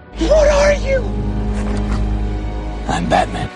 What are you? I'm Batman.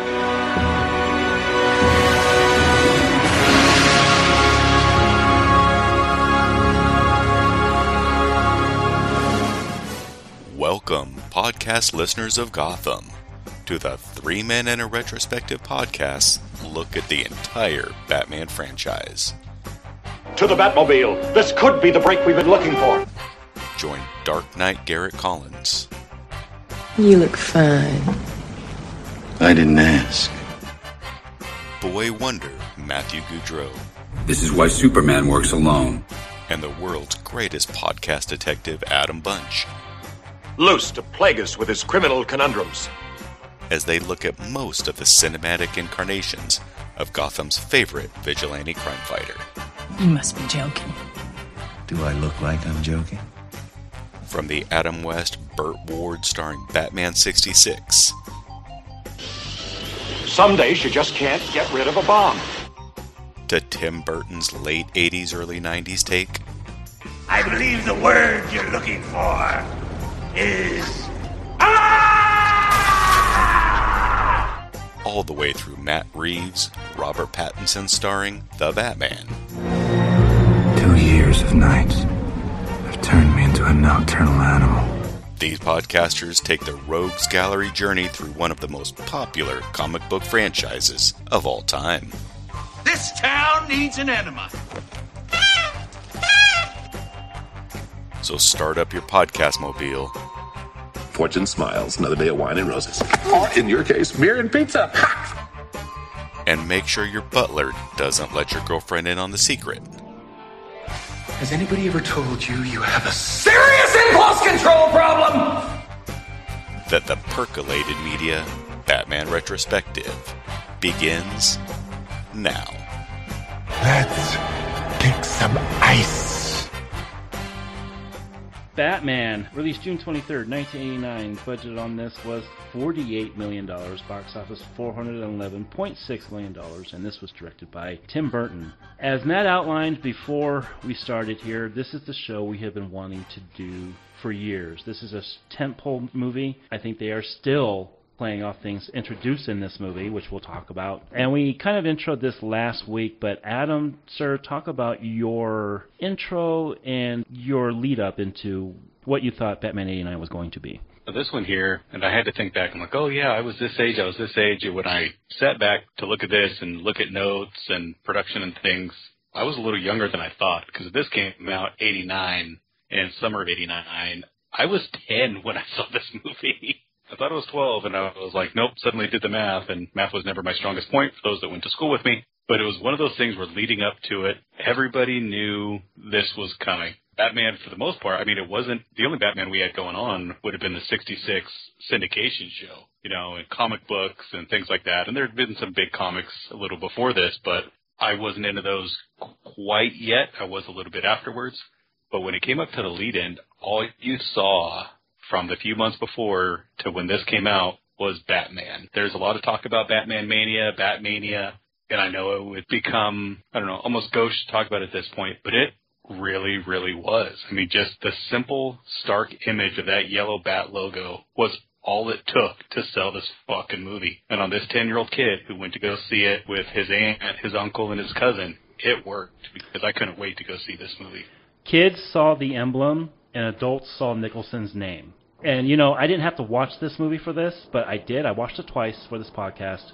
Welcome, podcast listeners of Gotham, to the Three Men and a Retrospective podcast look at the entire Batman franchise. To the Batmobile! This could be the break we've been looking for! Join Dark Knight Garrett Collins. You look fine. I didn't ask. Boy Wonder Matthew Goudreau. This is why Superman works alone. And the world's greatest podcast detective, Adam Bunch. Loose to plague us with his criminal conundrums. As they look at most of the cinematic incarnations of Gotham's favorite vigilante crime fighter. You must be joking. Do I look like I'm joking? From the Adam West, Burt Ward starring Batman 66. Some days you just can't get rid of a bomb. To Tim Burton's late 80s, early 90s take. I believe the word you're looking for is... All the way through Matt Reeves, Robert Pattinson starring The Batman. 2 years of nights have turned me into a nocturnal animal. These podcasters take the Rogues Gallery journey through one of the most popular comic book franchises of all time. This town needs an enema. So start up your podcast mobile. Fortune smiles, another day of wine and roses. Or, in your case, beer and pizza. Ha! And make sure your butler doesn't let your girlfriend in on the secret. Has anybody ever told you you have a serious impulse control problem? That the Percolated Media Batman Retrospective begins now. Let's kick some ice. Batman, released June 23rd, 1989. Budget on this was $48 million. Box office $411.6 million. And this was directed by Tim Burton. As Matt outlined before we started here, this is the show we have been wanting to do for years. This is a tentpole movie. I think they are still playing off things introduced in this movie, which we'll talk about. And we kind of introed this last week, but Adam, sir, talk about your intro and your lead up into what you thought Batman 89 was going to be. This one here, and I had to think back. I'm like, oh yeah, I was this age. And when I sat back to look at this and look at notes and production and things, I was a little younger than I thought, because this came out 89, and summer of 89. I was 10 when I saw this movie. I thought I was 12, and I was like, nope, suddenly did the math, and math was never my strongest point for those that went to school with me. But it was one of those things where leading up to it, everybody knew this was coming. Batman, for the most part, I mean, it wasn't the only Batman we had going on would have been the 66 syndication show, you know, and comic books and things like that. And there had been some big comics a little before this, but I wasn't into those quite yet. I was a little bit afterwards. But when it came up to the lead-in, all you saw from the few months before to when this came out was Batman. There's a lot of talk about Batman Mania, Batmania, and I know it would become, I don't know, almost gauche to talk about at this point, but it really, really was. I mean, just the simple, stark image of that yellow bat logo was all it took to sell this fucking movie. And on this 10-year-old kid who went to go see it with his aunt, his uncle, and his cousin, it worked, because I couldn't wait to go see this movie. Kids saw the emblem, and adults saw Nicholson's name. And, you know, I didn't have to watch this movie for this, but I did. I watched it twice for this podcast.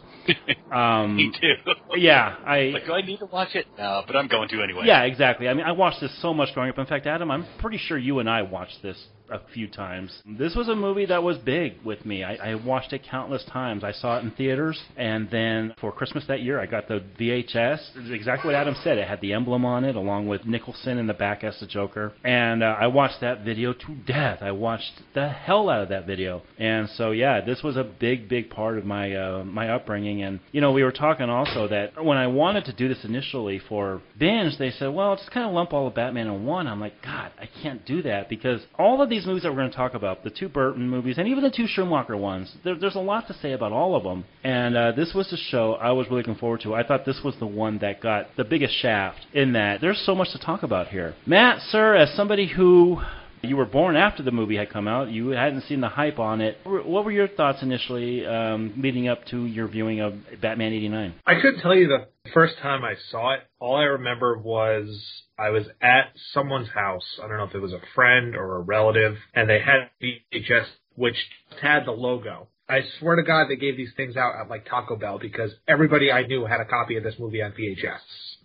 Me too. Yeah. Do I need to watch it? No, but I'm going to anyway. Yeah, exactly. I mean, I watched this so much growing up. In fact, Adam, I'm pretty sure you and I watched this a few times. This was a movie that was big with me. I watched it countless times. I saw it in theaters, and then for Christmas that year, I got the VHS. It was exactly what Adam said. It had the emblem on it, along with Nicholson in the back as the Joker. And I watched that video to death. I watched the hell out of that video. And so, yeah, this was a big, big part of my my upbringing. And, you know, we were talking also that when I wanted to do this initially for Binge, they said, well, just kind of lump all of Batman in one. I'm like, God, I can't do that, because all of these movies that we're going to talk about, the two Burton movies, and even the two Schumacher ones, there's a lot to say about all of them. And this was the show I was really looking forward to. I thought this was the one that got the biggest shaft in that there's so much to talk about here. Matt, sir, as somebody who You were born after the movie had come out. You hadn't seen the hype on it. What were your thoughts initially leading up to your viewing of Batman 89? I couldn't tell you the first time I saw it. All I remember was I was at someone's house. I don't know if it was a friend or a relative, and they had VHS, which had the logo. I swear to God they gave these things out at like Taco Bell because everybody I knew had a copy of this movie on VHS.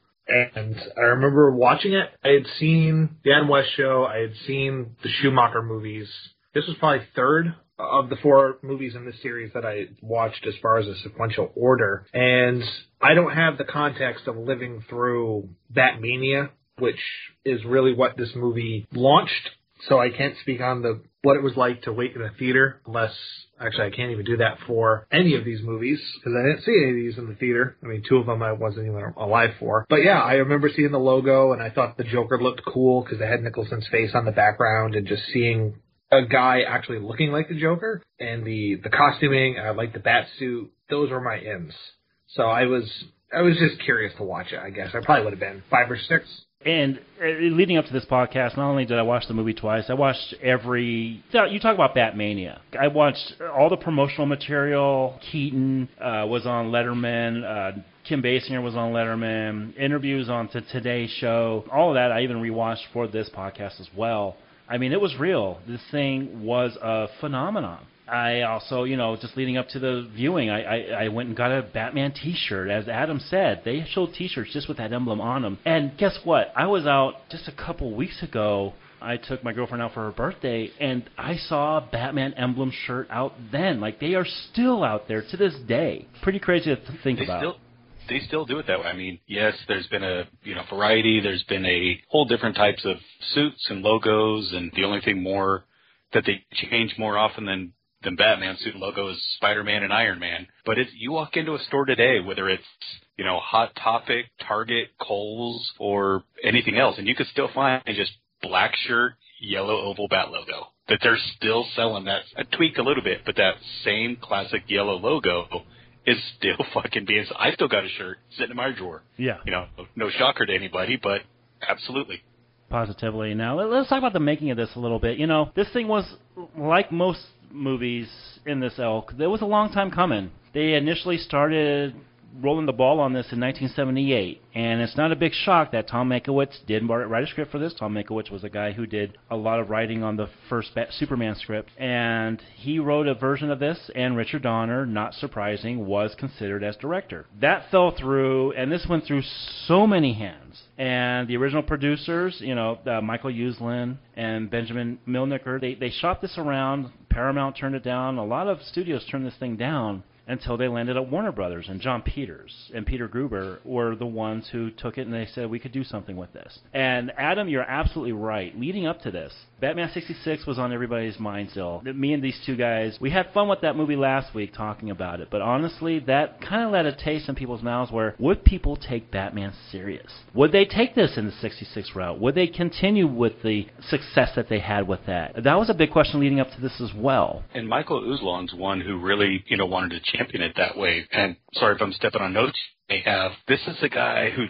And I remember watching it. I had seen the Adam West Show. I had seen the Schumacher movies. This was probably third of the 4 movies in this series that I watched as far as a sequential order. And I don't have the context of living through Batmania, which is really what this movie launched. So I can't speak on what it was like to wait in a theater, unless, actually I can't even do that for any of these movies, because I didn't see any of these in the theater. I mean, 2 of them I wasn't even alive for. But yeah, I remember seeing the logo, and I thought the Joker looked cool, because they had Nicholson's face on the background, and just seeing a guy actually looking like the Joker, and the costuming, I liked the bat suit, those were my ins. So I was just curious to watch it, I guess. I probably would have been 5 or 6. And leading up to this podcast, not only did I watch the movie twice, I watched you talk about Batmania. I watched all the promotional material. Keaton was on Letterman. Kim Basinger was on Letterman. Interviews on Today's Show. All of that I even rewatched for this podcast as well. I mean, it was real. This thing was a phenomenon. I also, just leading up to the viewing, I went and got a Batman T-shirt. As Adam said, they showed T-shirts just with that emblem on them. And guess what? I was out just a couple weeks ago. I took my girlfriend out for her birthday, and I saw a Batman emblem shirt out then. Like, they are still out there to this day. Pretty crazy to think about. They still do it that way. I mean, yes, there's been a variety. There's been a whole different types of suits and logos, and the only thing more that they change more often than Batman suit and logo is Spider-Man and Iron Man. But you walk into a store today, whether it's, Hot Topic, Target, Kohl's, or anything else, and you could still find just black shirt, yellow oval bat logo. That they're still selling that. I tweaked a little bit, but that same classic yellow logo is still fucking being... I still got a shirt sitting in my drawer. Yeah. No shocker to anybody, but absolutely. Positively. Now, let's talk about the making of this a little bit. This thing was, like most movies in this ilk, it was a long time coming. They initially started rolling the ball on this in 1978, and it's not a big shock that Tom Mankiewicz did write a script for this. Tom Mankiewicz was a guy who did a lot of writing on the first Superman script, and he wrote a version of this, and Richard Donner, not surprising, was considered as director. That fell through, and this went through so many hands. And the original producers, Michael Uslan and Benjamin Milniker, they shopped this around. Paramount turned it down. A lot of studios turned this thing down until they landed at Warner Brothers, and John Peters and Peter Gruber were the ones who took it, and they said, we could do something with this. And Adam, you're absolutely right. Leading up to this, Batman 66 was on everybody's mind still. Me and these two guys, we had fun with that movie last week talking about it, but honestly, that kind of let a taste in people's mouths where, would people take Batman serious? Would they take this in the 66 route? Would they continue with the success that they had with that? That was a big question leading up to this as well. And Michael Uslan's one who really, wanted to champion it that way. And sorry if I'm stepping on notes they have. This is a guy who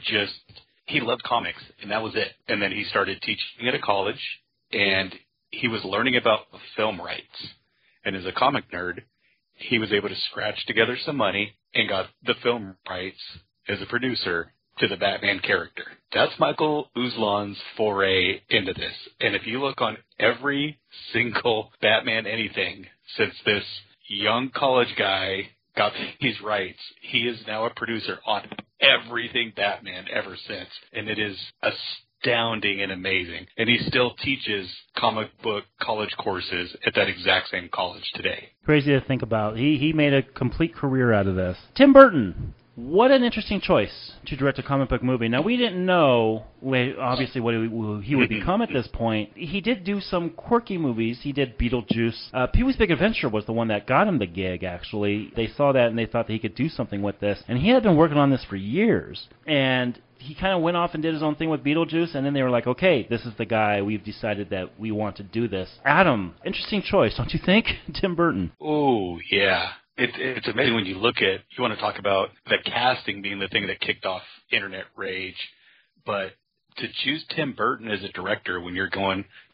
he loved comics, and that was it. And then he started teaching at a college, and he was learning about film rights. And as a comic nerd, he was able to scratch together some money and got the film rights as a producer to the Batman character. That's Michael Uslan's foray into this. And if you look on every single Batman anything since this young college guy got these rights, he is now a producer on everything Batman ever since. And it is astounding and amazing. And he still teaches comic book college courses at that exact same college today. Crazy to think about. He made a complete career out of this. Tim Burton. What an interesting choice to direct a comic book movie. Now, we didn't know, obviously, what he would become at this point. He did do some quirky movies. He did Beetlejuice. Pee-wee's Big Adventure was the one that got him the gig, actually. They saw that, and they thought that he could do something with this. And he had been working on this for years. And he kind of went off and did his own thing with Beetlejuice, and then they were like, okay, this is the guy. We've decided that we want to do this. Adam, interesting choice, don't you think? Tim Burton. Oh, yeah. It's amazing when you look at, you want to talk about the casting being the thing that kicked off internet rage, but to choose Tim Burton as a director when you're going,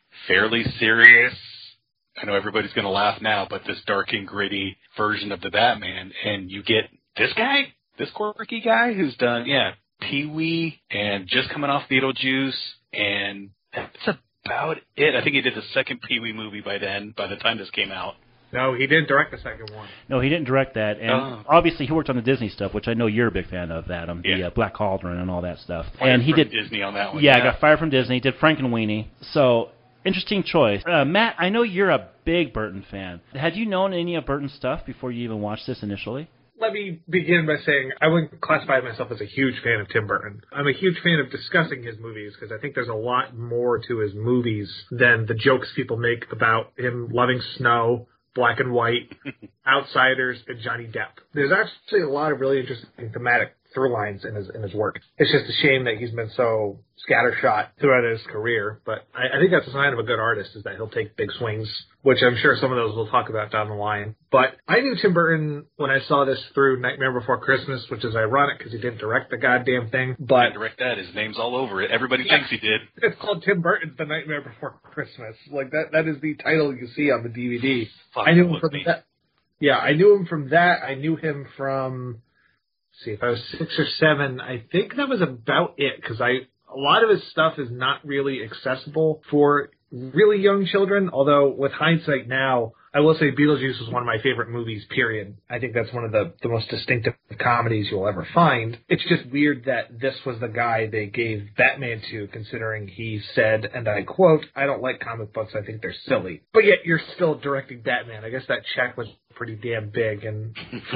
fairly serious, I know everybody's going to laugh now, but this dark and gritty version of the Batman, and you get this guy, this quirky guy who's done, Pee-wee, and just coming off Beetlejuice, and that's about it. I think he did the second Pee-wee movie by the time this came out. No, he didn't direct the second one. No, he didn't direct that. And obviously he worked on the Disney stuff, which I know you're a big fan of, Adam, the Black Cauldron and all that stuff. And he did Disney on that one. Yeah, got fired from Disney, did Frankenweenie. So, interesting choice. Matt, I know you're a big Burton fan. Had you known any of Burton's stuff before you even watched this initially? Let me begin by saying I wouldn't classify myself as a huge fan of Tim Burton. I'm a huge fan of discussing his movies because I think there's a lot more to his movies than the jokes people make about him loving snow, Black and White, Outsiders, and Johnny Depp. There's actually a lot of really interesting thematic through lines in his work. It's just a shame that he's been so scattershot throughout his career, but I think that's a sign of a good artist, is that he'll take big swings, which I'm sure some of those we'll talk about down the line. But I knew Tim Burton when I saw this through Nightmare Before Christmas, which is ironic because he didn't direct the goddamn thing. But he didn't direct that. His name's all over it. Everybody thinks he did. It's called Tim Burton's The Nightmare Before Christmas. Like that is the title you see on the DVD. I knew him from that. Yeah, I knew him from that. I knew him from, see, if I was 6 or 7, I think that was about it, because a lot of his stuff is not really accessible for really young children, although with hindsight now, I will say Beetlejuice was one of my favorite movies, period. I think that's one of the most distinctive comedies you'll ever find. It's just weird that this was the guy they gave Batman to, considering he said, and I quote, "I don't like comic books, I think they're silly." But yet you're still directing Batman. I guess that check was pretty damn big, and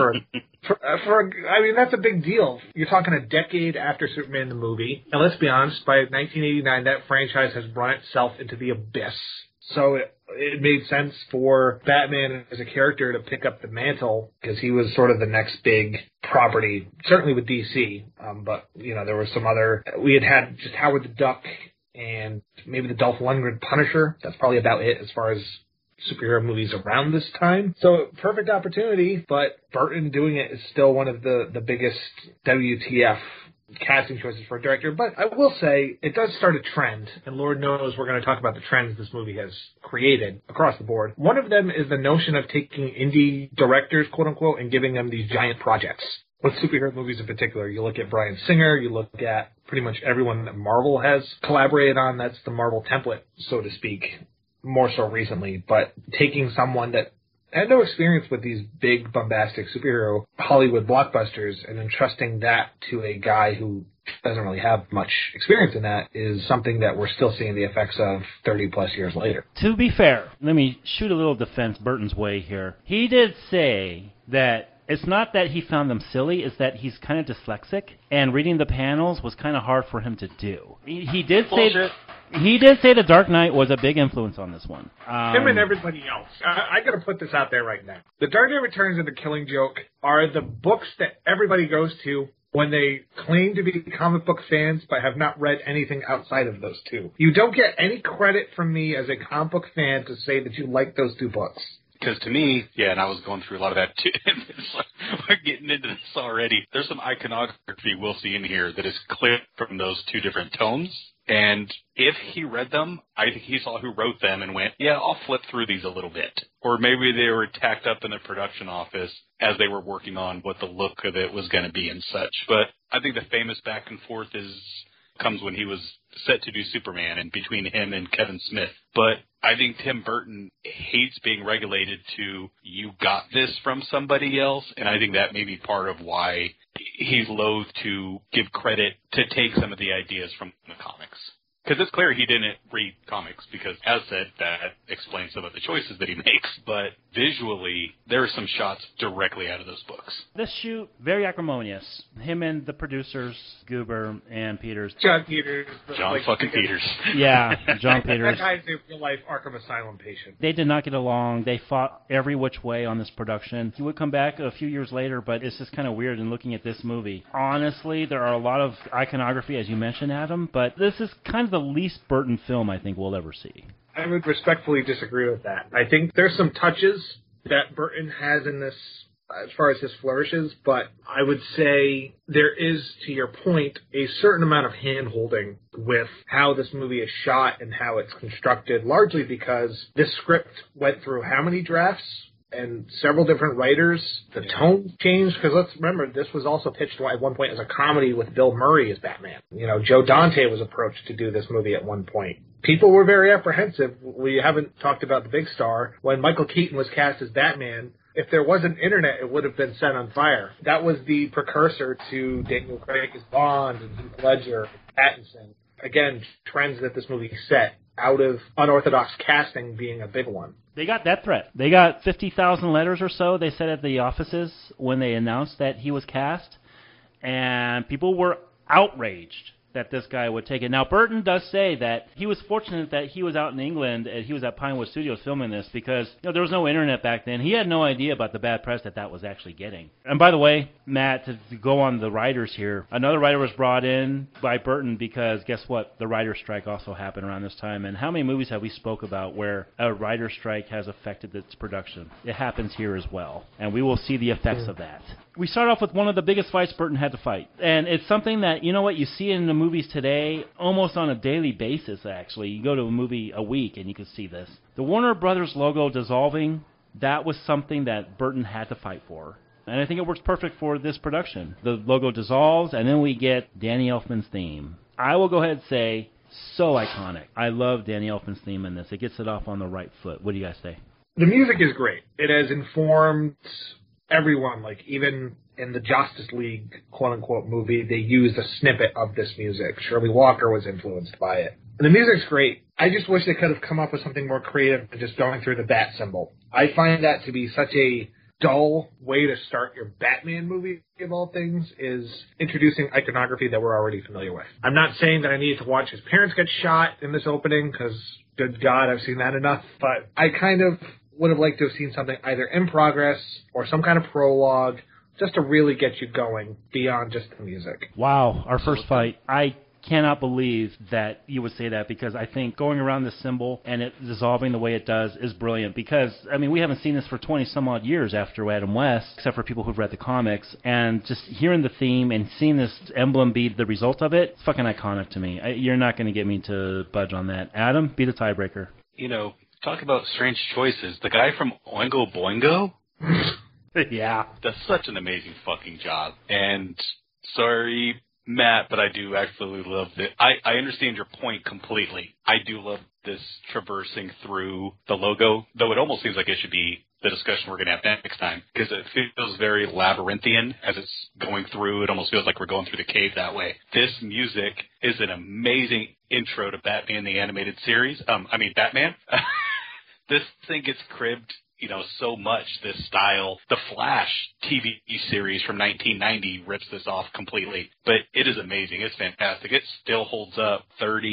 I mean, that's a big deal. You're talking a decade after Superman the movie, and let's be honest, by 1989, that franchise has run itself into the abyss. So it made sense for Batman as a character to pick up the mantle, because he was sort of the next big property, certainly with DC. But, there were some other, we had just Howard the Duck and maybe the Dolph Lundgren Punisher. That's probably about it as far as superhero movies around this time. So perfect opportunity, but Burton doing it is still one of the biggest WTF casting choices for a director. But I will say it does start a trend, and Lord knows we're going to talk about the trends this movie has created across the board. One of them is the notion of taking indie directors, quote unquote, and giving them these giant projects. With superhero movies in particular, you look at Bryan Singer, you look at pretty much everyone that Marvel has collaborated on. That's the Marvel template, so to speak, more so recently. But taking someone that had no experience with these big, bombastic superhero Hollywood blockbusters and entrusting that to a guy who doesn't really have much experience in that is something that we're still seeing the effects of 30-plus years later. To be fair, let me shoot a little defense Burton's way here. He did say that it's not that he found them silly, it's that he's kind of dyslexic, and reading the panels was kind of hard for him to do. He did say The Dark Knight was a big influence on this one. Him and everybody else. I got to put this out there right now. The Dark Knight Returns and The Killing Joke are the books that everybody goes to when they claim to be comic book fans but have not read anything outside of those two. You don't get any credit from me as a comic book fan to say that you like those two books. Because to me, and I was going through a lot of that too. It's like, we're getting into this already. There's some iconography we'll see in here that is clear from those two different tones. And if he read them, I think he saw who wrote them and went, I'll flip through these a little bit. Or maybe they were tacked up in the production office as they were working on what the look of it was going to be and such. But I think the famous back and forth comes when he was set to do Superman and between him and Kevin Smith. But I think Tim Burton hates being regulated to, you got this from somebody else, and I think that may be part of why he's loath to give credit to take some of the ideas from the comics. Because it's clear he didn't read comics, because, as said, that explains some of the choices that he makes. But visually, there are some shots directly out of those books. This shoot, very acrimonious. Him and the producers, Goober and Peters. John Peters. John fucking Peters. Yeah, John Peters. That guy's a real-life Arkham Asylum patient. They did not get along. They fought every which way on this production. He would come back a few years later, but it's just kind of weird in looking at this movie. Honestly, there are a lot of iconography, as you mentioned, Adam, but this is kind of the least Burton film I think we'll ever see. I would respectfully disagree with that. I think there's some touches that Burton has in this as far as his flourishes, but I would say there is, to your point, a certain amount of hand-holding with how this movie is shot and how it's constructed, largely because this script went through how many drafts? And several different writers. The tone changed, because let's remember, this was also pitched at one point as a comedy with Bill Murray as Batman. You know, Joe Dante was approached to do this movie at one point. People were very apprehensive. We haven't talked about the big star. When Michael Keaton was cast as Batman, if there wasn't internet, it would have been set on fire. That was the precursor to Daniel Craig as Bond and Heath Ledger, Pattinson. Again, trends that this movie set out of unorthodox casting being a big one. They got death threat. They got 50,000 letters or so, they said, at the offices when they announced that he was cast. And people were outraged that this guy would take it. Now, Burton does say that he was fortunate that he was out in England and he was at Pinewood Studios filming this because, you know, there was no internet back then. He had no idea about the bad press that was actually getting. And by the way, Matt, to go on the writers here, another writer was brought in by Burton because guess what? The writer's strike also happened around this time. And how many movies have we spoke about where a writer's strike has affected its production? It happens here as well. And we will see the effects of that. We start off with one of the biggest fights Burton had to fight. And it's something that, you know what, you see in the movies today almost on a daily basis, actually. You go to a movie a week and you can see this. The Warner Brothers logo dissolving, that was something that Burton had to fight for. And I think it works perfect for this production. The logo dissolves, and then we get Danny Elfman's theme. I will go ahead and say, so iconic. I love Danny Elfman's theme in this. It gets it off on the right foot. What do you guys say? The music is great. It has informed everyone, like even in the Justice League quote-unquote movie, they used a snippet of this music. Shirley Walker was influenced by it. And the music's great. I just wish they could have come up with something more creative than just going through the bat symbol. I find that to be such a dull way to start your Batman movie, of all things, is introducing iconography that we're already familiar with. I'm not saying that I needed to watch his parents get shot in this opening, because, good God, I've seen that enough. But I kind of would have liked to have seen something either in progress or some kind of prologue, just to really get you going beyond just the music. Wow, our first fight. I cannot believe that you would say that, because I think going around the symbol and it dissolving the way it does is brilliant. Because, I mean, we haven't seen this for 20-some-odd years after Adam West, except for people who've read the comics. And just hearing the theme and seeing this emblem be the result of it, it's fucking iconic to me. You're not going to get me to budge on that. Adam, be the tiebreaker. You know, talk about strange choices. The guy from Oingo Boingo? Yeah. Does such an amazing fucking job. And sorry, Matt, but I do absolutely love it. I understand your point completely. I do love this traversing through the logo, though it almost seems like it should be the discussion we're going to have next time, because it feels very labyrinthian as it's going through. It almost feels like we're going through the cave that way. This music is an amazing intro to Batman the Animated Series. Batman. This thing gets cribbed, you know, so much, this style. The Flash TV series from 1990 rips this off completely. But it is amazing. It's fantastic. It still holds up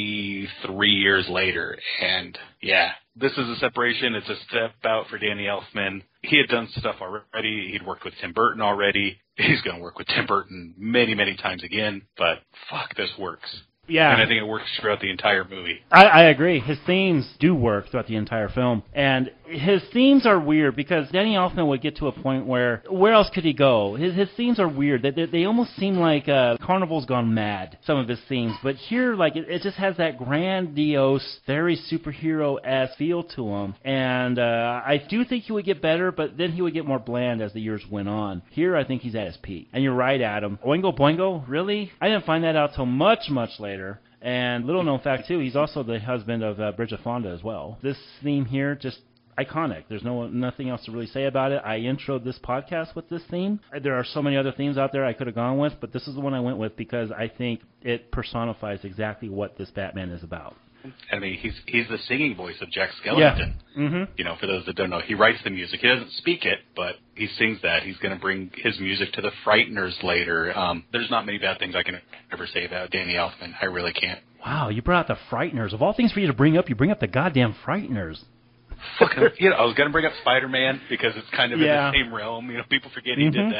33 years later. And, yeah, this is a separation. It's a step out for Danny Elfman. He had done stuff already. He'd worked with Tim Burton already. He's going to work with Tim Burton many, many times again. But, fuck, this works. Yeah. And I think it works throughout the entire movie. I agree. His themes do work throughout the entire film. And his themes are weird because Danny Elfman would get to a point where else could he go? His themes are weird. They almost seem like Carnival's Gone Mad, some of his themes. But here, like, it just has that grandiose, very superhero-esque feel to him. And I do think he would get better, but then he would get more bland as the years went on. Here, I think he's at his peak. And you're right, Adam. Oingo Boingo? Really? I didn't find that out till much, much later. And little known fact too, he's also the husband of Bridget Fonda as well. This theme here, just iconic. There's nothing else to really say about it. I introed this podcast with this theme. There are so many other themes out there I could have gone with, but this is the one I went with because I think it personifies exactly what this Batman is about. I mean, he's the singing voice of Jack Skellington. Yeah. Mm-hmm. You know, for those that don't know, he writes the music. He doesn't speak it, but he sings that. He's going to bring his music to the Frighteners later. There's not many bad things I can ever say about Danny Elfman. I really can't. Wow, you brought out the Frighteners. Of all things for you to bring up, you bring up the goddamn Frighteners. Fucking, I was going to bring up Spider-Man because it's kind of in the same realm. You know, people forget he did that.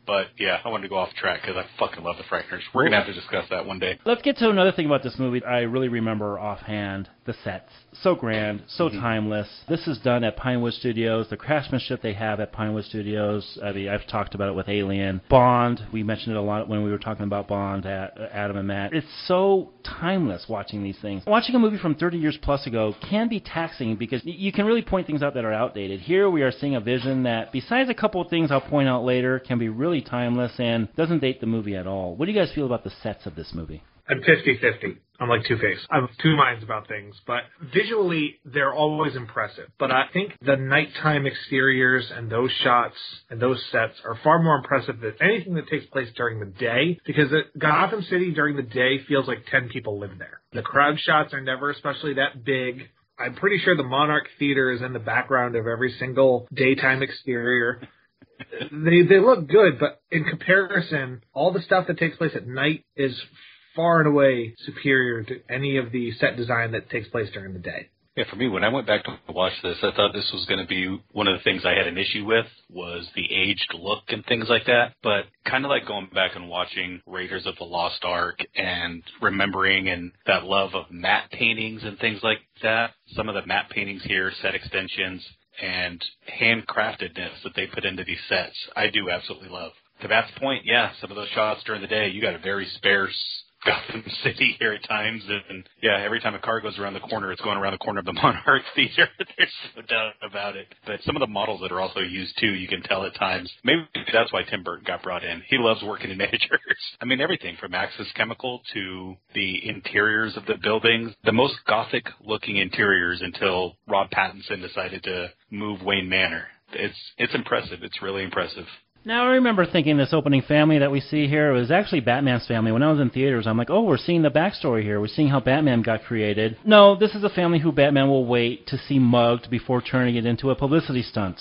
But, yeah, I wanted to go off track because I fucking love The Frighteners. We're going to have to discuss that one day. Let's get to another thing about this movie. I really remember offhand the sets. So grand, so timeless. This is done at Pinewood Studios. The craftsmanship they have at Pinewood Studios, I mean, I've talked about it with Alien. Bond, we mentioned it a lot when we were talking about Bond, Adam and Matt. It's so timeless watching these things. Watching a movie from 30 years plus ago can be taxing because you can really point things out that are outdated. Here we are seeing a vision that, besides a couple of things I'll point out later, can be really timeless and doesn't date the movie at all. What do you guys feel about the sets of this movie? I'm 50-50. I'm like Two-Face. I have two minds about things, but visually, they're always impressive. But I think the nighttime exteriors and those shots and those sets are far more impressive than anything that takes place during the day, because Gotham City during the day feels like 10 people live there. The crowd shots are never especially that big. I'm pretty sure the Monarch Theater is in the background of every single daytime exterior. They look good, but in comparison, all the stuff that takes place at night is far and away superior to any of the set design that takes place during the day. Yeah, for me, when I went back to watch this, I thought this was going to be one of the things I had an issue with was the aged look and things like that. But kind of like going back and watching Raiders of the Lost Ark and remembering and that love of matte paintings and things like that. Some of the matte paintings here, set extensions, and handcraftedness that they put into these sets, I do absolutely love. To Matt's point, yeah, some of those shots during the day, you got a very sparse Gotham City here at times, and yeah, every time a car goes around the corner, it's going around the corner of the Monarch Theater. There's no doubt about it. But some of the models that are also used too, you can tell at times. Maybe that's why Tim Burton got brought in. He loves working in miniatures. I mean, everything from Axis Chemical to the interiors of the buildings, the most Gothic-looking interiors until Rob Pattinson decided to move Wayne Manor. It's impressive. It's really impressive. Now, I remember thinking this opening family that we see here was actually Batman's family. When I was in theaters, I'm like, oh, we're seeing the backstory here. We're seeing how Batman got created. No, this is a family who Batman will wait to see mugged before turning it into a publicity stunt.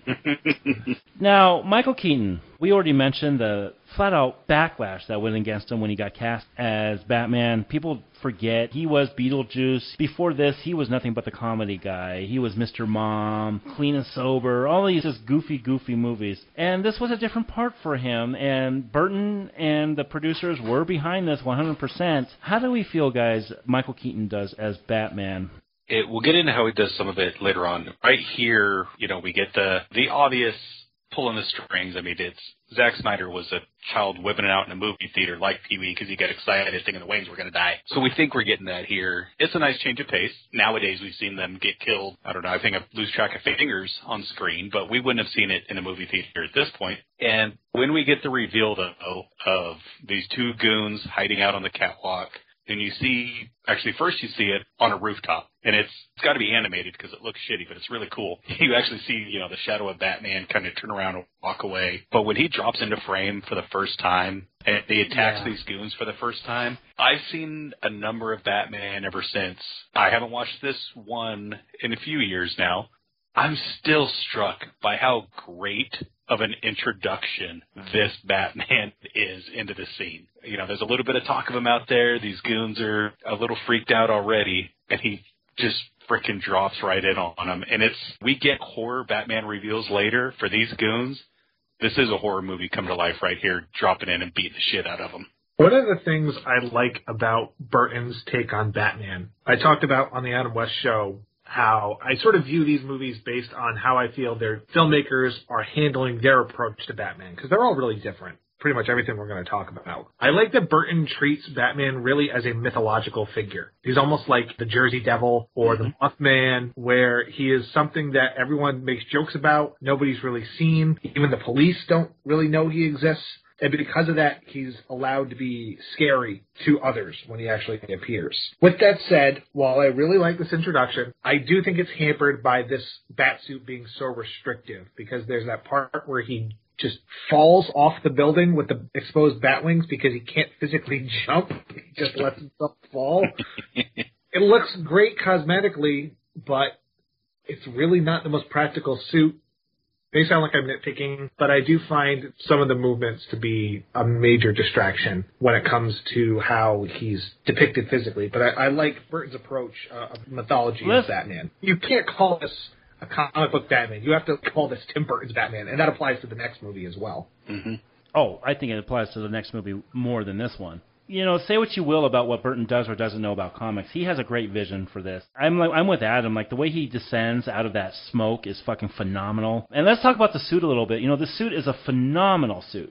Now, Michael Keaton, we already mentioned the flat-out backlash that went against him when he got cast as Batman. People forget he was Beetlejuice. Before this, he was nothing but the comedy guy. He was Mr. Mom, Clean and Sober, all these just goofy movies. And this was a different part for him, and Burton and the producers were behind this 100%. How do we feel, guys, Michael Keaton does as Batman? We'll get into how he does some of it later on. Right here, we get the obvious pulling the strings. I mean, it's Zack Snyder was a child whipping it out in a movie theater like Pee-wee because he got excited thinking the Waynes were going to die. So we think we're getting that here. It's a nice change of pace. Nowadays, we've seen them get killed. I don't know. I think I lose track of fingers on screen, but we wouldn't have seen it in a movie theater at this point. And when we get the reveal, though, of these two goons hiding out on the catwalk, and you see, actually, first you see it on a rooftop, and it's got to be animated because it looks shitty, but it's really cool. You actually see, the shadow of Batman kind of turn around and walk away. But when he drops into frame for the first time, and he attacks these goons for the first time, I've seen a number of Batman ever since. I haven't watched this one in a few years now. I'm still struck by how great of an introduction this Batman is into the scene. There's a little bit of talk of him out there. These goons are a little freaked out already, and he just freaking drops right in on them. And we get horror Batman reveals later for these goons. This is a horror movie come to life right here, dropping in and beating the shit out of them. One of the things I like about Burton's take on Batman, I talked about on the Adam West Show, how I sort of view these movies based on how I feel their filmmakers are handling their approach to Batman, because they're all really different. Pretty much everything we're going to talk about. I like that Burton treats Batman really as a mythological figure. He's almost like the Jersey Devil or the Mothman, where he is something that everyone makes jokes about, nobody's really seen. Even the police don't really know he exists. And because of that, he's allowed to be scary to others when he actually appears. With that said, while I really like this introduction, I do think it's hampered by this batsuit being so restrictive, because there's that part where he just falls off the building with the exposed bat wings because he can't physically jump. He just lets himself fall. It looks great cosmetically, but it's really not the most practical suit. They sound like I'm nitpicking, but I do find some of the movements to be a major distraction when it comes to how he's depicted physically. But I like Burton's approach of mythology of Batman. You can't call this a comic book Batman. You have to call this Tim Burton's Batman, and that applies to the next movie as well. Mm-hmm. Oh, I think it applies to the next movie more than this one. You know, say what you will about what Burton does or doesn't know about comics. He has a great vision for this. I'm with Adam. Like, the way he descends out of that smoke is fucking phenomenal. And let's talk about the suit a little bit. You know, the suit is a phenomenal suit.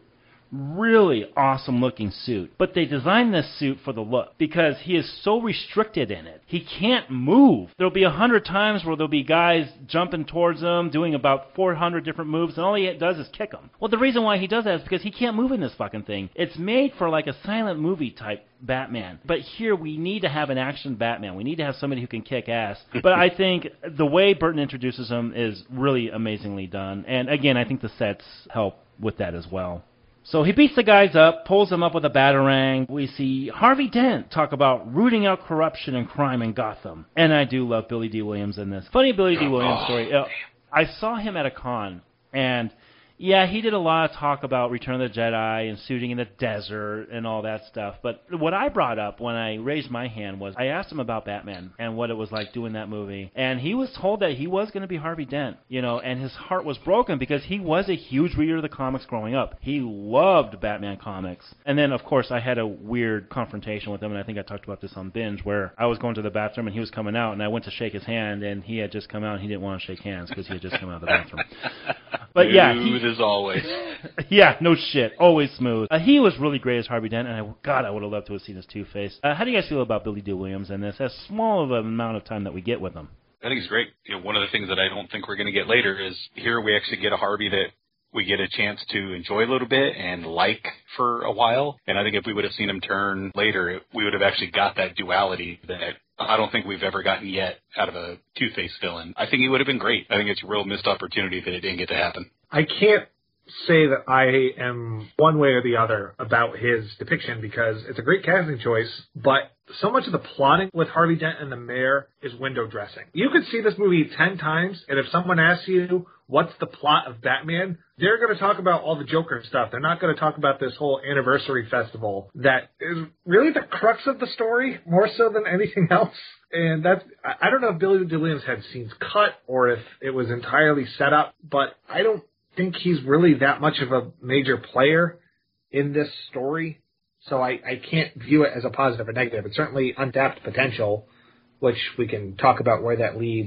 Really awesome looking suit. But they designed this suit for the look because he is so restricted in it. He can't move. There'll be 100 times where there'll be guys jumping towards him, doing about 400 different moves, and all he does is kick them. Well, the reason why he does that is because he can't move in this fucking thing. It's made for like a silent movie type Batman. But here we need to have an action Batman. We need to have somebody who can kick ass. But I think the way Burton introduces him is really amazingly done. And again, I think the sets help with that as well. So he beats the guys up, pulls them up with a batarang. We see Harvey Dent talk about rooting out corruption and crime in Gotham. And I do love Billy D. Williams in this. Funny Billy D. Williams story. I saw him at a con, and yeah, he did a lot of talk about Return of the Jedi and shooting in the desert and all that stuff. But what I brought up when I raised my hand was I asked him about Batman and what it was like doing that movie. And he was told that he was going to be Harvey Dent, you know, and his heart was broken because he was a huge reader of the comics growing up. He loved Batman comics. And then, of course, I had a weird confrontation with him, and I think I talked about this on Binge, where I was going to the bathroom and he was coming out, and I went to shake his hand, and he had just come out and he didn't want to shake hands because he had just come out of the bathroom. But yeah, smooth as always. Yeah, no shit, always smooth. He was really great as Harvey Dent, and I would have loved to have seen his Two-Face. How do you guys feel about Billy D. Williams in this? As small of an amount of time that we get with him. I think he's great. You know, one of the things that I don't think we're going to get later is here we actually get a Harvey that we get a chance to enjoy a little bit and like for a while. And I think if we would have seen him turn later, we would have actually got that duality that I don't think we've ever gotten yet out of a Two-Face villain. I think he would have been great. I think it's a real missed opportunity that it didn't get to happen. I can't say that I am one way or the other about his depiction because it's a great casting choice, but so much of the plotting with Harvey Dent and the mayor is window dressing. You could see this movie 10 times, and if someone asks you, what's the plot of Batman, they're going to talk about all the Joker stuff. They're not going to talk about this whole anniversary festival that is really the crux of the story, more so than anything else. And that's, I don't know if Billy D. Williams had scenes cut or if it was entirely set up, but I don't think he's really that much of a major player in this story. So I can't view it as a positive or negative. It's certainly untapped potential, which we can talk about where that leads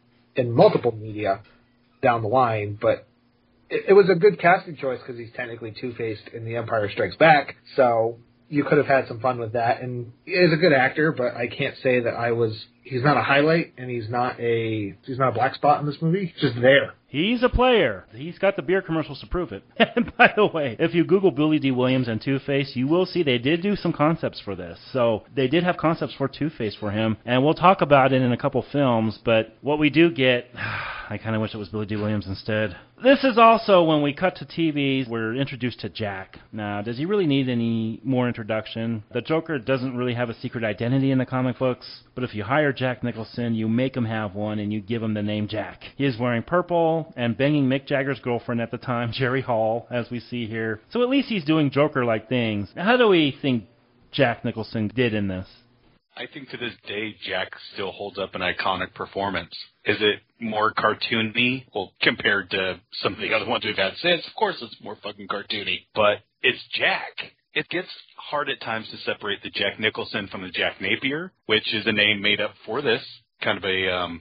in multiple media down the line. But it was a good casting choice because he's technically Two-Faced in The Empire Strikes Back. So you could have had some fun with that. And he's a good actor, but I can't say that he's not a highlight and he's not a black spot in this movie. He's just there. He's a player. He's got the beer commercials to prove it. And by the way, if you Google Billy D. Williams and Two-Face, you will see they did do some concepts for this. So they did have concepts for Two-Face for him, and we'll talk about it in a couple films, but what we do get, I kind of wish it was Billy D. Williams instead. This is also, when we cut to TV, we're introduced to Jack. Now, does he really need any more introduction? The Joker doesn't really have a secret identity in the comic books, but if you hire Jack Nicholson, you make him have one, and you give him the name Jack. He is wearing purple and banging Mick Jagger's girlfriend at the time, Jerry Hall, as we see here. So at least he's doing Joker-like things. How do we think Jack Nicholson did in this? I think to this day, Jack still holds up an iconic performance. Is it more cartoony? Well, compared to some of the other ones we've had since, of course it's more fucking cartoony. But it's Jack. It gets hard at times to separate the Jack Nicholson from the Jack Napier, which is a name made up for this. Kind of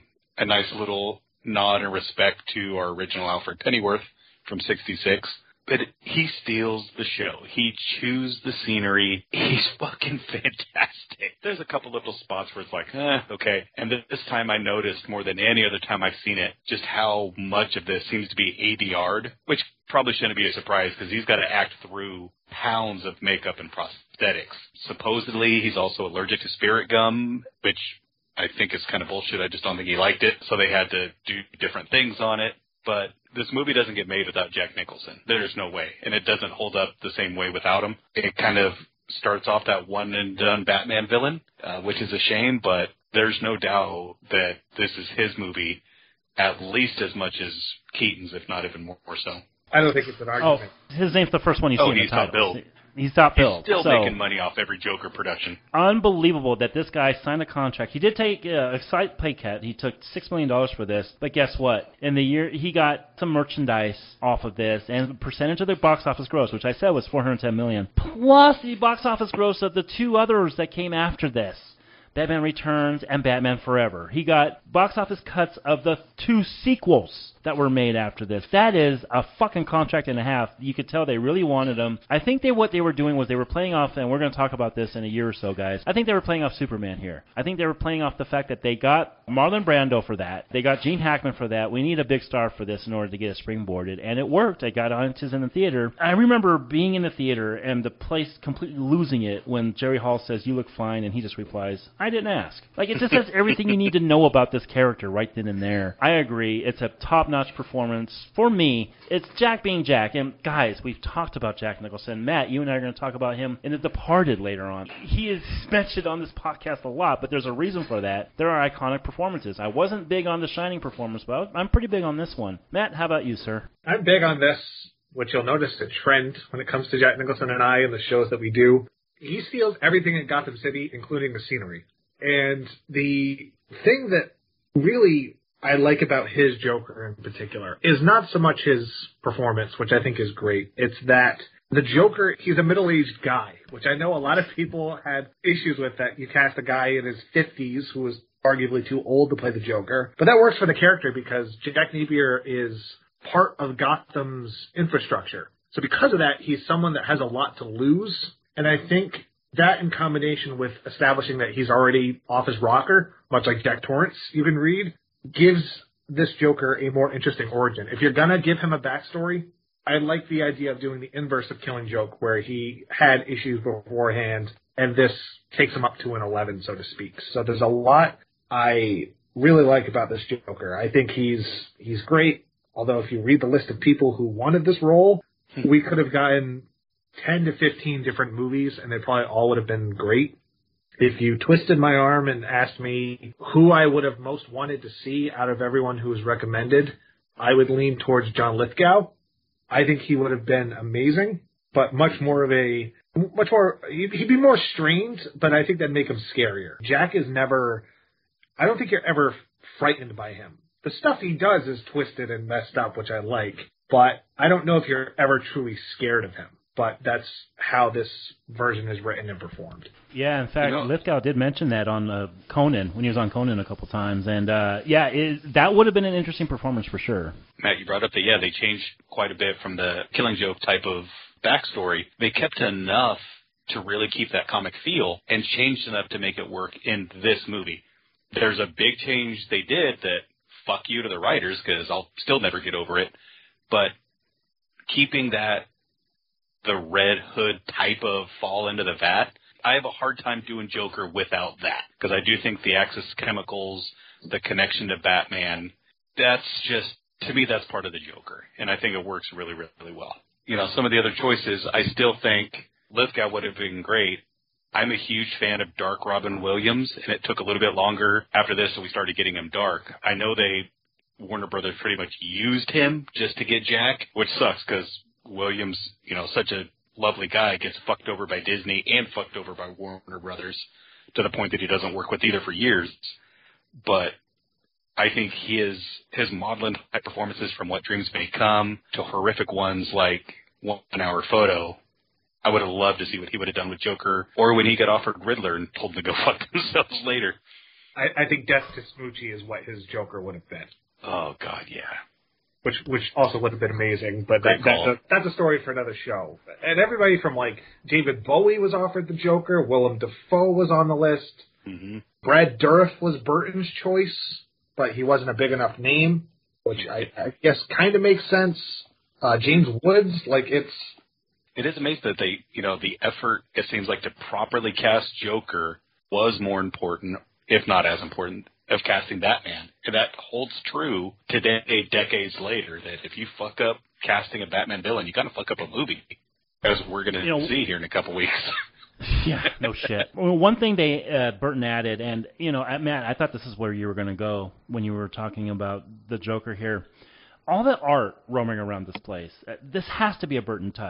a nice little nod and respect to our original Alfred Pennyworth from '66. But he steals the show. He chews the scenery. He's fucking fantastic. There's a couple little spots where it's like, okay. And this time I noticed more than any other time I've seen it, just how much of this seems to be ADR'd, which probably shouldn't be a surprise because he's got to act through pounds of makeup and prosthetics. Supposedly, he's also allergic to spirit gum, which I think is kind of bullshit. I just don't think he liked it. So they had to do different things on it. But this movie doesn't get made without Jack Nicholson. There's no way. And it doesn't hold up the same way without him. It kind of starts off that one-and-done Batman villain, which is a shame, but there's no doubt that this is his movie at least as much as Keaton's, if not even more so. I don't think it's an argument. Oh, his name's the first one you see in the he's title. not billed. He's top billed. He's still making money off every Joker production. Unbelievable that this guy signed a contract. He did take a slight pay cut. He took $6 million for this. But guess what? In the year, he got some merchandise off of this and a percentage of the box office gross, which I said was $410 million, plus the box office gross of the two others that came after this. Batman Returns and Batman Forever. He got box office cuts of the two sequels that were made after this. That is a fucking contract and a half. You could tell they really wanted him. I think what they were doing was they were playing off, and we're going to talk about this in a year or so, guys. I think they were playing off Superman here. I think they were playing off the fact that they got Marlon Brando for that. They got Gene Hackman for that. We need a big star for this in order to get it springboarded, and it worked. I got audiences in the theater. I remember being in the theater and the place completely losing it when Jerry Hall says, "You look fine," and he just replies, "I didn't ask." Like, it just says everything you need to know about this character right then and there. I agree. It's a top-notch performance. For me, it's Jack being Jack. And, guys, we've talked about Jack Nicholson. Matt, you and I are going to talk about him in The Departed later on. He is mentioned on this podcast a lot, but there's a reason for that. There are iconic performances. I wasn't big on The Shining performance, but I'm pretty big on this one. Matt, how about you, sir? I'm big on this, which you'll notice a trend when it comes to Jack Nicholson and I and the shows that we do. He steals everything in Gotham City, including the scenery. And the thing that really I like about his Joker in particular is not so much his performance, which I think is great. It's that the Joker, he's a middle-aged guy, which I know a lot of people had issues with, that you cast a guy in his 50s who was arguably too old to play the Joker. But that works for the character because Jack Napier is part of Gotham's infrastructure. So because of that, he's someone that has a lot to lose. And I think that in combination with establishing that he's already off his rocker, much like Jack Torrance you can read, gives this Joker a more interesting origin. If you're going to give him a backstory, I like the idea of doing the inverse of Killing Joke, where he had issues beforehand, and this takes him up to an 11, so to speak. So there's a lot I really like about this Joker. I think he's great, although if you read the list of people who wanted this role, we could have gotten 10 to 15 different movies, and they probably all would have been great. If you twisted my arm and asked me who I would have most wanted to see out of everyone who was recommended, I would lean towards John Lithgow. I think he would have been amazing, but he'd be more strange, but I think that'd make him scarier. Jack is never, I don't think you're ever frightened by him. The stuff he does is twisted and messed up, which I like, but I don't know if you're ever truly scared of him. But that's how this version is written and performed. Yeah, in fact, Lithgow did mention that on Conan, when he was on Conan a couple times. And, that would have been an interesting performance for sure. Matt, you brought up that, they changed quite a bit from the Killing Joke type of backstory. They kept enough to really keep that comic feel and changed enough to make it work in this movie. There's a big change they did that, fuck you to the writers, because I'll still never get over it. But keeping that the Red Hood type of fall into the vat, I have a hard time doing Joker without that. Because I do think the Axis chemicals, the connection to Batman, that's just, to me, that's part of the Joker. And I think it works really, really well. Some of the other choices, I still think Lithgow would have been great. I'm a huge fan of Dark Robin Williams, and it took a little bit longer after this, so we started getting him dark. I know Warner Brothers pretty much used him just to get Jack, which sucks because Williams, such a lovely guy, gets fucked over by Disney and fucked over by Warner Brothers to the point that he doesn't work with either for years. But I think his maudlin type performances, from What Dreams May Come to horrific ones like 1 Hour Photo, I would have loved to see what he would have done with Joker, or when he got offered Riddler and told them to go fuck themselves later. I think Death to Smoochie is what his Joker would have been. Oh, God, yeah. Which also would have been amazing, but that's a story for another show. And everybody from, David Bowie was offered the Joker, Willem Dafoe was on the list, Brad Dourif was Burton's choice, but he wasn't a big enough name, which I guess kind of makes sense. James Woods, It is amazing that they, the effort, it seems like, to properly cast Joker was more important, if not as important, of casting Batman. And that holds true today, decades later, that if you fuck up casting a Batman villain, you gotta fuck up a movie, as we're gonna see here in a couple weeks. Yeah, no shit. Well, one thing Burton added, and, Matt, I thought this is where you were gonna go when you were talking about the Joker here. All the art roaming around this place, this has to be a Burton touch.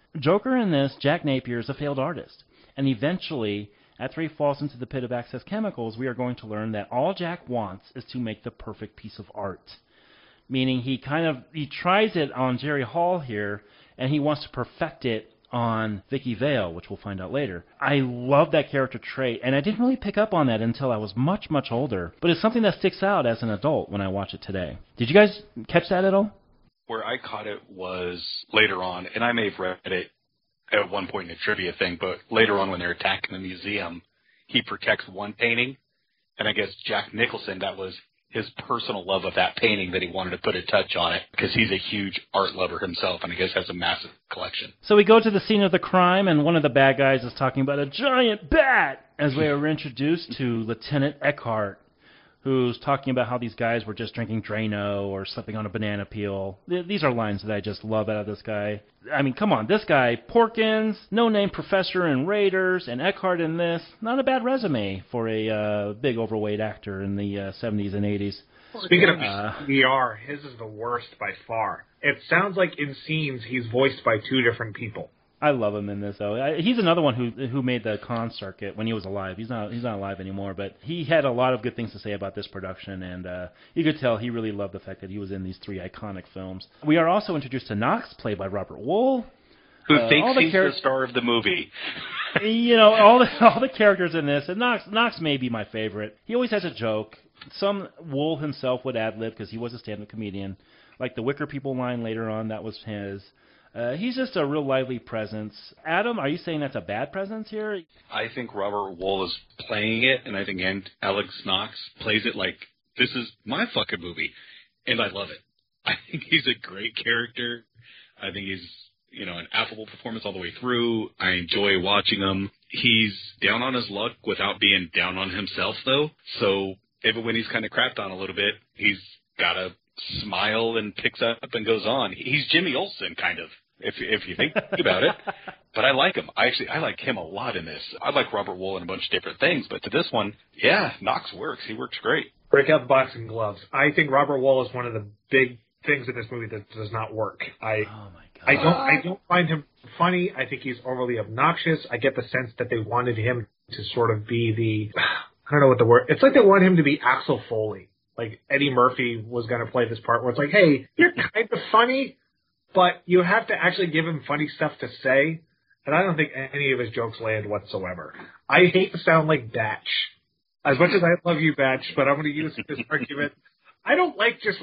Joker in this, Jack Napier, is a failed artist. And eventually, after he falls into the pit of excess chemicals, we are going to learn that all Jack wants is to make the perfect piece of art. Meaning he tries it on Jerry Hall here, and he wants to perfect it on Vicky Vale, which we'll find out later. I love that character trait, and I didn't really pick up on that until I was much, much older. But it's something that sticks out as an adult when I watch it today. Did you guys catch that at all? Where I caught it was later on, and I may have read it at one point in a trivia thing, but later on when they're attacking the museum, he protects one painting, and I guess Jack Nicholson, that was his personal love of that painting that he wanted to put a touch on it, because he's a huge art lover himself, and I guess has a massive collection. So we go to the scene of the crime, and one of the bad guys is talking about a giant bat, as we are introduced to Lieutenant Eckhart, who's talking about how these guys were just drinking Drano or slipping on a banana peel. These are lines that I just love out of this guy. I mean, come on, this guy, Porkins, no-name professor in Raiders, and Eckhart in this, not a bad resume for a big overweight actor in the 70s and 80s. Speaking of VR, his is the worst by far. It sounds like in scenes he's voiced by two different people. I love him in this, though. He's another one who made the con circuit when he was alive. He's not alive anymore, but he had a lot of good things to say about this production, and you could tell he really loved the fact that he was in these three iconic films. We are also introduced to Knox, played by Robert Wuhl, who thinks he's the star of the movie. You know, all the characters in this, and Knox may be my favorite. He always has a joke. Some Wuhl himself would ad-lib because he was a stand-up comedian. Like the Wicker People line later on, that was his. He's just a real lively presence. Adam, are you saying that's a bad presence here? I think Robert Wuhl is playing it, and I think Alex Knox plays it like, this is my fucking movie, and I love it. I think he's a great character. I think he's, an affable performance all the way through. I enjoy watching him. He's down on his luck without being down on himself, though. So even when he's kind of crapped on a little bit, he's got a smile and picks up and goes on. He's Jimmy Olsen, kind of, if you think about it. But I like him. I like him a lot in this. I like Robert Wuhl in a bunch of different things, but to this one, yeah, Knox works. He works great. Break out the boxing gloves. I think Robert Wuhl is one of the big things in this movie that does not work. Oh my God. I don't find him funny. I think he's overly obnoxious. I get the sense that they wanted him to sort of be I don't know what the word. It's like they want him to be Axel Foley. Like Eddie Murphy was going to play this part where it's like, hey, you're kind of funny, but you have to actually give him funny stuff to say. And I don't think any of his jokes land whatsoever. I hate to sound like Batch. As much as I love you, Batch, but I'm going to use this argument. I don't like just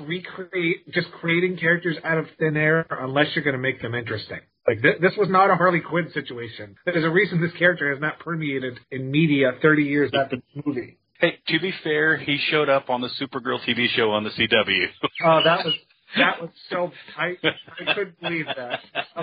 creating characters out of thin air unless you're going to make them interesting. Like, this was not a Harley Quinn situation. There's a reason this character has not permeated in media 30 years after the movie. Hey, to be fair, he showed up on the Supergirl TV show on the CW. Oh, that was so... I couldn't believe that.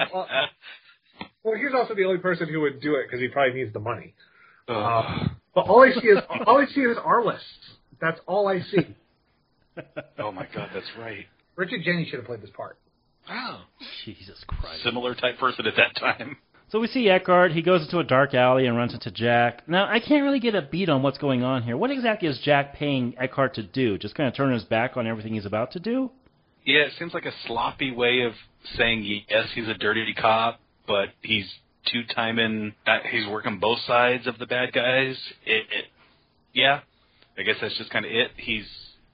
Well, he's also the only person who would do it because he probably needs the money. But all I see is our lists. That's all I see. Oh my God, that's right. Richard Jeni should have played this part. Wow. Jesus Christ. Similar type person at that time. So we see Eckhart. He goes into a dark alley and runs into Jack. Now, I can't really get a beat on what's going on here. What exactly is Jack paying Eckhart to do? Just kind of turn his back on everything he's about to do? Yeah, it seems like a sloppy way of saying, yes, he's a dirty cop, but he's two-timing, he's working both sides of the bad guys. Yeah, I guess that's just kind of it. He's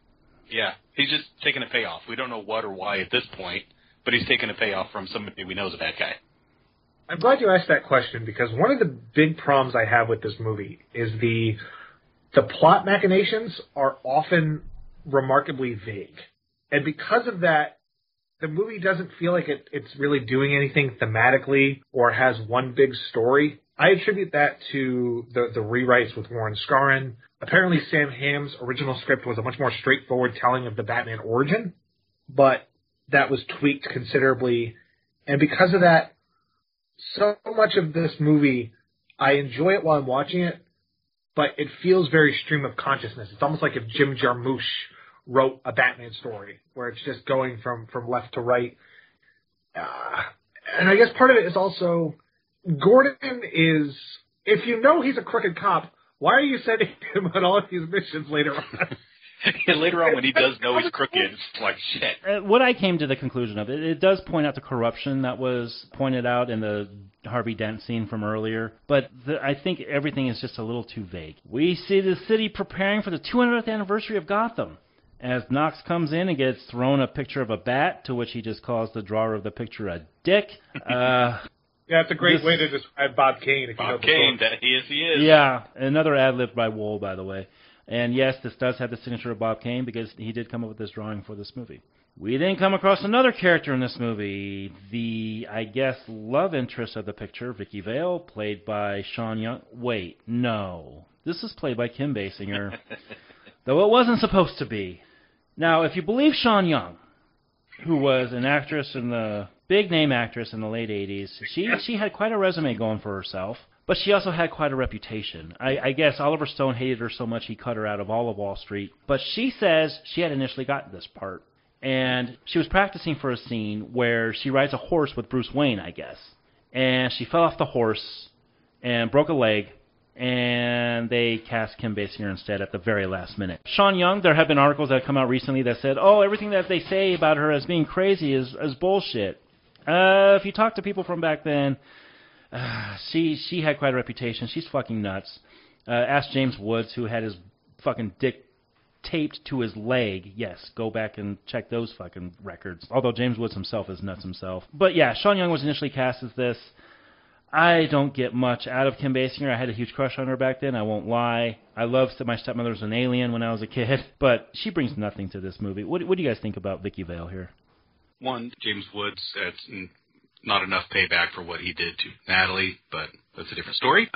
just taking a payoff. We don't know what or why at this point, but he's taking a payoff from somebody we know is a bad guy. I'm glad you asked that question because one of the big problems I have with this movie is the plot machinations are often remarkably vague. And because of that, the movie doesn't feel like it's really doing anything thematically or has one big story. I attribute that to the rewrites with Warren Scarron. Apparently Sam Hamm's original script was a much more straightforward telling of the Batman origin, but that was tweaked considerably. And because of that, so much of this movie, I enjoy it while I'm watching it, but it feels very stream of consciousness. It's almost like if Jim Jarmusch wrote a Batman story, where it's just going from left to right. And I guess part of it is also, Gordon is, if you know he's a crooked cop, why are you sending him on all of these missions later on? And later on, when he does know he's crooked, it's like, shit. What I came to the conclusion of, it does point out the corruption that was pointed out in the Harvey Dent scene from earlier, but I think everything is just a little too vague. We see the city preparing for the 200th anniversary of Gotham, as Knox comes in and gets thrown a picture of a bat, to which he just calls the drawer of the picture a dick. Yeah, it's a great way to describe Bob Kane. Bob Kane, that he is. Yeah, another ad-lib by Wool, by the way. And yes, this does have the signature of Bob Kane, because he did come up with this drawing for this movie. We then come across another character in this movie, the, I guess, love interest of the picture, Vicky Vale, played by Sean Young. Wait, no. This is played by Kim Basinger, though it wasn't supposed to be. Now, if you believe Sean Young, who was an actress in the big-name actress in the late 80s, she had quite a resume going for herself. But she also had quite a reputation. I guess Oliver Stone hated her so much he cut her out of all of Wall Street. But she says she had initially gotten this part. And she was practicing for a scene where she rides a horse with Bruce Wayne, I guess. And she fell off the horse and broke a leg. And they cast Kim Basinger instead at the very last minute. Sean Young, there have been articles that have come out recently that said, oh, everything that they say about her as being crazy is bullshit. If you talk to people from back then... she had quite a reputation. She's fucking nuts. Ask James Woods, who had his fucking dick taped to his leg. Yes, go back and check those fucking records. Although James Woods himself is nuts himself. But yeah, Sean Young was initially cast as this. I don't get much out of Kim Basinger. I had a huge crush on her back then, I won't lie. I loved My Stepmother was an Alien when I was a kid. But she brings nothing to this movie. What do you guys think about Vicky Vale here? One, James Woods, not enough payback for what he did to Natalie, but that's a different story.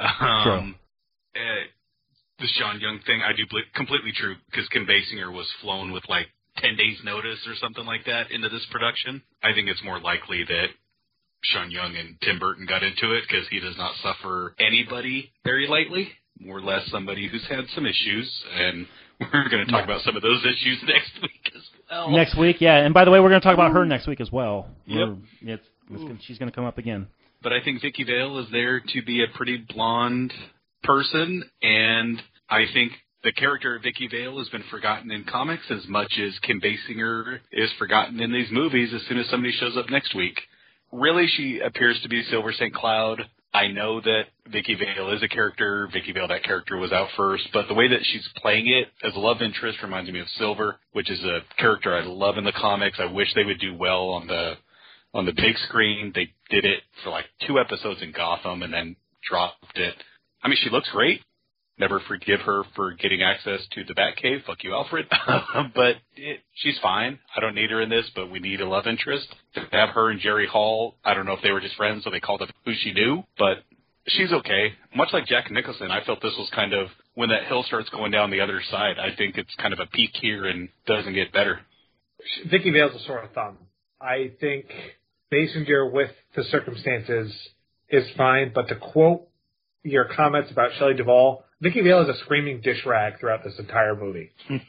The Sean Young thing, I do believe completely true, because Kim Basinger was flown with like 10 days notice or something like that into this production. I think it's more likely that Sean Young and Tim Burton got into it because he does not suffer anybody very lightly, more or less somebody who's had some issues, and we're going to talk about some of those issues next week as well. Next week, yeah. And by the way, we're going to talk about her next week as well. Yep. She's going to come up again. But I think Vicky Vale is there to be a pretty blonde person, and I think the character of Vicky Vale has been forgotten in comics as much as Kim Basinger is forgotten in these movies as soon as somebody shows up next week. Really, she appears to be Silver St. Cloud. I know that Vicky Vale is a character. Vicky Vale, that character, was out first. But the way that she's playing it as a love interest reminds me of Silver, which is a character I love in the comics. I wish they would do well on the big screen. They did it for like 2 episodes in Gotham and then dropped it. I mean, she looks great. Never forgive her for getting access to the Batcave. Fuck you, Alfred. But she's fine. I don't need her in this, but we need a love interest. To have her and Jerry Hall, I don't know if they were just friends, so they called it who she knew, but she's okay. Much like Jack Nicholson, I felt this was kind of, when that hill starts going down the other side, I think it's kind of a peak here and doesn't get better. Vicky Vale's a sore thumb. I think Basinger, with the circumstances, is fine, but to quote your comments about Shelley Duvall, Vicky Vale is a screaming dish rag throughout this entire movie.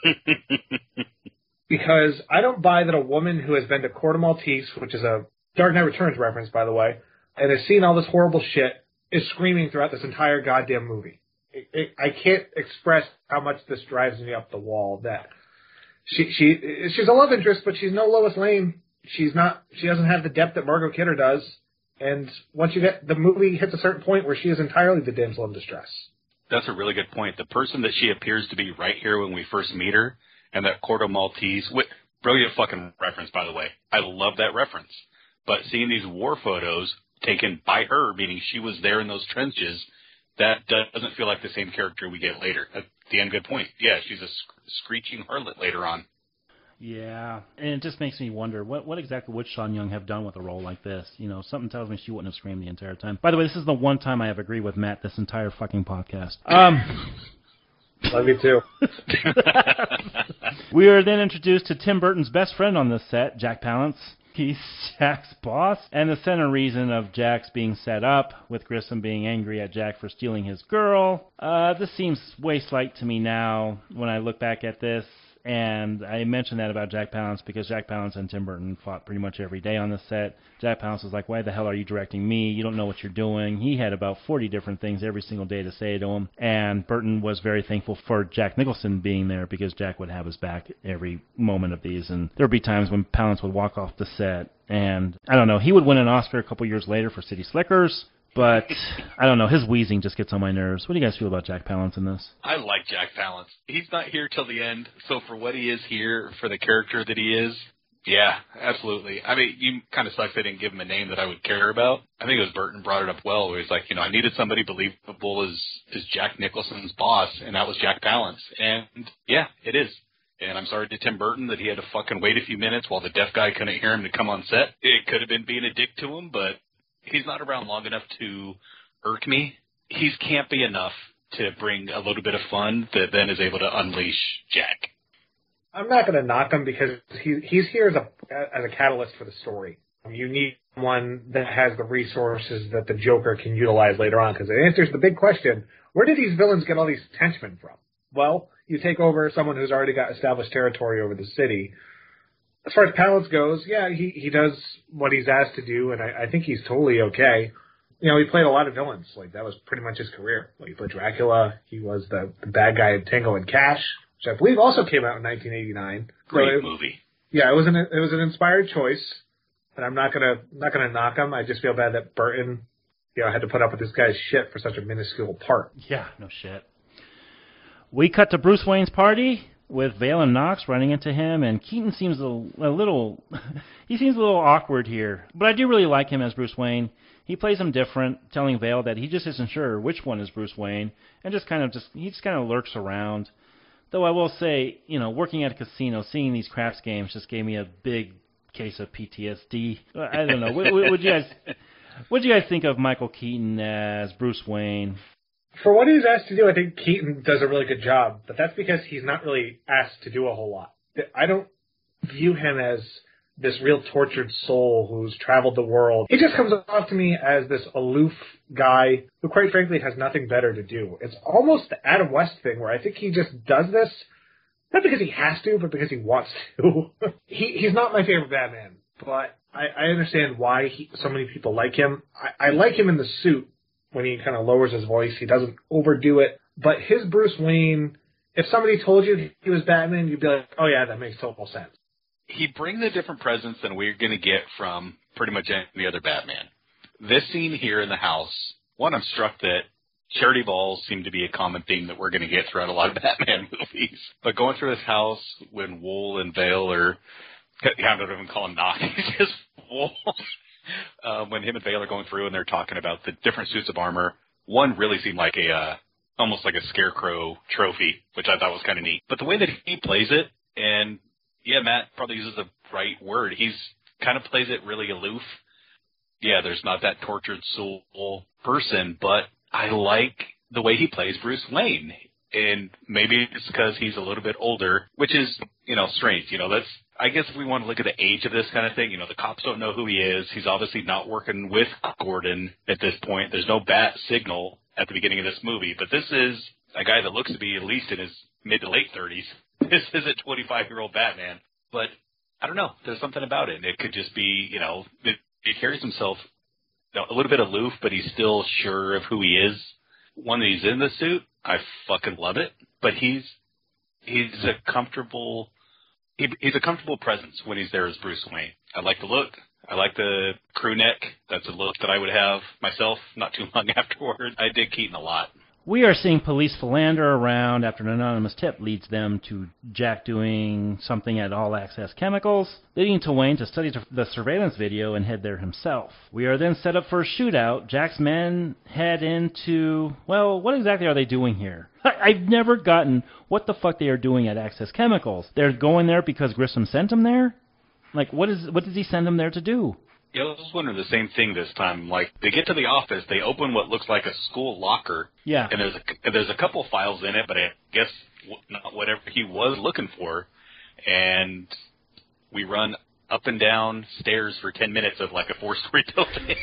Because I don't buy that a woman who has been to Corte Maltese, which is a Dark Knight Returns reference, by the way, and has seen all this horrible shit, is screaming throughout this entire goddamn movie. I can't express how much this drives me up the wall. That she's a love interest, but she's no Lois Lane. She doesn't have the depth that Margot Kidder does. And once the movie hits a certain point where she is entirely the damsel in distress. That's a really good point. The person that she appears to be right here when we first meet her, and that Corte Maltese, brilliant fucking reference, by the way. I love that reference. But seeing these war photos taken by her, meaning she was there in those trenches, that doesn't feel like the same character we get later. At the end, good point. Yeah, she's a screeching harlot later on. Yeah, and it just makes me wonder, what exactly would Sean Young have done with a role like this? You know, something tells me she wouldn't have screamed the entire time. By the way, this is the one time I have agreed with Matt this entire fucking podcast. Love you too. We are then introduced to Tim Burton's best friend on this set, Jack Palance. He's Jack's boss, and the center reason of Jack's being set up, with Grissom being angry at Jack for stealing his girl. This seems way slight to me now when I look back at this. And I mentioned that about Jack Palance because Jack Palance and Tim Burton fought pretty much every day on the set. Jack Palance was like, why the hell are you directing me? You don't know what you're doing. He had about 40 different things every single day to say to him. And Burton was very thankful for Jack Nicholson being there because Jack would have his back every moment of these. And there would be times when Palance would walk off the set. And I don't know, he would win an Oscar a couple years later for City Slickers. But, I don't know, his wheezing just gets on my nerves. What do you guys feel about Jack Palance in this? I like Jack Palance. He's not here till the end, so for what he is here, for the character that he is, yeah, absolutely. I mean, you kind of sucks they didn't give him a name that I would care about. I think it was Burton brought it up well, where he's like, I needed somebody believable as Jack Nicholson's boss, and that was Jack Palance. And, yeah, it is. And I'm sorry to Tim Burton that he had to fucking wait a few minutes while the deaf guy couldn't hear him to come on set. It could have been being a dick to him, but he's not around long enough to irk me. He's campy enough to bring a little bit of fun that then is able to unleash Jack. I'm not going to knock him because he's here as a catalyst for the story. You need someone that has the resources that the Joker can utilize later on, because it answers the big question, where did these villains get all these henchmen from? Well, you take over someone who's already got established territory over the city. As far as Palance goes, yeah, he does what he's asked to do, and I think he's totally okay. He played a lot of villains. Like, that was pretty much his career. Like, he played Dracula. He was the bad guy in Tango and Cash, which I believe also came out in 1989. Great movie. Yeah, it was an inspired choice, and I'm not gonna knock him. I just feel bad that Burton, had to put up with this guy's shit for such a minuscule part. Yeah, no shit. We cut to Bruce Wayne's party with Vale and Knox running into him, and Keaton seems a little he seems a little awkward here. But I do really like him as Bruce Wayne. He plays him different, telling Vale that he just isn't sure which one is Bruce Wayne, and he just kind of lurks around. Though I will say, working at a casino, seeing these craps games just gave me a big case of PTSD. I don't know. What do you guys think of Michael Keaton as Bruce Wayne? For what he's asked to do, I think Keaton does a really good job, but that's because he's not really asked to do a whole lot. I don't view him as this real tortured soul who's traveled the world. He just comes off to me as this aloof guy who, quite frankly, has nothing better to do. It's almost the Adam West thing where I think he just does this, not because he has to, but because he wants to. He's not my favorite Batman, but I understand why so many people like him. I like him in the suit. When he kind of lowers his voice, he doesn't overdo it. But his Bruce Wayne, if somebody told you he was Batman, you'd be like, oh yeah, that makes total sense. He brings a different presence than we're going to get from pretty much any other Batman. This scene here in the house, one, I'm struck that charity balls seem to be a common theme that we're going to get throughout a lot of Batman movies. But going through his house when Wool and Vale I don't even call him Knox, he's just Wool. When him and Vale are going through and they're talking about the different suits of armor, one really seemed like almost like a scarecrow trophy, which I thought was kind of neat. But the way that he plays it, and yeah, Matt probably uses the right word, he's kind of plays it really aloof. Yeah, there's not that tortured soul person, but I like the way he plays Bruce Wayne. And maybe it's because he's a little bit older, which is, strange. That's, I guess if we want to look at the age of this kind of thing, the cops don't know who he is. He's obviously not working with Gordon at this point. There's no bat signal at the beginning of this movie, but this is a guy that looks to be at least in his mid to late 30s. This is a 25-year-old Batman, but I don't know. There's something about it. It could just be, he carries himself a little bit aloof, but he's still sure of who he is. When he's in the suit, I fucking love it. But he's a comfortable presence when he's there as Bruce Wayne. I like the look. I like the crew neck. That's a look that I would have myself not too long afterward. I dig Keaton a lot. We are seeing police philander around after an anonymous tip leads them to Jack doing something at All Access Chemicals, leading to Wayne to study the surveillance video and head there himself. We are then set up for a shootout. Jack's men head into, well, what exactly are they doing here? I've never gotten what the fuck they are doing at Access Chemicals. They're going there because Grissom sent them there? Like, what does he send them there to do? Yeah, I was wondering the same thing this time. Like, they get to the office, they open what looks like a school locker. Yeah. And there's a couple files in it, but I guess not whatever he was looking for. And we run up and down stairs for 10 minutes of like a 4-story building.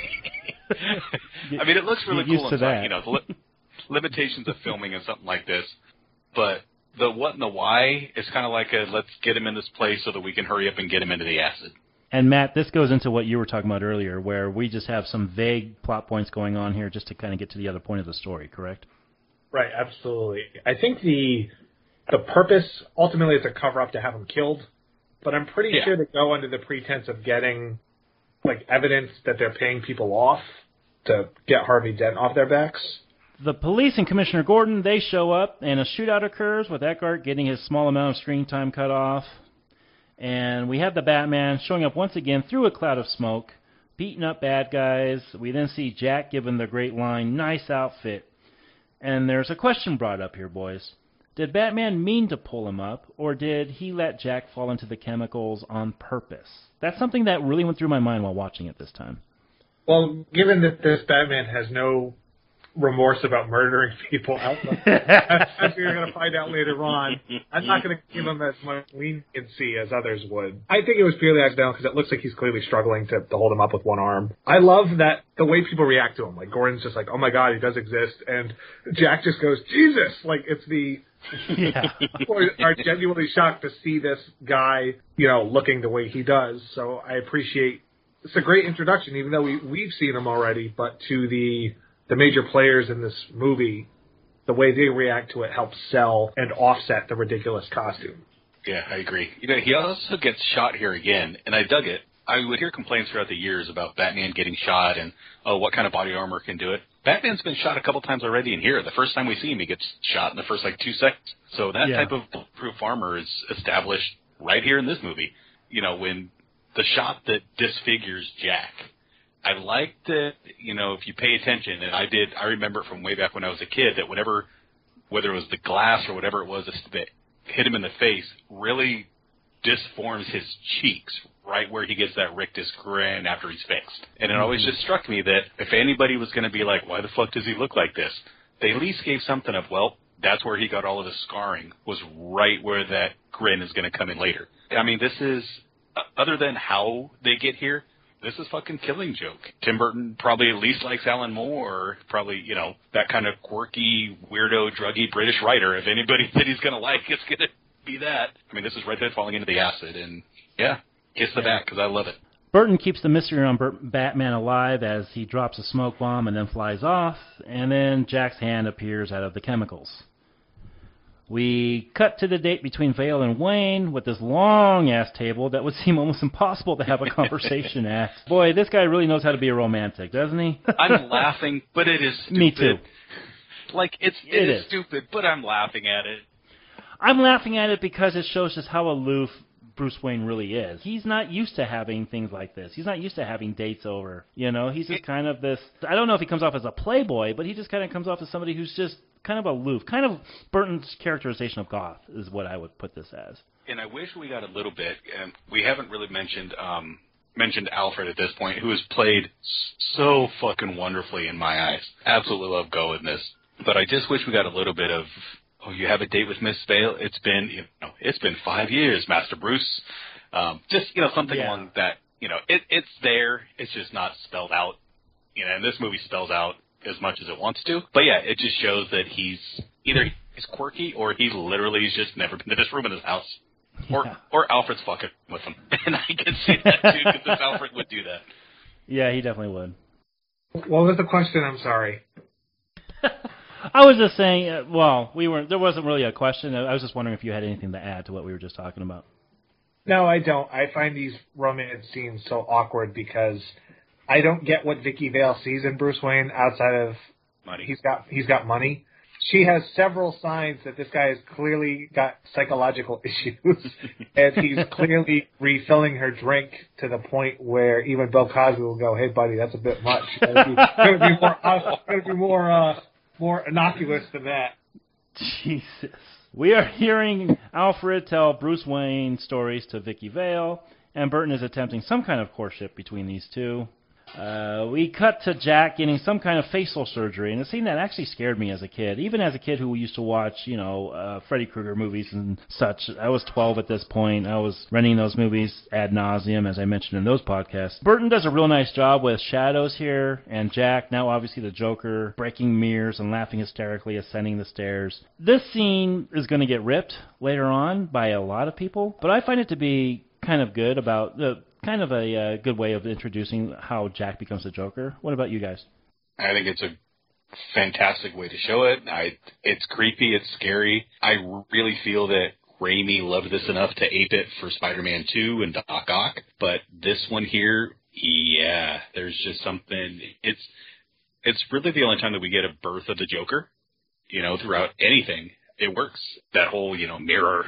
I mean, it looks really cool inside. The limitations of filming and something like this. But The what and the why is kind of like let's get him in this place so that we can hurry up and get him into the acid. And Matt, this goes into what you were talking about earlier, where we just have some vague plot points going on here just to kind of get to the other point of the story, correct? Right, absolutely. I think the purpose ultimately is a cover-up to have him killed, but I'm pretty sure they go under the pretense of getting like evidence that they're paying people off to get Harvey Dent off their backs. The police and Commissioner Gordon, they show up, and a shootout occurs with Eckhart getting his small amount of screen time cut off. And we have the Batman showing up once again through a cloud of smoke, beating up bad guys. We then see Jack giving the great line, "Nice outfit." And there's a question brought up here, boys. Did Batman mean to pull him up, or did he let Jack fall into the chemicals on purpose? That's something that really went through my mind while watching it this time. Well, given that this Batman has no remorse about murdering people, as you're going to find out later on, I'm not going to give him as much leniency as others would. I think it was purely accidental because it looks like he's clearly struggling to hold him up with one arm. I love that the way people react to him. Like, Gordon's just like, oh my God, he does exist. And Jack just goes, Jesus! Like, it's the... Yeah. People are genuinely shocked to see this guy, looking the way he does. So I appreciate... It's a great introduction, even though we've seen him already, but to the major players in this movie, the way they react to it helps sell and offset the ridiculous costume. Yeah, I agree. He also gets shot here again, and I dug it. I would hear complaints throughout the years about Batman getting shot and, what kind of body armor can do it. Batman's been shot a couple times already in here. The first time we see him, he gets shot in the first, 2 seconds. So that type of bulletproof armor is established right here in this movie. When the shot that disfigures Jack, I liked that, if you pay attention, and I remember from way back when I was a kid, that whether it was the glass or whatever it was that hit him in the face, really disforms his cheeks right where he gets that rictus grin after he's fixed. And it always just struck me that if anybody was going to be like, why the fuck does he look like this? They at least gave something of, well, that's where he got all of his scarring, was right where that grin is going to come in later. I mean, this is, other than how they get here, this is fucking Killing Joke. Tim Burton probably at least likes Alan Moore, probably, that kind of quirky, weirdo, druggy British writer. If anybody that he's going to like, it's going to be that. I mean, this is Red Hood falling into the acid, and kiss the bat, because I love it. Burton keeps the mystery around Batman alive as he drops a smoke bomb and then flies off, and then Jack's hand appears out of the chemicals. We cut to the date between Vale and Wayne with this long-ass table that would seem almost impossible to have a conversation at. Boy, this guy really knows how to be a romantic, doesn't he? I'm laughing, but it is stupid. Me too. It is stupid, but I'm laughing at it. I'm laughing at it because it shows just how aloof Bruce Wayne really is. He's not used to having things like this. He's not used to having dates over. He's just kind of this... I don't know if he comes off as a playboy, but he just kind of comes off as somebody who's just kind of aloof. Kind of Burton's characterization of Goth is what I would put this as. And I wish we got a little bit, and we haven't really mentioned Alfred at this point, who has played so fucking wonderfully in my eyes. Absolutely love Go in this. But I just wish we got a little bit of, you have a date with Miss Vale? It's been 5 years, Master Bruce. Something along that, it's there. It's just not spelled out. And this movie spells out as much as it wants to. But it just shows that he's quirky, or he literally has just never been to this room in his house. Or Alfred's fucking with him. And I can see that too, because Alfred would do that. Yeah, he definitely would. What was the question? I'm sorry. I was just saying, there wasn't really a question. I was just wondering if you had anything to add to what we were just talking about. No, I don't. I find these romance scenes so awkward because I don't get what Vicky Vale sees in Bruce Wayne outside of money. He's got money. She has several signs that this guy has clearly got psychological issues, and he's clearly refilling her drink to the point where even Bill Cosby will go, "Hey, buddy, that's a bit much. Gotta be more innocuous than that." Jesus. We are hearing Alfred tell Bruce Wayne stories to Vicky Vale, and Burton is attempting some kind of courtship between these two. We cut to Jack getting some kind of facial surgery, and a scene that actually scared me as a kid. Even as a kid who used to watch, Freddy Krueger movies and such. I was 12 at this point. I was renting those movies ad nauseum, as I mentioned in those podcasts. Burton does a real nice job with shadows here, and Jack, now obviously the Joker, breaking mirrors and laughing hysterically, ascending the stairs. This scene is going to get ripped later on by a lot of people, but I find it to be kind of good about the... kind of a good way of introducing how Jack becomes the Joker. What about you guys? I think it's a fantastic way to show it. It's creepy. It's scary. I really feel that Raimi loved this enough to ape it for Spider-Man 2 and Doc Ock. But this one here, yeah, there's just something. It's really the only time that we get a birth of the Joker, throughout anything. It works. That whole, mirror.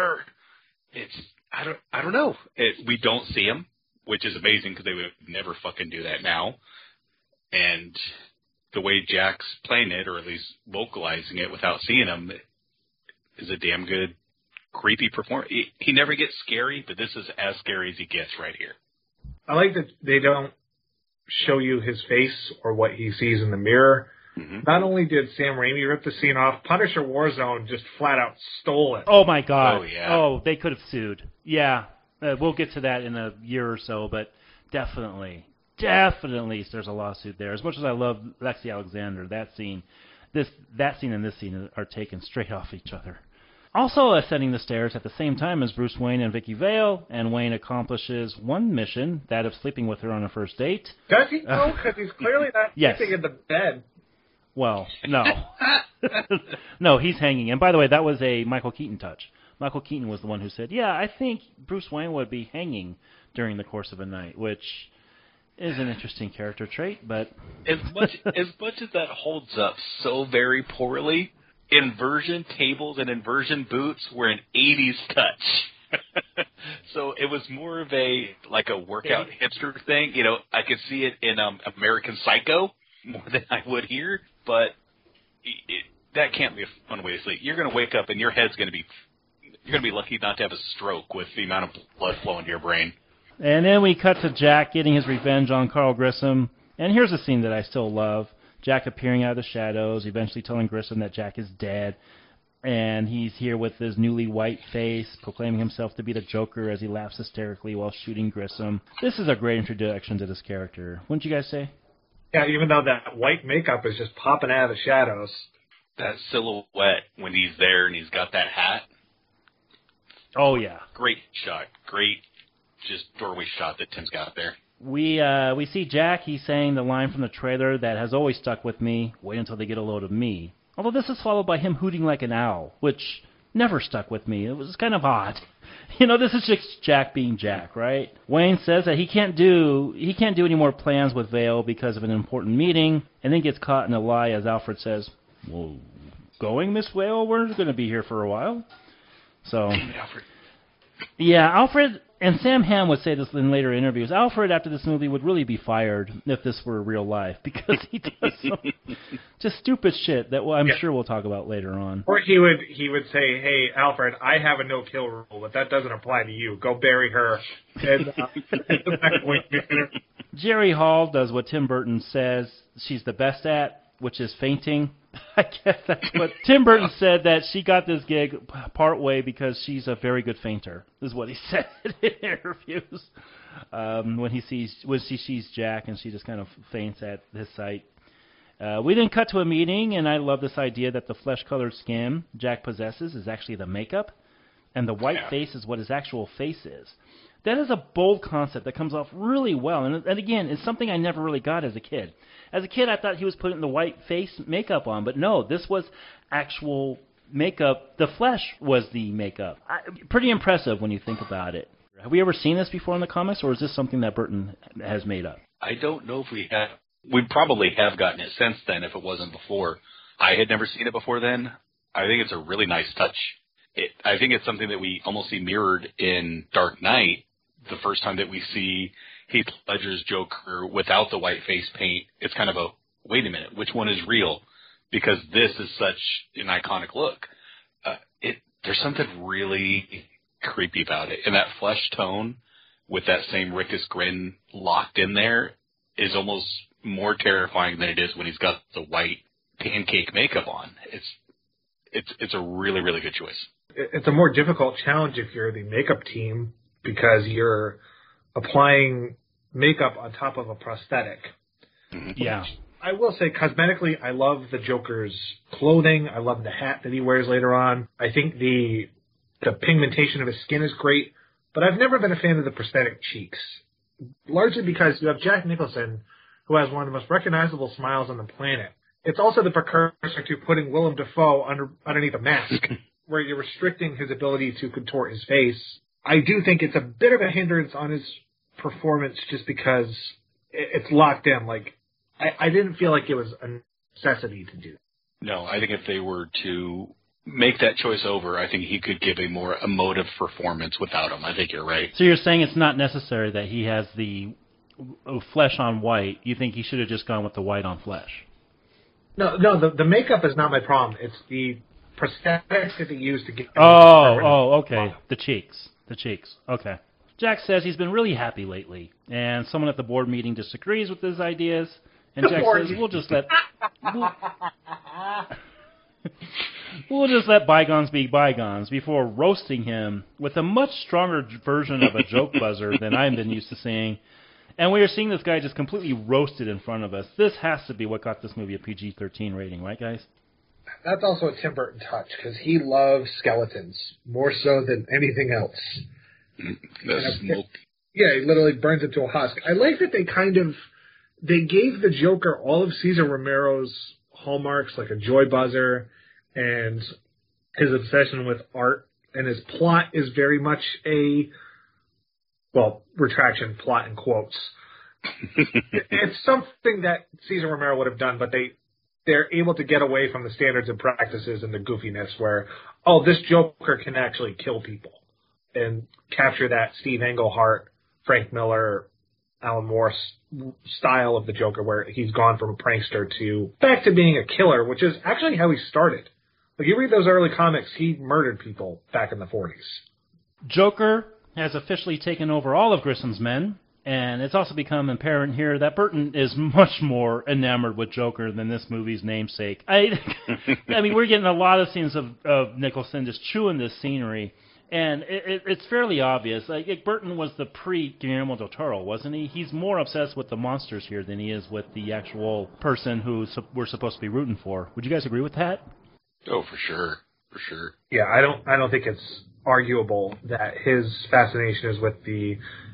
I don't know. We don't see him, which is amazing because they would never fucking do that now. And the way Jack's playing it, or at least vocalizing it without seeing him, is a damn good, creepy performance. He never gets scary, but this is as scary as he gets right here. I like that they don't show you his face or what he sees in the mirror. Mm-hmm. Not only did Sam Raimi rip the scene off, Punisher Warzone just flat out stole it. Oh, my God. Oh, yeah. Oh, they could have sued. Yeah. We'll get to that in a year or so, but definitely there's a lawsuit there. As much as I love Lexi Alexander, that scene and this scene are taken straight off each other. Also ascending the stairs at the same time as Bruce Wayne and Vicky Vale, and Wayne accomplishes one mission, that of sleeping with her on a first date. Does he? No, because he's clearly not sleeping in the bed. Well, no. No, he's hanging. And by the way, that was a Michael Keaton touch. Michael Keaton was the one who said, yeah, I think Bruce Wayne would be hanging during the course of a night, which is an interesting character trait, but... As much as that holds up so very poorly, inversion tables and inversion boots were an 80s touch. So it was more of a workout hipster thing. I could see it in American Psycho more than I would here, but that can't be a fun way to sleep. You're going to wake up and your head's going to be... You're going to be lucky not to have a stroke with the amount of blood flowing to your brain. And then we cut to Jack getting his revenge on Carl Grissom. And here's a scene that I still love. Jack appearing out of the shadows, eventually telling Grissom that Jack is dead. And he's here with his newly white face, proclaiming himself to be the Joker as he laughs hysterically while shooting Grissom. This is a great introduction to this character. Wouldn't you guys say? Yeah, even though that white makeup is just popping out of the shadows. That silhouette when he's there and he's got that hat. Oh, yeah. Great shot. Great just doorway shot that Tim's got there. We see Jack. He's saying the line from the trailer that has always stuck with me, wait until they get a load of me. Although this is followed by him hooting like an owl, which never stuck with me. It was kind of odd. This is just Jack being Jack, right? Wayne says that he can't do any more plans with Vale because of an important meeting, and then gets caught in a lie as Alfred says, well, going, Miss Vale? We're going to be here for a while. So, yeah, Alfred, and Sam Hamm would say this in later interviews, Alfred, after this movie, would really be fired if this were real life, because he does some just stupid shit that I'm sure we'll talk about later on. Or he would say, hey, Alfred, I have a no-kill rule, but that doesn't apply to you. Go bury her. And, Jerry Hall does what Tim Burton says she's the best at, which is fainting. I guess that's what Tim Burton said, that she got this gig partway because she's a very good fainter, is what he said in interviews. When she sees Jack and she just kind of faints at his sight. We then cut to a meeting, and I love this idea that the flesh-colored skin Jack possesses is actually the makeup, and the white face is what his actual face is. That is a bold concept that comes off really well, and again, it's something I never really got as a kid. As a kid, I thought he was putting the white face makeup on, but no, this was actual makeup. The flesh was the makeup. Pretty impressive when you think about it. Have we ever seen this before in the comics, or is this something that Burton has made up? I don't know if we have. We probably have gotten it since then if it wasn't before. I had never seen it before then. I think it's a really nice touch. I think it's something that we almost see mirrored in Dark Knight, the first time that we see Heath Ledger's Joker without the white face paint. It's kind of a, wait a minute, which one is real? Because this is such an iconic look. There's something really creepy about it. And that flesh tone with that same rickus grin locked in there, is almost more terrifying than it is when he's got the white pancake makeup on. It's a really, really good choice. It's a more difficult challenge if you're the makeup team because you're applying makeup on top of a prosthetic. Mm-hmm. Yeah. I will say, cosmetically, I love the Joker's clothing. I love the hat that he wears later on. I think the pigmentation of his skin is great, but I've never been a fan of the prosthetic cheeks, largely because you have Jack Nicholson, who has one of the most recognizable smiles on the planet. It's also the precursor to putting Willem Dafoe underneath a mask, where you're restricting his ability to contort his face. I do think it's a bit of a hindrance on his performance just because it's locked in. Like, I didn't feel like it was a necessity to do. No, I think if they were to make that choice over, I think he could give a more emotive performance without him. I think you're right. So you're saying it's not necessary that he has the flesh on white. You think he should have just gone with the white on flesh? No, the makeup is not my problem. It's the prosthetics that they use to get... okay. The cheeks. Okay. Jack says he's been really happy lately, and someone at the board meeting disagrees with his ideas, and Jack says, we'll just let bygones be bygones before roasting him with a much stronger version of a joke buzzer than I've been used to seeing. And we are seeing this guy just completely roasted in front of us. This has to be what got this movie a PG-13 rating, right, guys? That's also a Tim Burton touch, because he loves skeletons more so than anything else. Yeah, he literally burns it to a husk. I like that they gave the Joker all of Cesar Romero's hallmarks, like a joy buzzer and his obsession with art, and his plot is very much retraction, plot in quotes. It's something that Cesar Romero would have done, but they're able to get away from the standards and practices and the goofiness where, this Joker can actually kill people, and capture that Steve Englehart, Frank Miller, Alan Moore style of the Joker, where he's gone from a prankster back to being a killer, which is actually how he started. Like, you read those early comics, he murdered people back in the 40s. Joker has officially taken over all of Grissom's men, and it's also become apparent here that Burton is much more enamored with Joker than this movie's namesake. I mean, we're getting a lot of scenes of Nicholson just chewing this scenery, and it's fairly obvious. Like, Burton was the pre-Guillermo del Toro, wasn't he? He's more obsessed with the monsters here than he is with the actual person who we're supposed to be rooting for. Would you guys agree with that? Oh, for sure. For sure. Yeah, I don't think it's arguable that his fascination is with the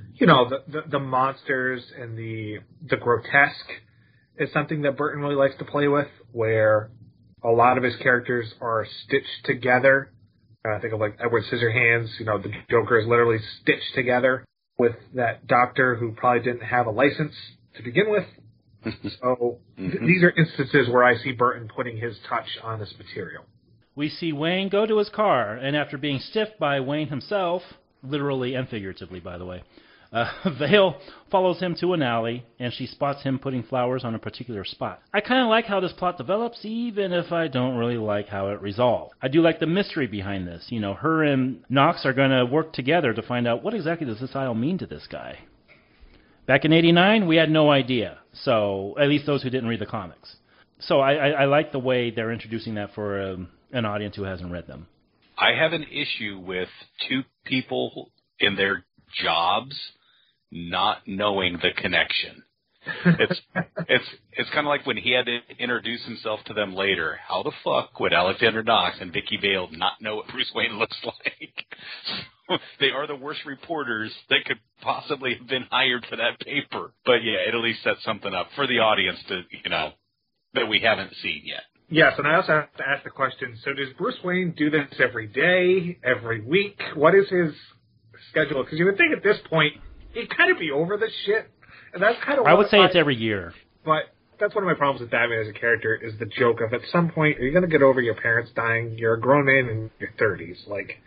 monsters and the grotesque is something that Burton really likes to play with, where a lot of his characters are stitched together. I think of like Edward Scissorhands, the Joker is literally stitched together with that doctor who probably didn't have a license to begin with. So these are instances where I see Burton putting his touch on this material. We see Wayne go to his car, and after being stiffed by Wayne himself, literally and figuratively, by the way, Vale follows him to an alley, and she spots him putting flowers on a particular spot. I kind of like how this plot develops, even if I don't really like how it resolved. I do like the mystery behind this. Her and Knox are going to work together to find out what exactly does this aisle mean to this guy. Back in '89, we had no idea, so at least those who didn't read the comics. So I like the way they're introducing that for an audience who hasn't read them. I have an issue with two people in their jobs not knowing the connection. It's kind of like when he had to introduce himself to them later. How the fuck would Alexander Knox and Vicky Vale not know what Bruce Wayne looks like? They are the worst reporters that could possibly have been hired for that paper. But yeah, it at least sets something up for the audience to, that we haven't seen yet. Yes, and I also have to ask the question, so does Bruce Wayne do this every day, every week? What is his schedule? Because you would think at this point, he'd kind of be over this shit. And that's kind of I would say it's every year. But that's one of my problems with Batman as a character, is the joke of, at some point, are you going to get over your parents dying? You're a grown man in your 30s. Like,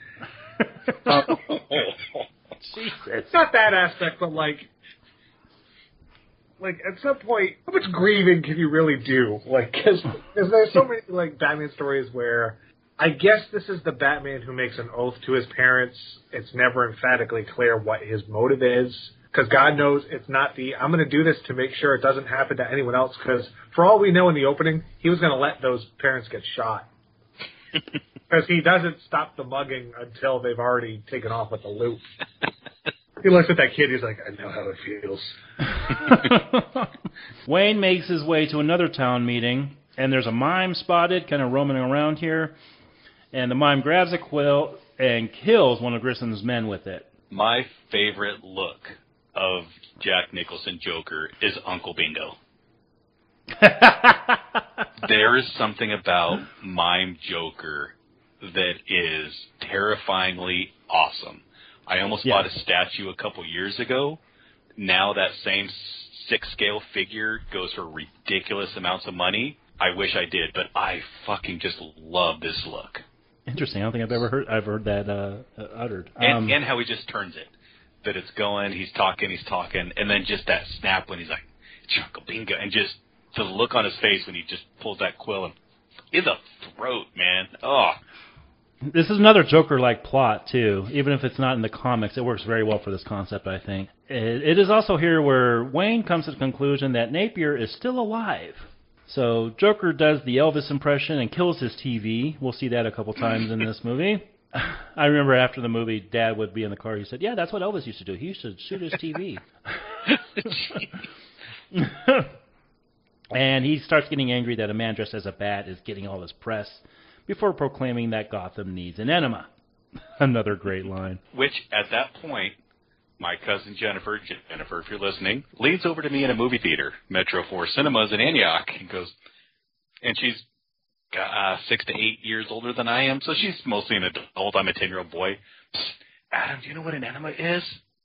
Jesus. Not that aspect, but like at some point, how much grieving can you really do? Like, because there's so many like Batman stories where I guess this is the Batman who makes an oath to his parents. It's never emphatically clear what his motive is. because God knows it's not I'm going to do this to make sure it doesn't happen to anyone else, because for all we know in the opening, he was going to let those parents get shot. Because he doesn't stop the mugging until they've already taken off with the loot. He looks at that kid, he's like, I know how it feels. Wayne makes his way to another town meeting, and there's a mime spotted, kind of roaming around here, and the mime grabs a quill and kills one of Grissom's men with it. My favorite look of Jack Nicholson Joker is Uncle Bingo. There is something about mime Joker that is terrifyingly awesome. I almost bought a statue a couple years ago. Now that same 6-scale figure goes for ridiculous amounts of money. I wish I did, but I fucking just love this look. Interesting. I don't think I've heard that uttered. And how he just turns it. That it's going, he's talking, and then just that snap when he's like, Uncle Bingo, and just the look on his face when he just pulls that quill and in the throat, man. Oh. This is another Joker-like plot, too. Even if it's not in the comics, it works very well for this concept, I think. It is also here where Wayne comes to the conclusion that Napier is still alive. So Joker does the Elvis impression and kills his TV. We'll see that a couple times in this movie. I remember after the movie, Dad would be in the car. He said, yeah, that's what Elvis used to do. He used to shoot his TV. And he starts getting angry that a man dressed as a bat is getting all this press before proclaiming that Gotham needs an enema. Another great line. Which, at that point, my cousin Jennifer, if you're listening, leads over to me in a movie theater, Metro 4 Cinemas in Antioch, and goes, and she's 6 to 8 years older than I am, so she's mostly an adult. I'm a 10-year-old boy. Adam, do you know what an enema is?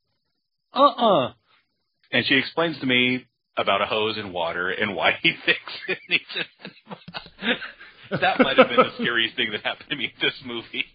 And she explains to me about a hose and water and why he thinks it needs an enema. That might have been the scariest thing that happened to me in this movie.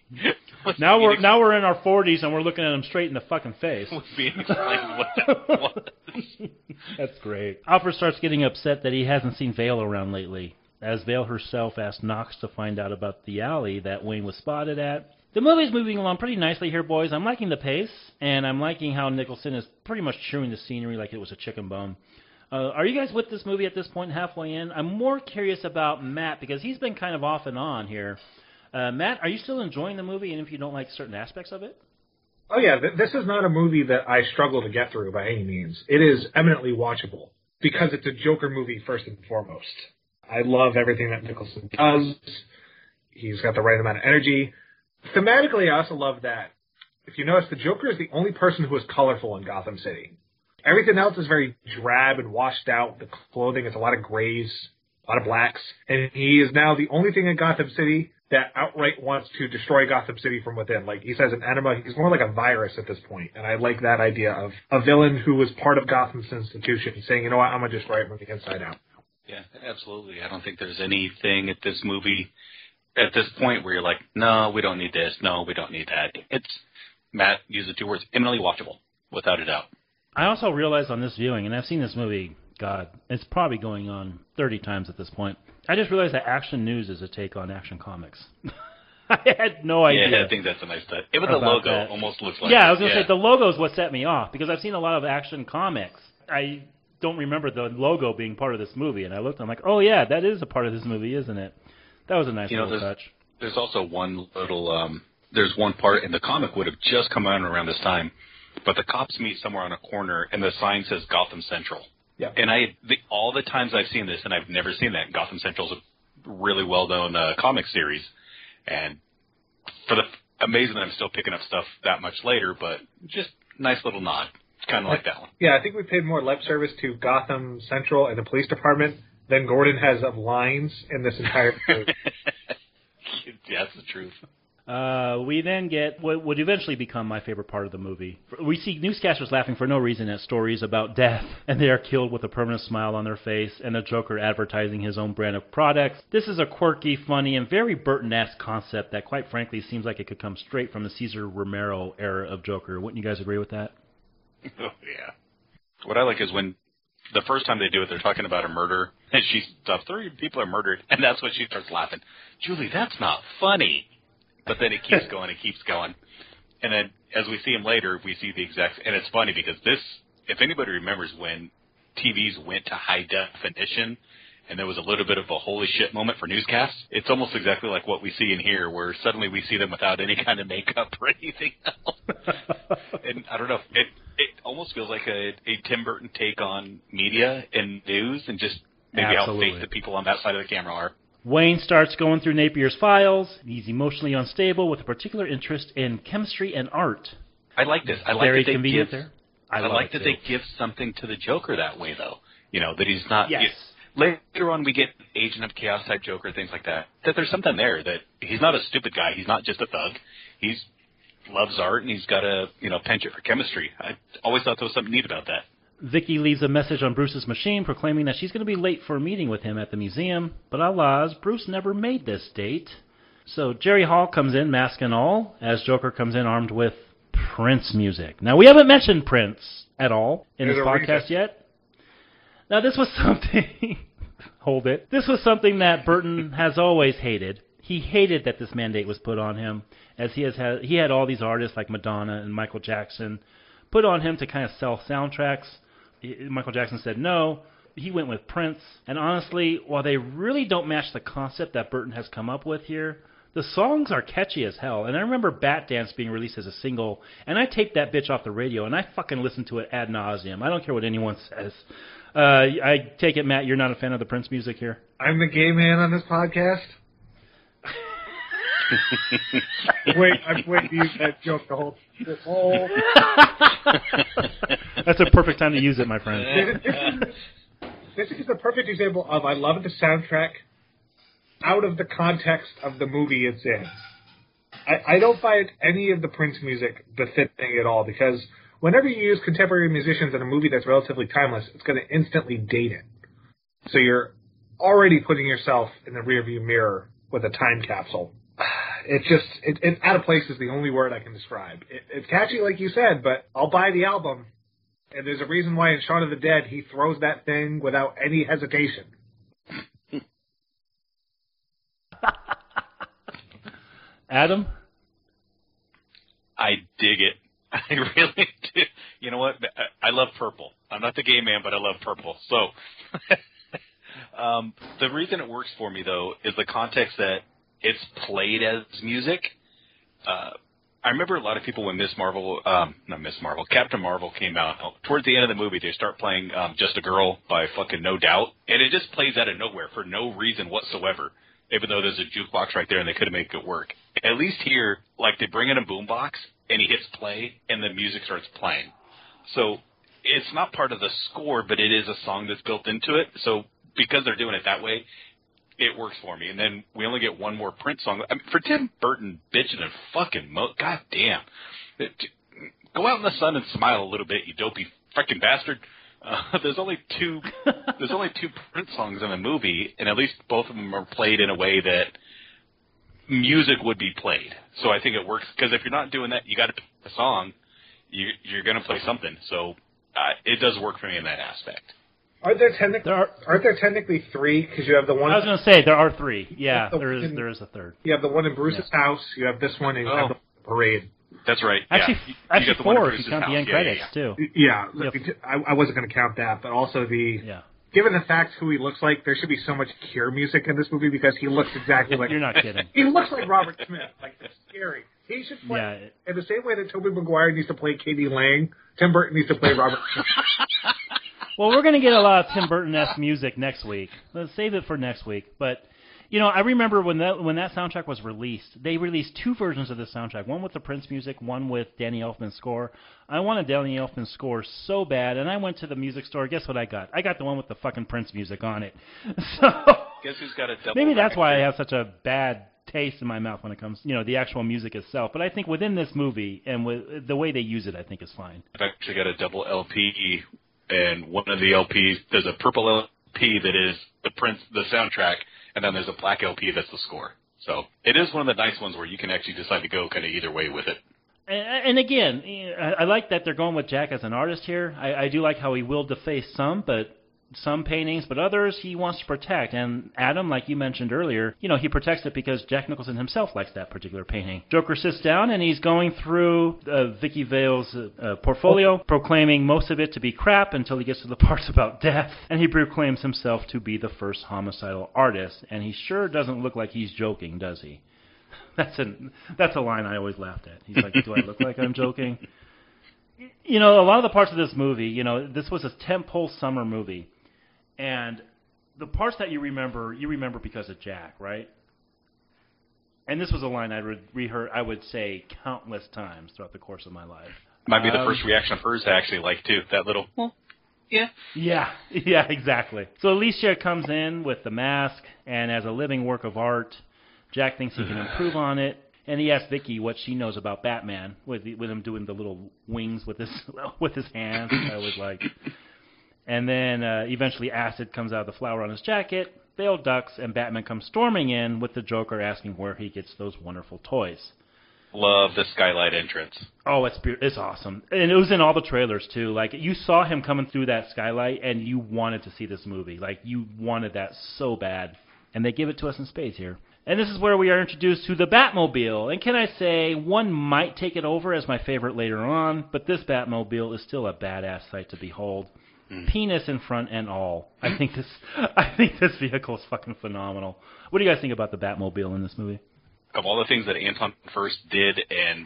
Now we're in our 40s and we're looking at him straight in the fucking face. Was being explained what that was. That's great. Alfred starts getting upset that he hasn't seen Vale around lately, as Vale herself asked Knox to find out about the alley that Wayne was spotted at. The movie's moving along pretty nicely here, boys. I'm liking the pace, and I'm liking how Nicholson is pretty much chewing the scenery like it was a chicken bone. Are you guys with this movie at this point, halfway in? I'm more curious about Matt, because he's been kind of off and on here. Matt, are you still enjoying the movie, and if you don't like certain aspects of it? Oh, yeah. This is not a movie that I struggle to get through by any means. It is eminently watchable, because it's a Joker movie first and foremost. I love everything that Nicholson does. He's got the right amount of energy. Thematically, I also love that, if you notice, the Joker is the only person who is colorful in Gotham City. Everything else is very drab and washed out. The clothing is a lot of grays, a lot of blacks. And he is now the only thing in Gotham City that outright wants to destroy Gotham City from within. Like, he says an enema. He's more like a virus at this point. And I like that idea of a villain who was part of Gotham's institution saying, you know what, I'm going to destroy it from the inside out. Yeah, absolutely. I don't think there's anything at this movie at this point where you're like, no, we don't need this. No, we don't need that. It's, Matt used the 2 words, eminently watchable, without a doubt. I also realized on this viewing, and I've seen this movie, God, it's probably going on 30 times at this point. I just realized that Action News is a take on Action Comics. I had no idea. Yeah, I think that's a nice touch. Even the logo that. Almost looks like I was going to say, the logo is what set me off, because I've seen a lot of Action Comics. I don't remember the logo being part of this movie, and I looked, and I'm like, oh yeah, that is a part of this movie, isn't it? That was a nice little touch. There's also one little, there's one part, and the comic would have just come out around this time, but the cops meet somewhere on a corner, and the sign says Gotham Central. Yeah. And all the times I've seen this, and I've never seen that, Gotham Central's a really well-known comic series, and amazing that I'm still picking up stuff that much later, but just nice little nod. Kind of like that one. Yeah, I think we paid more lip service to Gotham Central and the police department than Gordon has of lines in this entire movie. Yeah, that's the truth. We then get what would eventually become my favorite part of the movie. We see newscasters laughing for no reason at stories about death, and they are killed with a permanent smile on their face, and the Joker advertising his own brand of products. This is a quirky, funny, and very Burton-esque concept that, quite frankly, seems like it could come straight from the Cesar Romero era of Joker. Wouldn't you guys agree with that? Oh, yeah. What I like is when the first time they do it, they're talking about a murder, and she stuff 3 people are murdered, and that's when she starts laughing. Julie, that's not funny. But then it keeps going, and then as we see him later, we see the exact, and it's funny because this, if anybody remembers when TVs went to high definition and there was a little bit of a holy shit moment for newscasts, it's almost exactly like what we see in here, where suddenly we see them without any kind of makeup or anything else. And I don't know, it almost feels like a Tim Burton take on media and news and just maybe Absolutely. how fake the people on that side of the camera are. Wayne starts going through Napier's files. He's emotionally unstable with a particular interest in chemistry and art. I like this. I like Very that they convenient give, there. I like that they give something to the Joker that way, though. You know, that he's not... Yes. Later on, we get Agent of Chaos type Joker, things like that. That there's something there, that he's not a stupid guy. He's not just a thug. He's loves art, and he's got a penchant for chemistry. I always thought there was something neat about that. Vicky leaves a message on Bruce's machine proclaiming that she's going to be late for a meeting with him at the museum, but alas, Bruce never made this date. So Jerry Hall comes in, mask and all, as Joker comes in armed with Prince music. Now, we haven't mentioned Prince at all in this podcast yet. Now, this was something... Hold it. This was something that Burton has always hated. He hated that this mandate was put on him, as he had all these artists like Madonna and Michael Jackson put on him to kind of sell soundtracks. Michael Jackson said no. He went with Prince. And honestly, while they really don't match the concept that Burton has come up with here, the songs are catchy as hell. And I remember Bat Dance being released as a single, and I taped that bitch off the radio, and I fucking listened to it ad nauseum. I don't care what anyone says. I take it, Matt, you're not a fan of the Prince music here? I'm the gay man on this podcast. I've waited to use that joke the whole... That's a perfect time to use it, my friend. This is the perfect example of I love the soundtrack out of the context of the movie it's in. I don't find any of the Prince music befitting at all, because whenever you use contemporary musicians in a movie that's relatively timeless, it's going to instantly date it. So you're already putting yourself in the rearview mirror with a time capsule. It's out of place is the only word I can describe. It's catchy, like you said, but I'll buy the album. And there's a reason why in Shaun of the Dead he throws that thing without any hesitation. Adam? I dig it. I really do. You know what? I love purple. I'm not the gay man, but I love purple. So the reason it works for me, though, is the context that it's played as music. I remember a lot of people when Captain Marvel came out, towards the end of the movie, they start playing Just a Girl by fucking No Doubt, and it just plays out of nowhere for no reason whatsoever, even though there's a jukebox right there and they could have made it work. At least here, like, they bring in a boombox, and he hits play, and the music starts playing. So it's not part of the score, but it is a song that's built into it. So because they're doing it that way, it works for me. And then we only get one more Prince song. I mean, for Tim Burton bitching and fucking God damn. Go out in the sun and smile a little bit, you dopey fucking bastard. There's only two Prince songs in the movie, and at least both of them are played in a way that music would be played. So I think it works, because if you're not doing that, you got to pick a song. You're going to play something. So it does work for me in that aspect. Aren't there technically three? Because you have the one... I was going to say, there are three. Yeah, there is a third. You have the one in Bruce's house, you have this one, and you have the parade. That's right. Actually, you actually the four if you count the end credits, too. Yeah, I wasn't going to count that, but also given the fact who he looks like, there should be so much Cure music in this movie, because he looks exactly like... You're not kidding. He looks like Robert Smith. Like, it's scary. He should play... in the same way that Tobey Maguire needs to play Katie Lang, Tim Burton needs to play Robert Smith. Well, we're going to get a lot of Tim Burton-esque music next week. Let's save it for next week. But, you know, I remember when that soundtrack was released, they released two versions of the soundtrack, one with the Prince music, one with Danny Elfman's score. I wanted Danny Elfman's score so bad, and I went to the music store. Guess what I got? I got the one with the fucking Prince music on it. So guess who's got a double maybe that's why I have such a bad taste in my mouth when it comes, the actual music itself. But I think within this movie and with the way they use it, I think is fine. I've actually got a double LP. And one of the LPs, there's a purple LP that is the soundtrack, and then there's a black LP that's the score. So it is one of the nice ones where you can actually decide to go kind of either way with it. And again, I like that they're going with Jack as an artist here. I do like how he will deface some, but some paintings, but others he wants to protect. And Adam, like you mentioned earlier, he protects it because Jack Nicholson himself likes that particular painting. Joker sits down and he's going through Vicky Vale's portfolio, proclaiming most of it to be crap until he gets to the parts about death, and he proclaims himself to be the first homicidal artist. And he sure doesn't look like he's joking, does he? That's a line I always laughed at. He's like, do I look like I'm joking? A lot of the parts of this movie, this was a tentpole summer movie. And the parts that you remember because of Jack, right? And this was a line I would say countless times throughout the course of my life. Might be the first reaction of hers I actually like, too. That little, well, yeah. Yeah, exactly. So Alicia comes in with the mask, and as a living work of art, Jack thinks he can improve on it. And he asks Vicky what she knows about Batman, with him doing the little wings with his hands, which I always like. And then eventually acid comes out of the flower on his jacket, Bale ducks, and Batman comes storming in with the Joker asking where he gets those wonderful toys. Love the skylight entrance. Oh, it's awesome. And it was in all the trailers, too. Like, you saw him coming through that skylight, and you wanted to see this movie. Like, you wanted that so bad. And they give it to us in spades here. And this is where we are introduced to the Batmobile. And can I say, one might take it over as my favorite later on, but this Batmobile is still a badass sight to behold. Penis in front and all. I think this vehicle is fucking phenomenal. What do you guys think about the Batmobile in this movie? Of all the things that Anton first did, and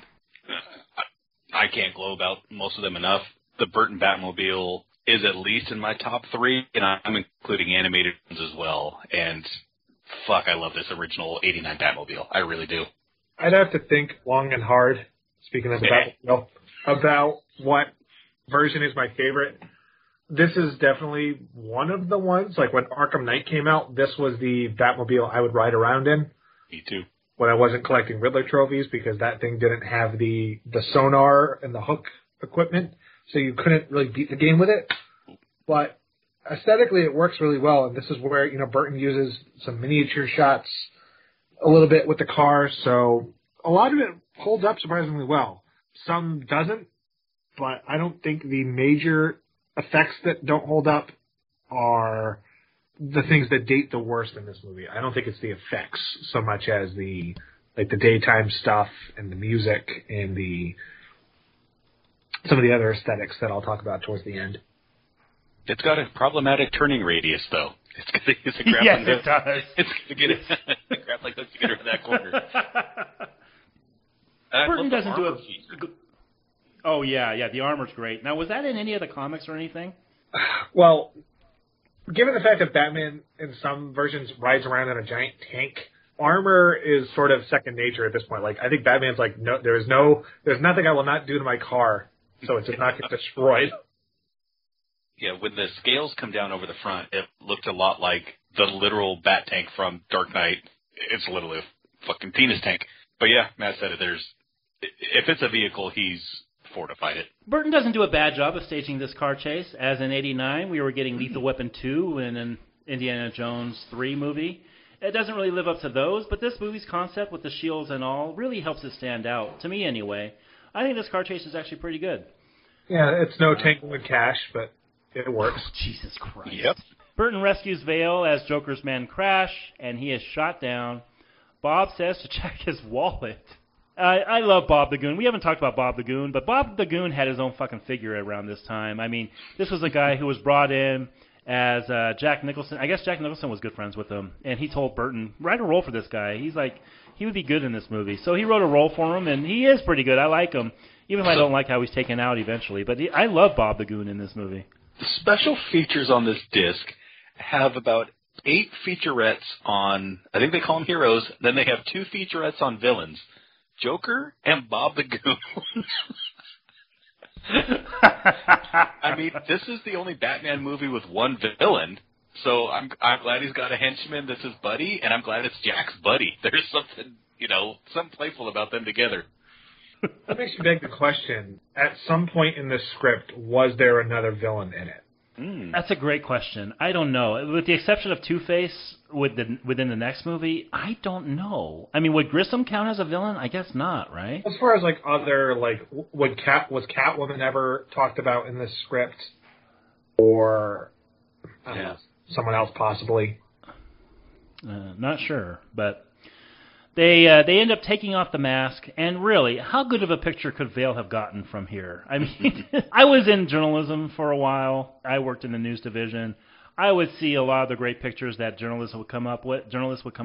I can't glow about most of them enough, the Burton Batmobile is at least in my top 3, and I'm including animated ones as well. And fuck, I love this original 89 Batmobile. I really do. I'd have to think long and hard, speaking of the Batmobile, about what version is my favorite. This is definitely one of the ones. Like, when Arkham Knight came out, this was the Batmobile I would ride around in. Me too. When I wasn't collecting Riddler trophies, because that thing didn't have the sonar and the hook equipment, so you couldn't really beat the game with it. But aesthetically, it works really well, and this is where, Burton uses some miniature shots a little bit with the car, so a lot of it holds up surprisingly well. Some doesn't, but I don't think the major effects that don't hold up are the things that date the worst in this movie. I don't think it's the effects so much as the daytime stuff and the music and some of the other aesthetics that I'll talk about towards the end. It's got a problematic turning radius, though. It's a grappling yes, it does. It's going to get it. Grappling hook to get her to that corner. Burton doesn't do it. Oh yeah, the armor's great. Now, was that in any of the comics or anything? Well, given the fact that Batman in some versions rides around in a giant tank, armor is sort of second nature at this point. Like, I think Batman's like, no, there's nothing I will not do to my car, so it does not get destroyed. Yeah, when the scales come down over the front, it looked a lot like the literal bat tank from Dark Knight. It's literally a fucking penis tank. But yeah, Matt said it. If it's a vehicle, he's fortified it. Burton doesn't do a bad job of staging this car chase. As in '89, we were getting Lethal Weapon 2 and an Indiana Jones 3 movie. It doesn't really live up to those, but this movie's concept with the shields and all really helps it stand out, to me anyway. I think this car chase is actually pretty good. Yeah, it's no Tango and Cash, but it works. Oh, Jesus Christ. Yep. Burton rescues Vale as Joker's men crash, and he is shot down. Bob says to check his wallet. I love Bob the Goon. We haven't talked about Bob the Goon, but Bob the Goon had his own fucking figure around this time. I mean, this was a guy who was brought in as Jack Nicholson. I guess Jack Nicholson was good friends with him, and he told Burton, write a role for this guy. He's like, he would be good in this movie. So he wrote a role for him, and he is pretty good. I like him, even if I don't like how he's taken out eventually. But I love Bob the Goon in this movie. The special features on this disc have about 8 featurettes on, I think they call them heroes, then they have 2 featurettes on villains. Joker and Bob the Goon. I mean, this is the only Batman movie with one villain, so I'm glad he's got a henchman that's his buddy, and I'm glad it's Jack's buddy. There's something, something playful about them together. That makes me beg the question, at some point in this script, was there another villain in it? That's a great question. I don't know. With the exception of Two-Face within the next movie, I don't know. I mean, would Grissom count as a villain? I guess not, right? As far as, other, was Catwoman ever talked about in this script? Or I don't know, someone else possibly. Not sure, but they end up taking off the mask, and really, how good of a picture could Vale have gotten from here? I mean, I was in journalism for a while. I worked in the news division. I would see a lot of the great pictures that journalists would come up with.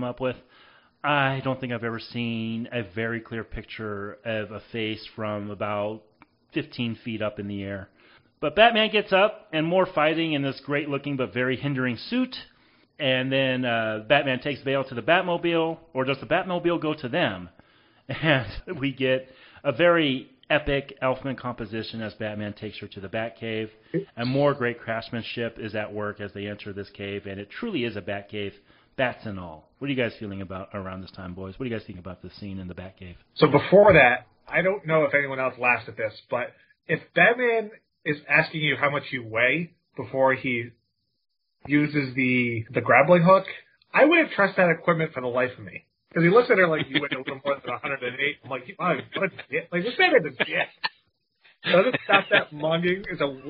I don't think I've ever seen a very clear picture of a face from about 15 feet up in the air. But Batman gets up, and more fighting in this great-looking but very hindering suit. And then Batman takes Vale to the Batmobile, or does the Batmobile go to them? And we get a very epic Elfman composition as Batman takes her to the Batcave. And more great craftsmanship is at work as they enter this cave, and it truly is a Batcave, bats and all. What are you guys feeling about around this time, boys? What do you guys think about this scene in the Batcave? So before that, I don't know if anyone else laughed at this, but if Batman is asking you how much you weigh before he uses the grappling hook, I wouldn't trust that equipment for the life of me. Because he looks at her like, you weigh a little more than 108. I'm like, oh, what a dick. Like, this man is a dick. Doesn't stop that monging.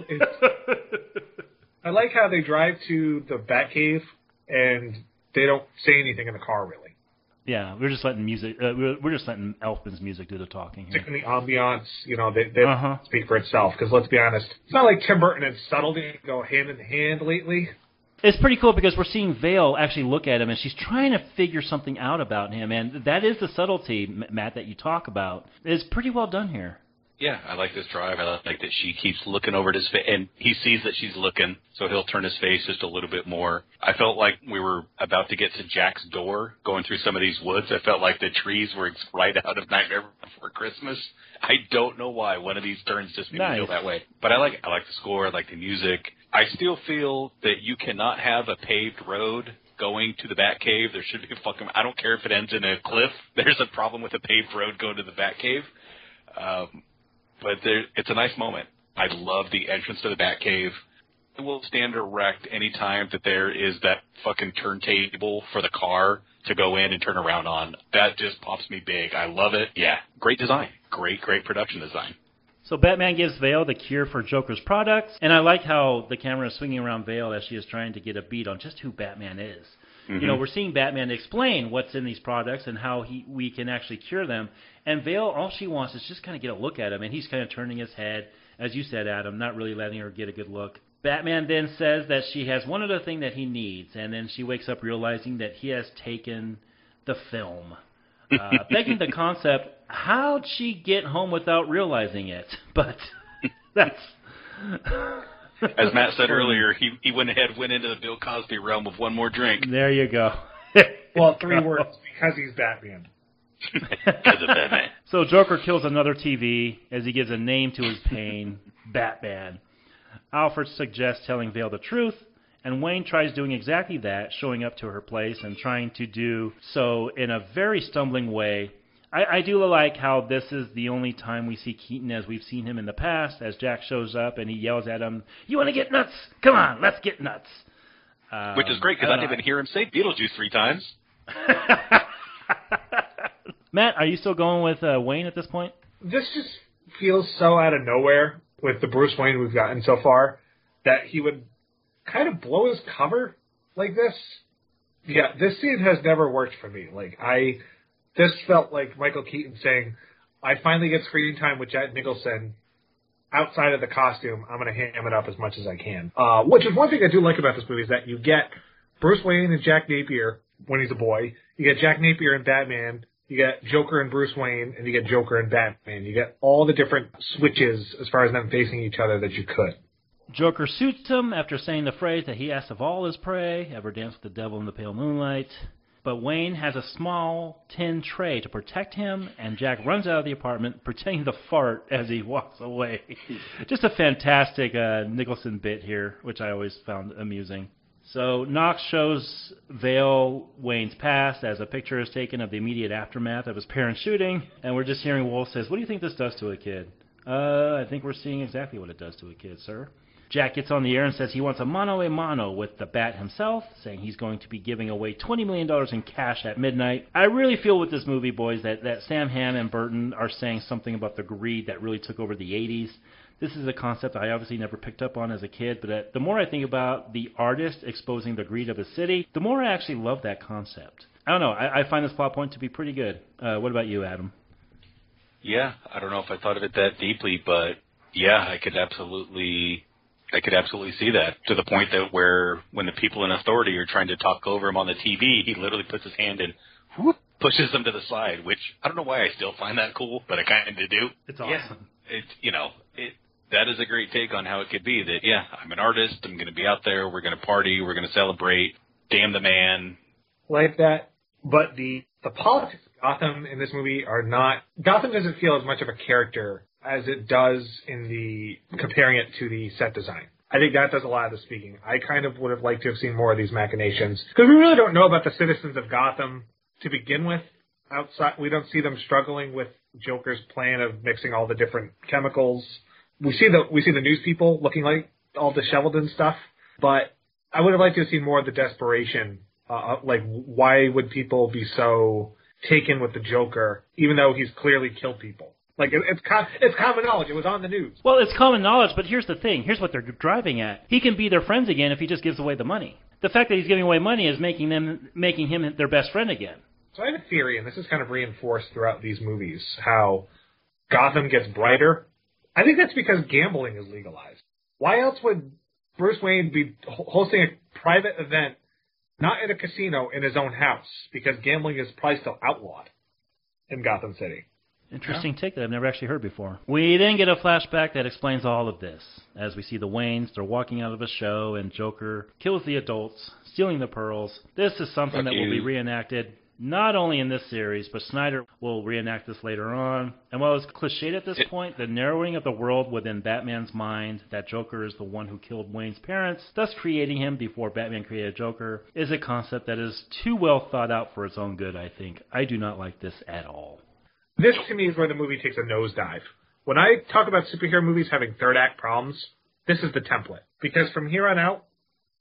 I like how they drive to the Batcave and they don't say anything in the car, really. Yeah, we're just letting we're just letting Elfman's music do the talking here. The ambiance, they speak for itself. Because let's be honest, it's not like Tim Burton and subtlety go hand in hand lately. It's pretty cool because we're seeing Vale actually look at him, and she's trying to figure something out about him, and that is the subtlety, Matt, that you talk about. It's pretty well done here. Yeah, I like this drive. I like that she keeps looking over at his face, and he sees that she's looking, so he'll turn his face just a little bit more. I felt like we were about to get to Jack's door, going through some of these woods. I felt like the trees were right out of Nightmare Before Christmas. I don't know why. One of these turns just made me feel that way. But I like it. I like the score. I like the music. I still feel that you cannot have a paved road going to the Batcave. There should be a fucking... I don't care if it ends in a cliff. There's a problem with a paved road going to the Batcave. But it's a nice moment. I love the entrance to the Batcave. It will stand erect any time that there is that fucking turntable for the car to go in and turn around on. That just pops me big. I love it. Yeah, great design. Great production design. So Batman gives Vale the cure for Joker's products, and I like how the camera is swinging around Vale as she is trying to get a beat on just who Batman is. Mm-hmm. You know, we're seeing Batman explain what's in these products and how we can actually cure them. And Vale, all she wants is just kind of get a look at him, and he's kind of turning his head, as you said, Adam, not really letting her get a good look. Batman then says that she has one other thing that he needs, and then she wakes up realizing that he has taken the film. Begging the concept, how'd she get home without realizing it? But that's... As Matt said earlier, he went into the Bill Cosby realm of one more drink. There you go. Well, 3 words, because he's Batman. Because of Batman. So Joker kills another TV as he gives a name to his pain, Batman. Alfred suggests telling Vale the truth, and Wayne tries doing exactly that, showing up to her place and trying to do so in a very stumbling way. I do like how this is the only time we see Keaton as we've seen him in the past, as Jack shows up and he yells at him, "You want to get nuts? Come on, let's get nuts." Which is great, because I didn't even hear him say Beetlejuice 3 times. Matt, are you still going with Wayne at this point? This just feels so out of nowhere with the Bruce Wayne we've gotten so far that he would kind of blow his cover like this. Yeah, this scene has never worked for me. This felt like Michael Keaton saying, I finally get screen time with Jack Nicholson outside of the costume. I'm going to ham it up as much as I can. Which is one thing I do like about this movie is that you get Bruce Wayne and Jack Napier when he's a boy. You get Jack Napier and Batman. You get Joker and Bruce Wayne. And you get Joker and Batman. You get all the different switches as far as them facing each other that you could. Joker suits him after saying the phrase that he asked of all his prey, ever dance with the devil in the pale moonlight. But Wayne has a small tin tray to protect him, and Jack runs out of the apartment pretending to fart as he walks away. Just a fantastic Nicholson bit here, which I always found amusing. So Knox shows Vale Wayne's past as a picture is taken of the immediate aftermath of his parents' shooting, and we're just hearing Wolf says, "What do you think this does to a kid?" I think we're seeing exactly what it does to a kid, sir. Jack gets on the air and says he wants a mano with the Bat himself, saying he's going to be giving away $20 million in cash at midnight. I really feel with this movie, boys, that Sam Hamm and Burton are saying something about the greed that really took over the 80s. This is a concept I obviously never picked up on as a kid, but the more I think about the artist exposing the greed of a city, the more I actually love that concept. I don't know. I find this plot point to be pretty good. What about you, Adam? Yeah, I don't know if I thought of it that deeply, but yeah, I could absolutely see that, to the point that where when the people in authority are trying to talk over him on the TV, he literally puts his hand in, whoop, pushes them to the side, which I don't know why I still find that cool, but I kind of do. It's awesome. Yeah, that is a great take on how it could be that, yeah, I'm an artist, I'm going to be out there, we're going to party, we're going to celebrate, damn the man. Like that, but the politics of Gotham in this movie are not, Gotham doesn't feel as much of a character as it does in the, comparing it to the set design. I think that does a lot of the speaking. I kind of would have liked to have seen more of these machinations, because we really don't know about the citizens of Gotham to begin with. Outside, we don't see them struggling with Joker's plan of mixing all the different chemicals. We see the news people looking like all disheveled and stuff, but I would have liked to have seen more of the desperation. Like, why would people be so taken with the Joker, even though he's clearly killed people? Like, it's common knowledge. It was on the news. Well, it's common knowledge, but here's the thing. Here's what they're driving at. He can be their friends again if he just gives away the money. The fact that he's giving away money is making him their best friend again. So I have a theory, and this is kind of reinforced throughout these movies, how Gotham gets brighter. I think that's because gambling is legalized. Why else would Bruce Wayne be hosting a private event, not at a casino, in his own house? Because gambling is probably still outlawed in Gotham City. Interesting take that I've never actually heard before. We then get a flashback that explains all of this. As we see the Waynes, they're walking out of a show, and Joker kills the adults, stealing the pearls. This is something that will be reenacted not only in this series, but Snyder will reenact this later on. And while it's cliched at this point, the narrowing of the world within Batman's mind, that Joker is the one who killed Wayne's parents, thus creating him before Batman created Joker, is a concept that is too well thought out for its own good, I think. I do not like this at all. This, to me, is where the movie takes a nosedive. When I talk about superhero movies having third-act problems, this is the template. Because from here on out,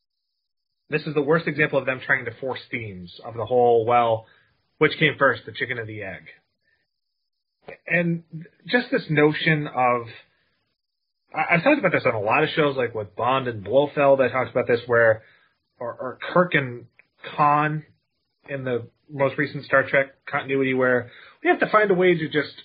this is the worst example of them trying to force themes of the whole, well, which came first, the chicken or the egg? And just this notion of... I've talked about this on a lot of shows, like with Bond and Blofeld, I talked about this, where... Or Kirk and Khan in the most recent Star Trek continuity, where we have to find a way to just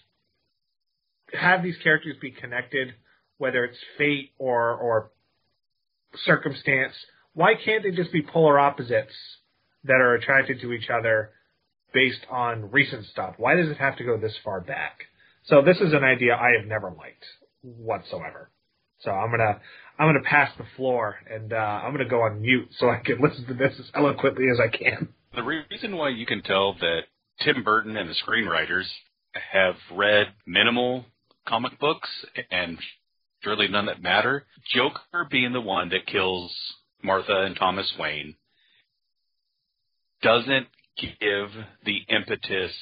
have these characters be connected, whether it's fate or circumstance. Why can't they just be polar opposites that are attracted to each other based on recent stuff? Why does it have to go this far back? So this is an idea I have never liked whatsoever. So I'm gonna pass the floor, and I'm gonna go on mute so I can listen to this as eloquently as I can. The reason why you can tell that Tim Burton and the screenwriters have read minimal comic books, and surely none that matter, Joker being the one that kills Martha and Thomas Wayne doesn't give the impetus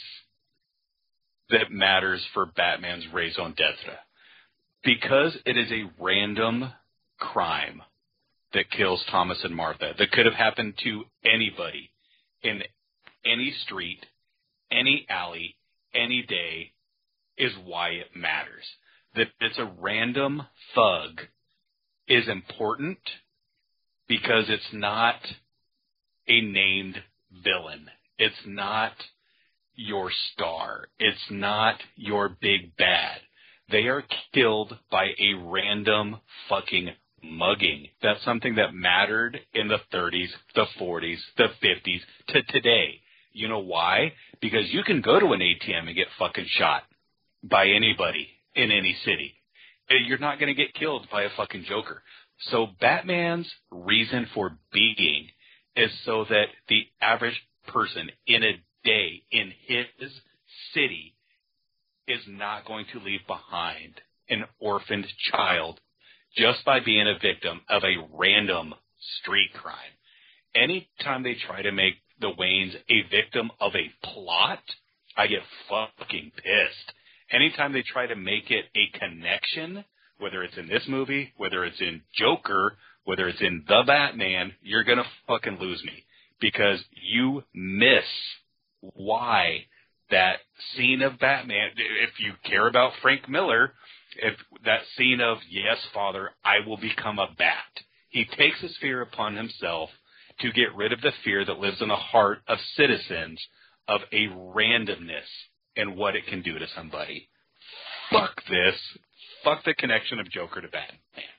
that matters for Batman's raison d'etre. Because it is a random crime that kills Thomas and Martha that could have happened to anybody in any street, any alley, any day, is why it matters. That it's a random thug is important because it's not a named villain. It's not your star. It's not your big bad. They are killed by a random fucking mugging. That's something that mattered in the 30s, the 40s, the 50s, to today. You know why? Because you can go to an ATM and get fucking shot by anybody in any city. You're not going to get killed by a fucking Joker. So Batman's reason for being is so that the average person in a day in his city is not going to leave behind an orphaned child just by being a victim of a random street crime. Anytime they try to make the Waynes a victim of a plot, I get fucking pissed. Anytime they try to make it a connection, whether it's in this movie, whether it's in Joker, whether it's in The Batman, you're going to fucking lose me. Because you miss why that scene of Batman, if you care about Frank Miller, If that scene of, yes, Father, I will become a bat. He takes his fear upon himself to get rid of the fear that lives in the heart of citizens of a randomness and what it can do to somebody. Fuck this. Fuck the connection of Joker to Batman.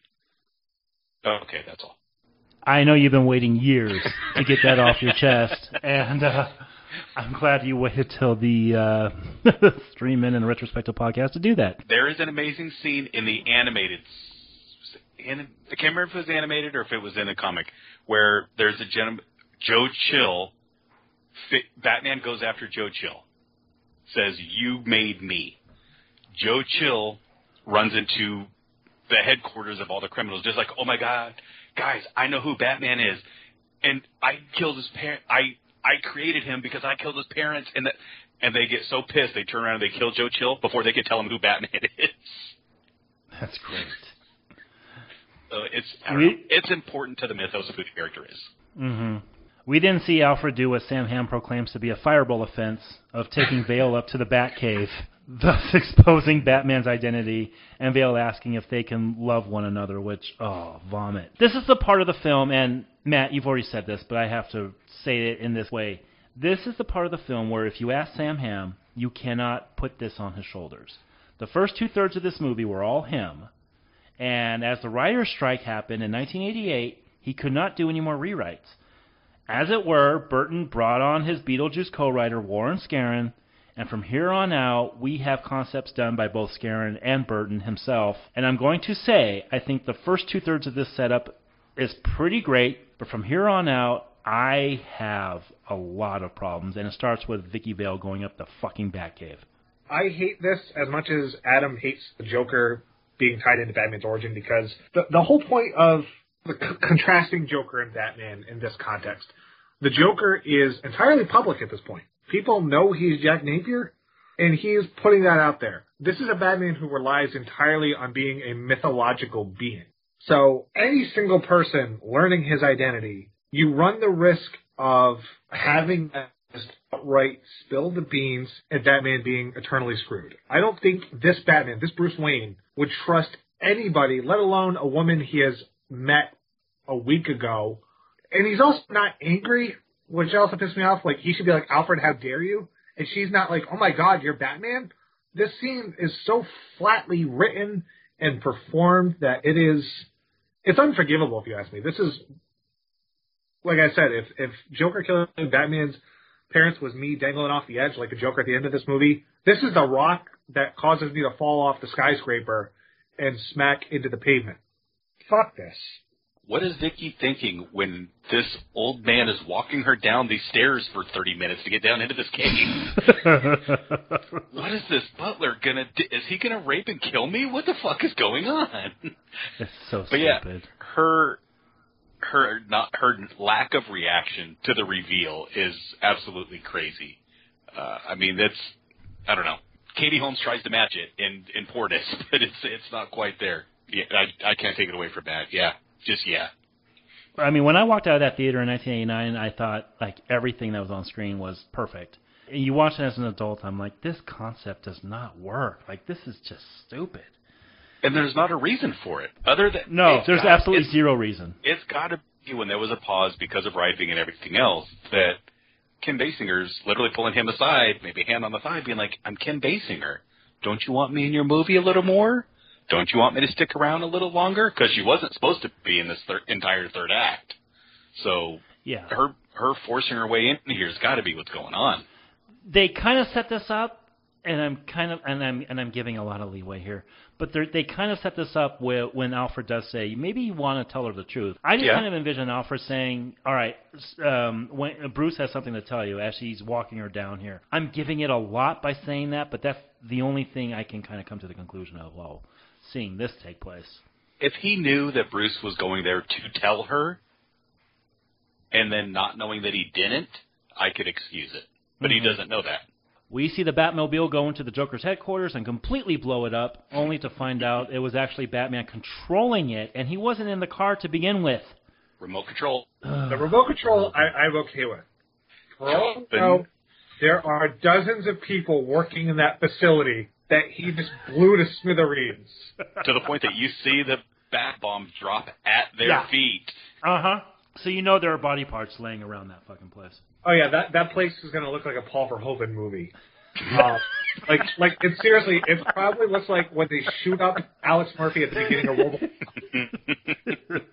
Okay, that's all. I know you've been waiting years to get that off your chest, and I'm glad you waited till the 3 Men in a Retrospective podcast to do that. There is an amazing scene in the animated, I can't remember if it was animated or if it was in a comic, where there's a gentleman, Joe Chill, Batman goes after Joe Chill, says, "You made me." Joe Chill runs into the headquarters of all the criminals, just like, "Oh my God, guys, I know who Batman is, and I killed his parents. I created him because I killed his parents." And they get so pissed, they turn around and they kill Joe Chill before they can tell him who Batman is. That's great. So it's important to the mythos of who the character is. Mm-hmm. We then see Alfred do what Sam Hamm proclaims to be a fireball offense of taking Vale up to the Batcave, thus exposing Batman's identity, and Vale asking if they can love one another, which, vomit. This is the part of the film, and Matt, you've already said this, but I have to say it in this way. This is the part of the film where if you ask Sam Hamm, you cannot put this on his shoulders. The first 2/3 of this movie were all him, and as the writer's strike happened in 1988, he could not do any more rewrites. As it were, Burton brought on his Beetlejuice co-writer Warren Scarron, and from here on out, we have concepts done by both Scarron and Burton himself. And I'm going to say, I think the first 2/3 of this setup is pretty great, but from here on out, I have a lot of problems, and it starts with Vicky Vale going up the fucking Batcave. I hate this as much as Adam hates the Joker being tied into Batman's origin, because the whole point of the contrasting Joker and Batman in this context, the Joker is entirely public at this point. People know he's Jack Napier, and he is putting that out there. This is a Batman who relies entirely on being a mythological being. So any single person learning his identity, you run the risk of having just outright spill the beans and Batman being eternally screwed. I don't think this Batman, this Bruce Wayne, would trust anybody, let alone a woman he has met a week ago. And he's also not angry, which also pissed me off. Like, he should be like, "Alfred, how dare you?" And she's not like, "Oh my God, you're Batman." This scene is so flatly written and performed that it's unforgivable, if you ask me. This is, like I said, if Joker killing Batman's parents was me dangling off the edge like a Joker at the end of this movie, this is the rock that causes me to fall off the skyscraper and smack into the pavement. Fuck this. What is Vicky thinking when this old man is walking her down these stairs for 30 minutes to get down into this cave? What is this butler gonna do? Is he gonna rape and kill me? What the fuck is going on? It's so but stupid. Yeah, her lack of reaction to the reveal is absolutely crazy. I mean, I don't know. Katie Holmes tries to match it in poorness, but it's not quite there. Yeah, I can't take it away from that. Yeah. Just, yeah. I mean, when I walked out of that theater in 1989, I thought, like, everything that was on screen was perfect. And you watch it as an adult, I'm like, this concept does not work. Like, this is just stupid. And there's not a reason for it. Other than... No, there's absolutely zero reason. It's got to be when there was a pause because of writing and everything else that Kim Basinger's literally pulling him aside, maybe a hand on the thigh, being like, "I'm Kim Basinger. Don't you want me in your movie a little more? Don't you want me to stick around a little longer?" Because she wasn't supposed to be in this entire third act. So yeah, her forcing her way in here has got to be what's going on. They kind of set this up, and I'm giving a lot of leeway here, but they kind of set this up when Alfred does say, maybe you want to tell her the truth. I just kind of envision Alfred saying, "All right, when Bruce has something to tell you," as he's walking her down here. I'm giving it a lot by saying that, but that's the only thing I can kind of come to the conclusion of, well, seeing this take place. If he knew that Bruce was going there to tell her, and then not knowing that he didn't, I could excuse it. But he doesn't know that. We see the Batmobile go into the Joker's headquarters and completely blow it up, only to find out it was actually Batman controlling it, and he wasn't in the car to begin with. Remote control. The remote control, I'm okay with. For all I know, there are dozens of people working in that facility that he just blew to smithereens. To the point that you see the bat bomb drop at their feet. Uh-huh. So you know there are body parts laying around that fucking place. Oh yeah, that place is going to look like a Paul Verhoeven movie. Like it seriously, it probably looks like when they shoot up Alex Murphy at the beginning of World War.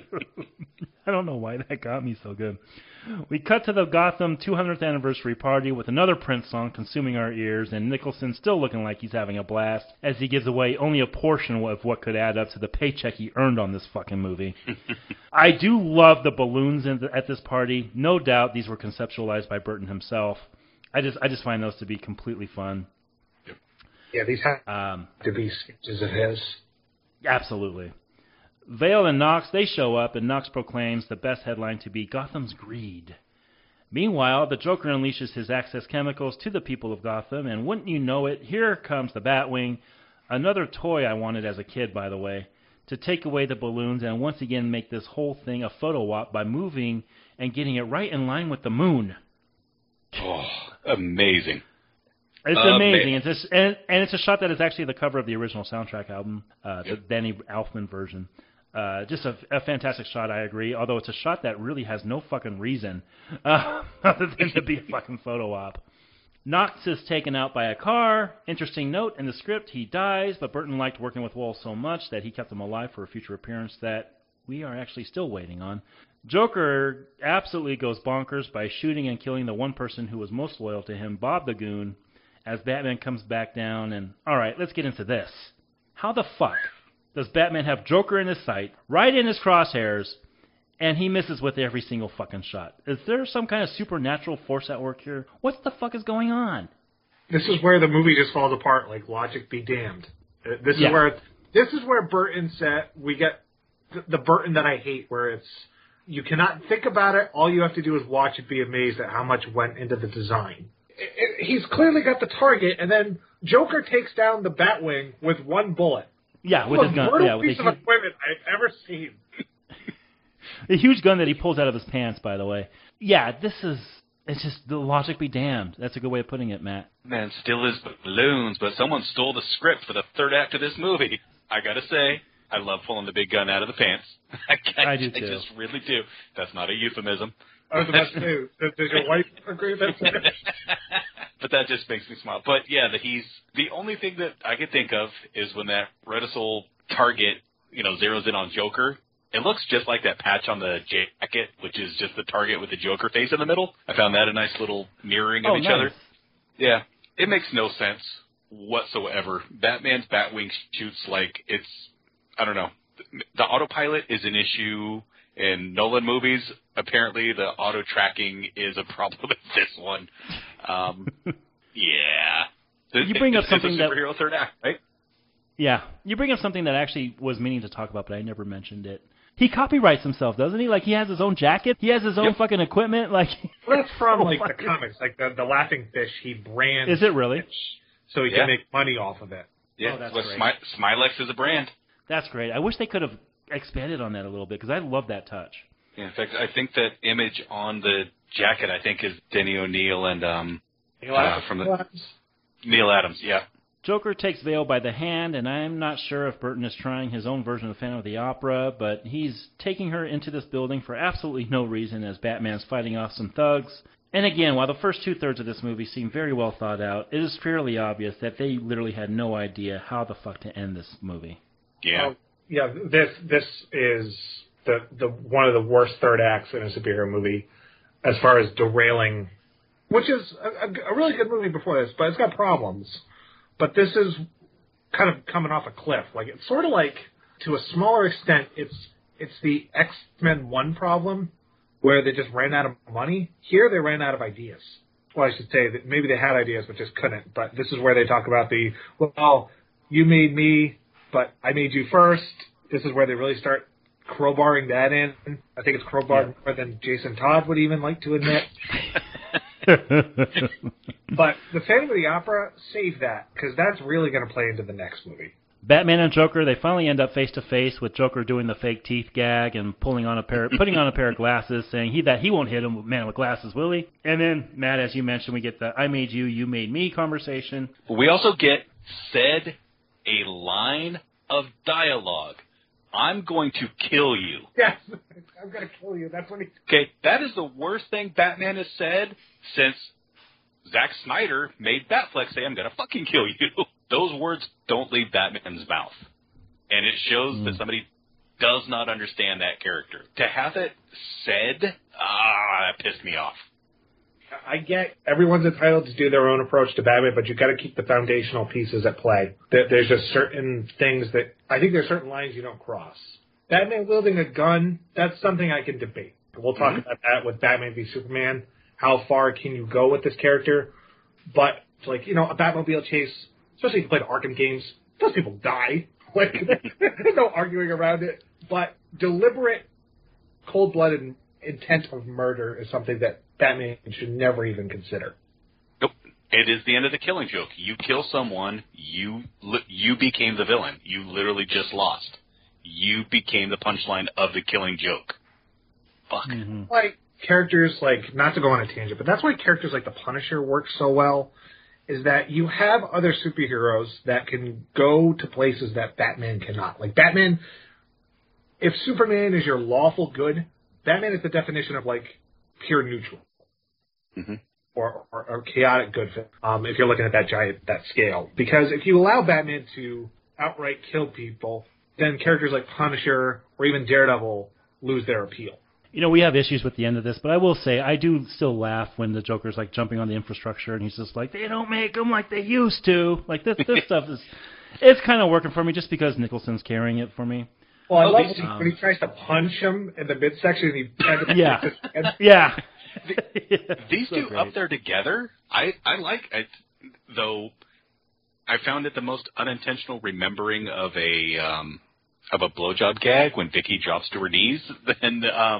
I don't know why that got me so good. We cut to the Gotham 200th anniversary party with another Prince song consuming our ears, and Nicholson still looking like he's having a blast as he gives away only a portion of what could add up to the paycheck he earned on this fucking movie. I do love the balloons at this party. No doubt these were conceptualized by Burton himself. I just find those to be completely fun. Yeah, these have to be sketches of his. Absolutely. Vale and Knox, they show up, and Knox proclaims the best headline to be Gotham's Greed. Meanwhile, the Joker unleashes his Access chemicals to the people of Gotham, and wouldn't you know it, here comes the Batwing, another toy I wanted as a kid, by the way, to take away the balloons and once again make this whole thing a photo op by moving and getting it right in line with the moon. Oh, amazing. It's amazing. It's a shot that is actually the cover of the original soundtrack album, the Danny Elfman version. Just a fantastic shot, I agree, although it's a shot that really has no fucking reason other than to be a fucking photo op. Knox is taken out by a car. Interesting note, in the script, he dies, but Burton liked working with Wall so much that he kept him alive for a future appearance that we are actually still waiting on. Joker absolutely goes bonkers by shooting and killing the one person who was most loyal to him, Bob the Goon, as Batman comes back down. And, all right, let's get into this. How the fuck does Batman have Joker in his sight, right in his crosshairs, and he misses with every single fucking shot? Is there some kind of supernatural force at work here? What the fuck is going on? This is where the movie just falls apart, like logic be damned. This is where Burton said, we get the Burton that I hate, where it's, you cannot think about it, all you have to do is watch and be amazed at how much went into the design. He's clearly got the target, and then Joker takes down the Batwing with one bullet. Yeah, with his gun. Yeah, with piece of equipment I've ever seen. A huge gun that he pulls out of his pants, by the way. Yeah, it's just the logic be damned. That's a good way of putting it, Matt. Man, still is balloons, but someone stole the script for the third act of this movie. I gotta say, I love pulling the big gun out of the pants. I do too. I just really do. That's not a euphemism. I was about to say, does your wife agree with that? But that just makes me smile. But yeah, the only thing that I can think of is when that Retisol target, zeroes in on Joker. It looks just like that patch on the jacket, which is just the target with the Joker face in the middle. I found that a nice little mirroring of each other. Yeah, it makes no sense whatsoever. Batman's Batwing shoots like it's, I don't know. The autopilot is an issue in Nolan movies. Apparently, the auto tracking is a problem in this one. Yeah. You bring up something it's a superhero third act, right? Yeah. You bring up something that I actually was meaning to talk about, but I never mentioned it. He copyrights himself, doesn't he? Like, he has his own jacket. He has his own fucking equipment. Like, well, that's from the comics, like the Laughing Fish. He brands. Is it really? Fish, so he can make money off of it. Yeah, that's great. Smilex is a brand. That's great. I wish they could have expanded on that a little bit because I love that touch. Yeah, in fact, I think that image on the jacket, I think, is Denny O'Neil and Neil Adams. Yeah. Joker takes Vale by the hand, and I'm not sure if Burton is trying his own version of Phantom of the Opera, but he's taking her into this building for absolutely no reason as Batman's fighting off some thugs. And again, while the first two-thirds of this movie seem very well thought out, it is fairly obvious that they literally had no idea how the fuck to end this movie. Yeah. This is the one of the worst third acts in a superhero movie as far as derailing, which is a really good movie before this, but it's got problems. But this is kind of coming off a cliff. Like, it's sort of like, to a smaller extent, it's the X-Men 1 problem, where they just ran out of money. Here, they ran out of ideas. Well, I should say that maybe they had ideas, but just couldn't. But this is where they talk about you made me, but I made you first. This is where they really start crowbarring that in. I think it's crowbarred more than Jason Todd would even like to admit. But the Phantom of the Opera, save that, because that's really going to play into the next movie. Batman and Joker, they finally end up face to face with Joker doing the fake teeth gag and putting on a pair of glasses, saying he won't hit him, man with glasses, will he? And then, Matt, as you mentioned, we get the I made you, you made me conversation. We also get said a line of dialogue, I'm going to kill you. Yes, I'm going to kill you. That's what he... Okay, that is the worst thing Batman has said since Zack Snyder made Batfleck say, I'm going to fucking kill you. Those words don't leave Batman's mouth. And it shows that somebody does not understand that character. To have it said, that pissed me off. I get everyone's entitled to do their own approach to Batman, but you've got to keep the foundational pieces at play. There's just certain things that, I think there's certain lines you don't cross. Batman wielding a gun, that's something I can debate. We'll talk about that with Batman v Superman. How far can you go with this character? But, like, you know, a Batmobile chase, especially if you play the Arkham games, those people die. Like, there's no arguing around it. But deliberate, cold-blooded intent of murder is something that Batman should never even consider. Nope. It is the end of the Killing Joke. You kill someone, you became the villain. You literally just lost. You became the punchline of the Killing Joke. Fuck. Like, characters like, not to go on a tangent, but that's why characters like the Punisher work so well, is that you have other superheroes that can go to places that Batman cannot. Like, Batman, if Superman is your lawful good, Batman is the definition of, like, pure neutral. Or chaotic good, if you're looking at that scale. Because if you allow Batman to outright kill people, then characters like Punisher or even Daredevil lose their appeal. You know, we have issues with the end of this, but I will say I do still laugh when the Joker's like jumping on the infrastructure and he's just like, they don't make them like they used to. Like this stuff it's kind of working for me just because Nicholson's carrying it for me. Well, I love when he tries to punch him in the midsection and yeah. These two up there together, I like, though I found it the most unintentional remembering of a blowjob gag when Vicky drops to her knees. Then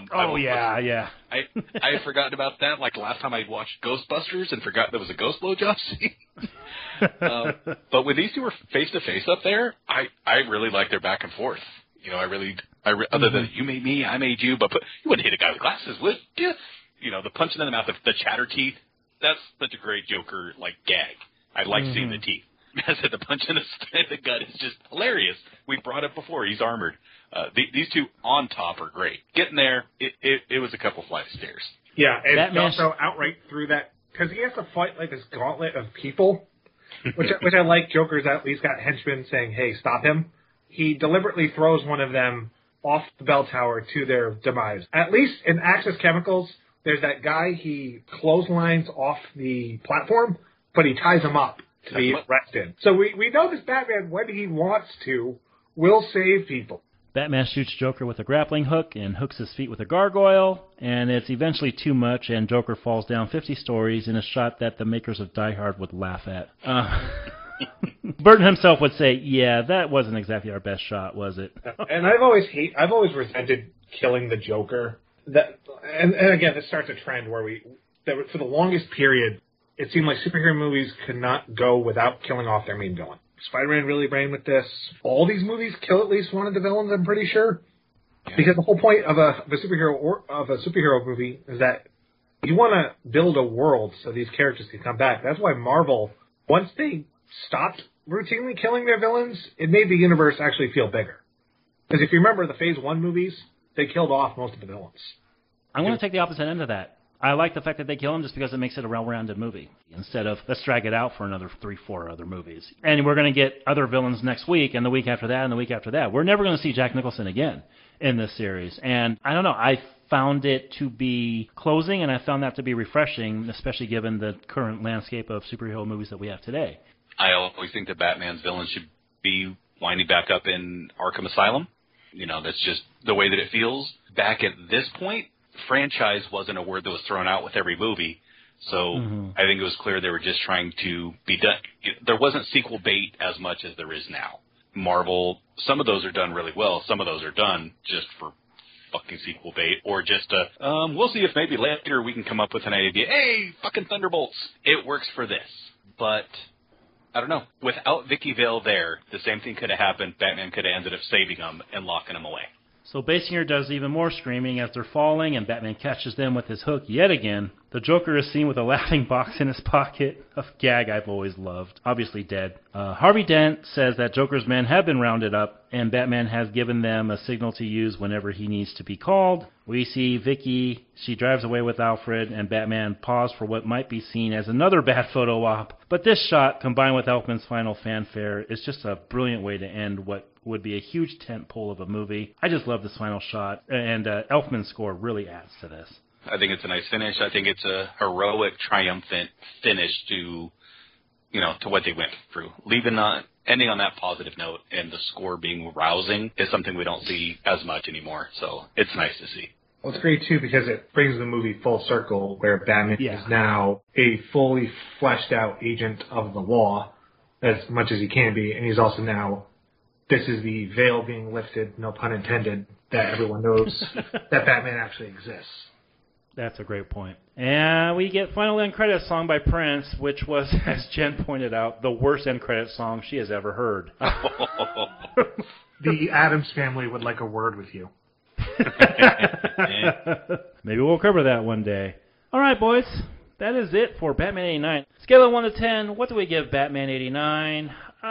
I had forgotten about that. Like last time I watched Ghostbusters and forgot there was a ghost blowjob scene. But when these two were face to face up there, I really like their back and forth. You know, other than you made me, I made you, but you wouldn't hit a guy with glasses, would you? You know, the punching in the mouth, the chatter teeth. That's such a great Joker like gag. I like seeing the teeth. I said the punch in the gut is just hilarious. We brought it before. He's armored. These two on top are great. Getting there, it was a couple flight of stairs. Yeah, and also outright through that, because he has to fight like this gauntlet of people, which I like. Joker's at least got henchmen saying, hey, stop him. He deliberately throws one of them off the bell tower to their demise. At least in Axis Chemicals, there's that guy, he clotheslines off the platform, but he ties him up to be arrested. So we know this Batman, when he wants to, will save people. Batman shoots Joker with a grappling hook and hooks his feet with a gargoyle, and it's eventually too much, and Joker falls down 50 stories in a shot that the makers of Die Hard would laugh at. Burton himself would say, yeah, that wasn't exactly our best shot, was it? And I've always resented killing the Joker. And again, this starts a trend where for the longest period, it seemed like superhero movies could not go without killing off their main villain. Spider-Man really ran with this. All these movies kill at least one of the villains, I'm pretty sure. Yeah. Because the whole point of a superhero movie is that you want to build a world so these characters can come back. That's why Marvel, once they stopped routinely killing their villains, it made the universe actually feel bigger. Because if you remember the Phase 1 movies, they killed off most of the villains. I'm going to take the opposite end of that. I like the fact that they kill him just because it makes it a well-rounded movie instead of let's drag it out for another 3-4 other movies. And we're going to get other villains next week and the week after that and the week after that. We're never going to see Jack Nicholson again in this series. And I don't know, I found it to be closing and I found that to be refreshing, especially given the current landscape of superhero movies that we have today. I always think that Batman's villain should be winding back up in Arkham Asylum. You know, that's just the way that it feels. Back at this point, franchise wasn't a word that was thrown out with every movie, so I think it was clear they were just trying to be done. There wasn't sequel bait as much as there is now. Marvel, some of those are done really well. Some of those are done just for fucking sequel bait, or just we'll see if maybe later we can come up with an idea. Hey, fucking Thunderbolts! It works for this, but I don't know. Without Vicky Vale there, the same thing could have happened. Batman could have ended up saving him and locking him away. So Basinger does even more screaming as they're falling, and Batman catches them with his hook yet again. The Joker is seen with a laughing box in his pocket, a gag I've always loved, obviously dead. Harvey Dent says that Joker's men have been rounded up, and Batman has given them a signal to use whenever he needs to be called. We see Vicky, she drives away with Alfred, and Batman pause for what might be seen as another bad photo op. But this shot, combined with Elfman's final fanfare, is just a brilliant way to end what would be a huge tentpole of a movie. I just love this final shot, and Elfman's score really adds to this. I think it's a nice finish. I think it's a heroic, triumphant finish to what they went through. Ending on that positive note and the score being rousing is something we don't see as much anymore. So it's nice to see. Well, it's great, too, because it brings the movie full circle where Batman is now a fully fleshed out agent of the law, as much as he can be, and he's also now, this is the veil being lifted, no pun intended, that everyone knows that Batman actually exists. That's a great point. And we get final end credits song by Prince, which was, as Jen pointed out, the worst end credits song she has ever heard. The Addams Family would like a word with you. Maybe we'll cover that one day. All right, boys. That is it for Batman 89. Scale of 1 to 10, what do we give Batman 89?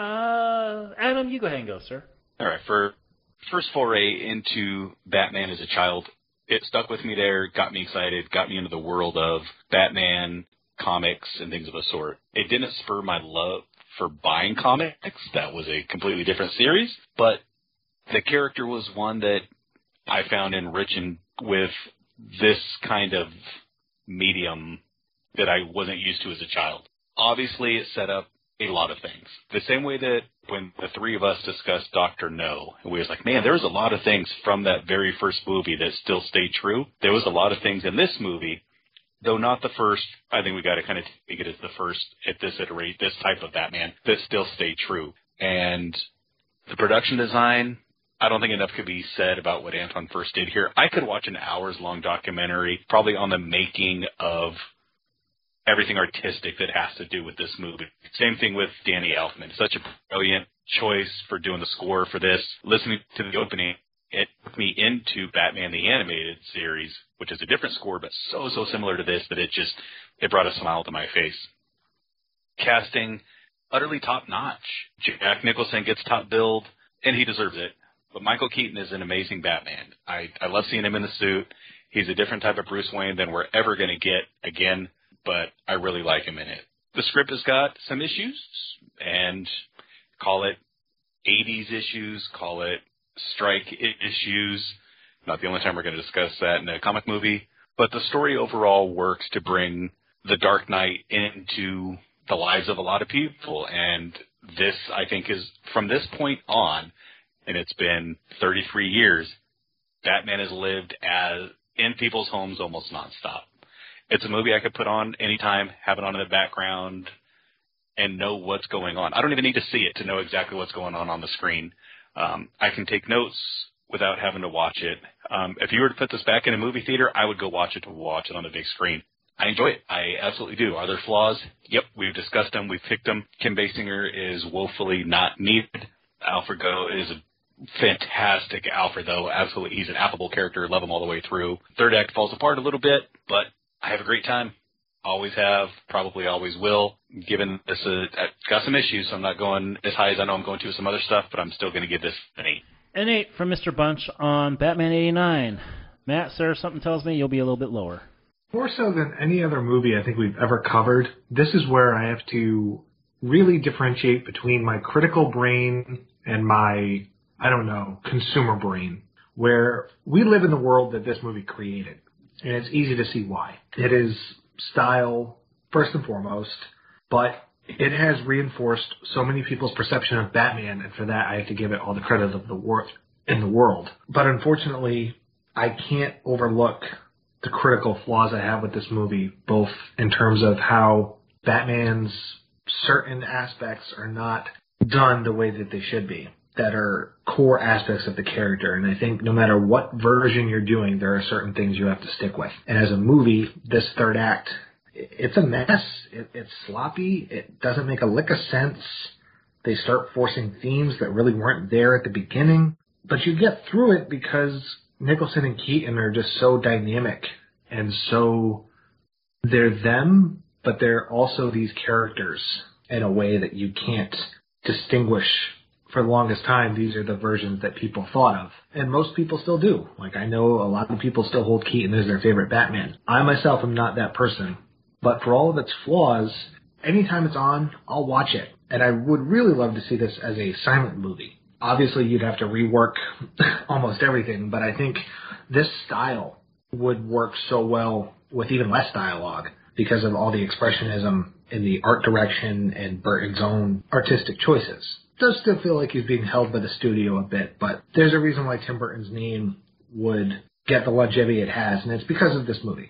Adam, you go ahead and go, sir. All right, for first foray into Batman as a child, it stuck with me there, got me excited, got me into the world of Batman, comics, and things of the sort. It didn't spur my love for buying comics. That was a completely different series. But the character was one that I found enriching with this kind of medium that I wasn't used to as a child. Obviously, it set up a lot of things. The same way that when the three of us discussed Dr. No, and we was like, man, there was a lot of things from that very first movie that still stayed true. There was a lot of things in this movie, though not the first. I think we got to kind of take it as the first at this iteration, this type of Batman, that still stayed true. And the production design, I don't think enough could be said about what Anton first did here. I could watch an hours-long documentary, probably on the making of everything artistic that has to do with this movie. Same thing with Danny Elfman. Such a brilliant choice for doing the score for this. Listening to the opening, it took me into Batman the Animated Series, which is a different score, but so similar to this that it brought a smile to my face. Casting, utterly top-notch. Jack Nicholson gets top billed, and he deserves it. But Michael Keaton is an amazing Batman. I love seeing him in the suit. He's a different type of Bruce Wayne than we're ever going to get again, but I really like him in it. The script has got some issues, and call it 80s issues, call it strike issues. Not the only time we're going to discuss that in a comic movie, but the story overall works to bring the Dark Knight into the lives of a lot of people, and this, I think, is, from this point on, and it's been 33 years, Batman has lived in people's homes almost nonstop. It's a movie I could put on anytime, have it on in the background, and know what's going on. I don't even need to see it to know exactly what's going on the screen. I can take notes without having to watch it. If you were to put this back in a movie theater, I would go watch it on the big screen. I enjoy it. I absolutely do. Are there flaws? Yep, we've discussed them. We've picked them. Kim Basinger is woefully not needed. Alfred Go is a fantastic Alfred, though. Absolutely. He's an affable character. Love him all the way through. Third act falls apart a little bit, but I have a great time. Always have. Probably always will. Given this, I've got some issues, so I'm not going as high as I know I'm going to with some other stuff, but I'm still going to give this an 8. An 8 from Mr. Bunch on Batman 89. Matt, sir, something tells me you'll be a little bit lower. More so than any other movie I think we've ever covered, this is where I have to really differentiate between my critical brain and my, consumer brain, where we live in the world that this movie created. And it's easy to see why. It is style, first and foremost, but it has reinforced so many people's perception of Batman, and for that I have to give it all the credit of in the world. But unfortunately, I can't overlook the critical flaws I have with this movie, both in terms of how Batman's certain aspects are not done the way that they should be, that are core aspects of the character. And I think no matter what version you're doing, there are certain things you have to stick with. And as a movie, this third act, it's a mess. It's sloppy. It doesn't make a lick of sense. They start forcing themes that really weren't there at the beginning. But you get through it because Nicholson and Keaton are just so dynamic, and so they're them, but they're also these characters in a way that you can't distinguish. For the longest time, these are the versions that people thought of. And most people still do. Like, I know a lot of people still hold Keaton as their favorite Batman. I myself am not that person. But for all of its flaws, anytime it's on, I'll watch it. And I would really love to see this as a silent movie. Obviously, you'd have to rework almost everything, but I think this style would work so well with even less dialogue because of all the expressionism in the art direction and Burton's own artistic choices. It does still feel like he's being held by the studio a bit, but there's a reason why Tim Burton's name would get the longevity it has, and it's because of this movie.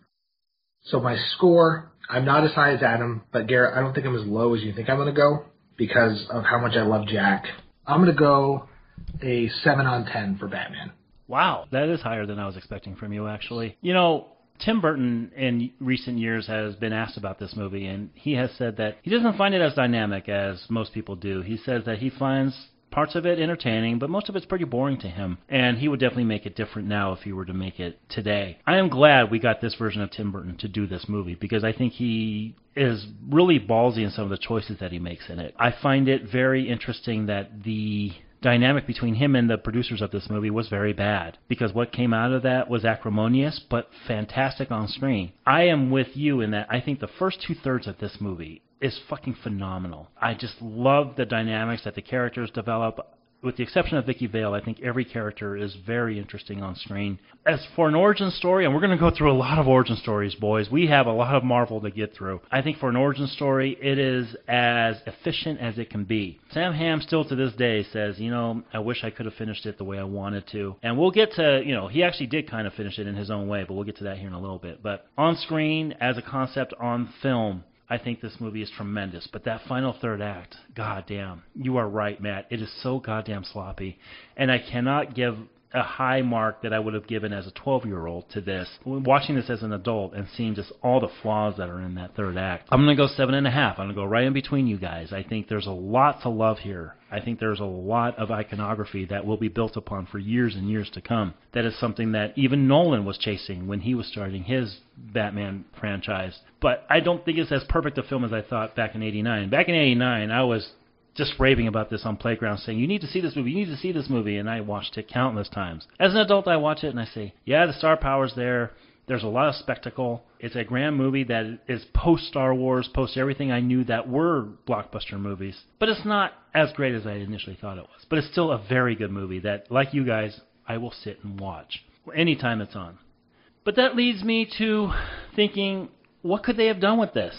So my score, I'm not as high as Adam, but Garrett, I don't think I'm as low as you think I'm going to go because of how much I love Jack. I'm going to go a 7 on 10 for Batman. Wow, that is higher than I was expecting from you, actually. You know, Tim Burton in recent years has been asked about this movie, and he has said that he doesn't find it as dynamic as most people do. He says that he finds parts of it entertaining, but most of it's pretty boring to him, and he would definitely make it different now if he were to make it today. I am glad we got this version of Tim Burton to do this movie, because I think he is really ballsy in some of the choices that he makes in it. I find it very interesting that the dynamic between him and the producers of this movie was very bad, because what came out of that was acrimonious but fantastic on screen. I am with you in that I think the first 2/3 of this movie is fucking phenomenal. I just love the dynamics that the characters develop. With the exception of Vicky Vale, I think every character is very interesting on screen. As for an origin story, and we're going to go through a lot of origin stories, boys. We have a lot of Marvel to get through. I think for an origin story, it is as efficient as it can be. Sam Hamm still to this day says, you know, I wish I could have finished it the way I wanted to. And we'll get to, you know, he actually did kind of finish it in his own way, but we'll get to that here in a little bit. But on screen, as a concept, on film, I think this movie is tremendous, but that final third act, goddamn, you are right, Matt. It is so goddamn sloppy, and I cannot give a high mark that I would have given as a 12-year-old to this. Watching this as an adult and seeing just all the flaws that are in that third act, I'm going to go 7.5. I'm going to go right in between you guys. I think there's a lot to love here. I think there's a lot of iconography that will be built upon for years and years to come. That is something that even Nolan was chasing when he was starting his Batman franchise. But I don't think it's as perfect a film as I thought back in 89. Back in 89, I was just raving about this on Playground, saying, you need to see this movie, you need to see this movie, and I watched it countless times. As an adult, I watch it and I say, yeah, the star power's there, there's a lot of spectacle, it's a grand movie that is post-Star Wars, post everything I knew that were blockbuster movies, but it's not as great as I initially thought it was. But it's still a very good movie that, like you guys, I will sit and watch anytime it's on. But that leads me to thinking, what could they have done with this?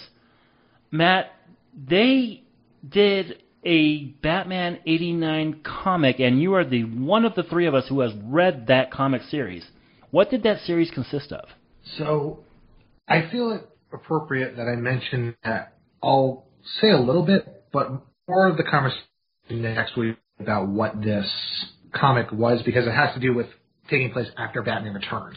Matt, they did a Batman 89 comic, and you are the one of the three of us who has read that comic series. What did that series consist of? So, I feel it appropriate that I mention that. I'll say a little bit, but more of the conversation next week about what this comic was, because it has to do with taking place after Batman Returns.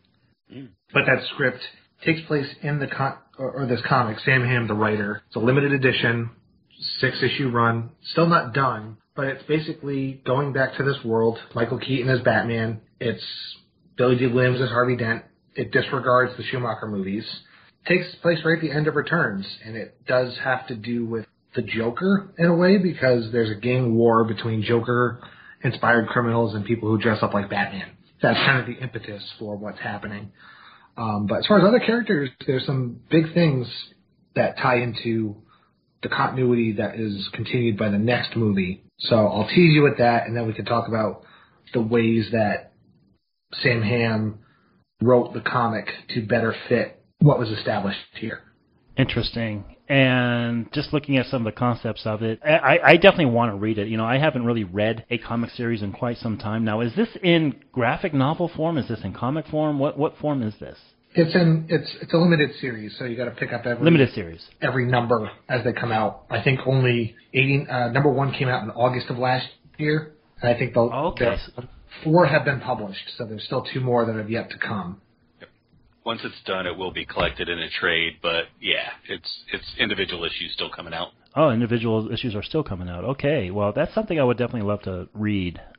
But that script takes place in the this comic. Sam Hamm, the writer. It's a limited edition, 6-issue run. Still not done, but it's basically going back to this world. Michael Keaton as Batman. It's Billy D. Williams as Harvey Dent. It disregards the Schumacher movies. Takes place right at the end of Returns, and it does have to do with the Joker in a way, because there's a gang war between Joker-inspired criminals and people who dress up like Batman. That's kind of the impetus for what's happening. But as far as other characters, there's some big things that tie into the continuity that is continued by the next movie. So I'll tease you with that, and then we can talk about the ways that Sam Hamm wrote the comic to better fit what was established here. Interesting. And just looking at some of the concepts of it, I definitely want to read it. You know, I haven't really read a comic series in quite some time now. Is this in graphic novel form? Is this in comic form? What form is this? It's a limited series, so you got to pick up every number as they come out. I think only number 1 came out in August of last year, and I think the 4 have been published, so there's still 2 more that have yet to come. Once it's done, it will be collected in a trade, but yeah, it's individual issues still coming out. Oh, individual issues are still coming out. Okay, well, that's something I would definitely love to read.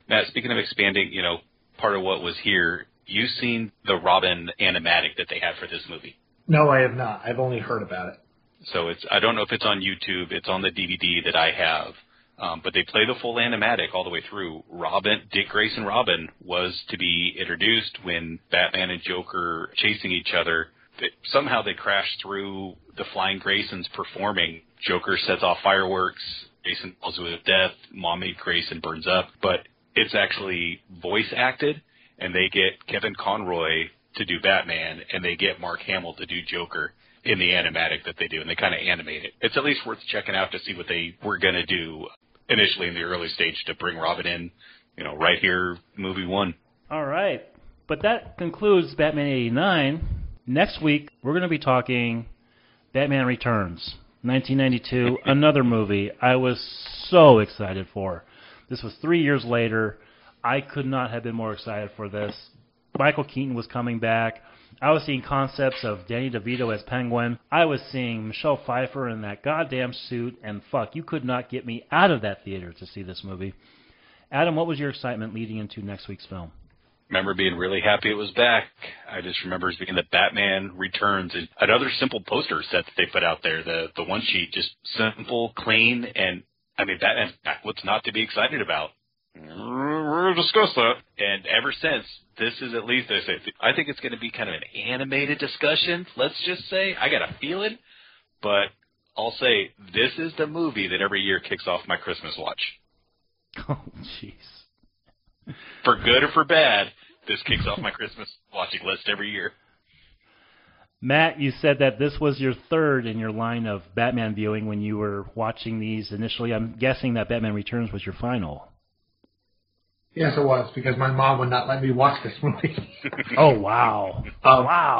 Matt, speaking of expanding, part of what was here, you've seen the Robin animatic that they had for this movie. No, I have not. I've only heard about it. So I don't know if it's on YouTube. It's on the DVD that I have. But they play the full animatic all the way through. Dick Grayson Robin was to be introduced when Batman and Joker chasing each other. Somehow they crash through the Flying Graysons performing. Joker sets off fireworks. Grayson falls to his death. Mommy Grayson burns up. But it's actually voice acted, and they get Kevin Conroy to do Batman, and they get Mark Hamill to do Joker in the animatic that they do, and they kind of animate it. It's at least worth checking out to see what they were going to do initially in the early stage to bring Robin in, right here, movie 1. All right. But that concludes Batman 89. Next week, we're going to be talking Batman Returns, 1992, another movie I was so excited for. This was 3 years later. I could not have been more excited for this. Michael Keaton was coming back. I was seeing concepts of Danny DeVito as Penguin. I was seeing Michelle Pfeiffer in that goddamn suit, and you could not get me out of that theater to see this movie. Adam, what was your excitement leading into next week's film? Remember being really happy it was back. I just remember it being the Batman Returns and another simple poster set that they put out there. The one sheet, just simple, clean, and Batman's back. What's not to be excited about? We're going to discuss that. And ever since, this is at least, I think it's going to be kind of an animated discussion, let's just say. I got a feeling, but I'll say this is the movie that every year kicks off my Christmas watch. Oh, jeez. For good or for bad, this kicks off my Christmas watching list every year. Matt, you said that this was your third in your line of Batman viewing when you were watching these initially. I'm guessing that Batman Returns was your final. Yes, it was, because my mom would not let me watch this movie. Oh, wow. Wow.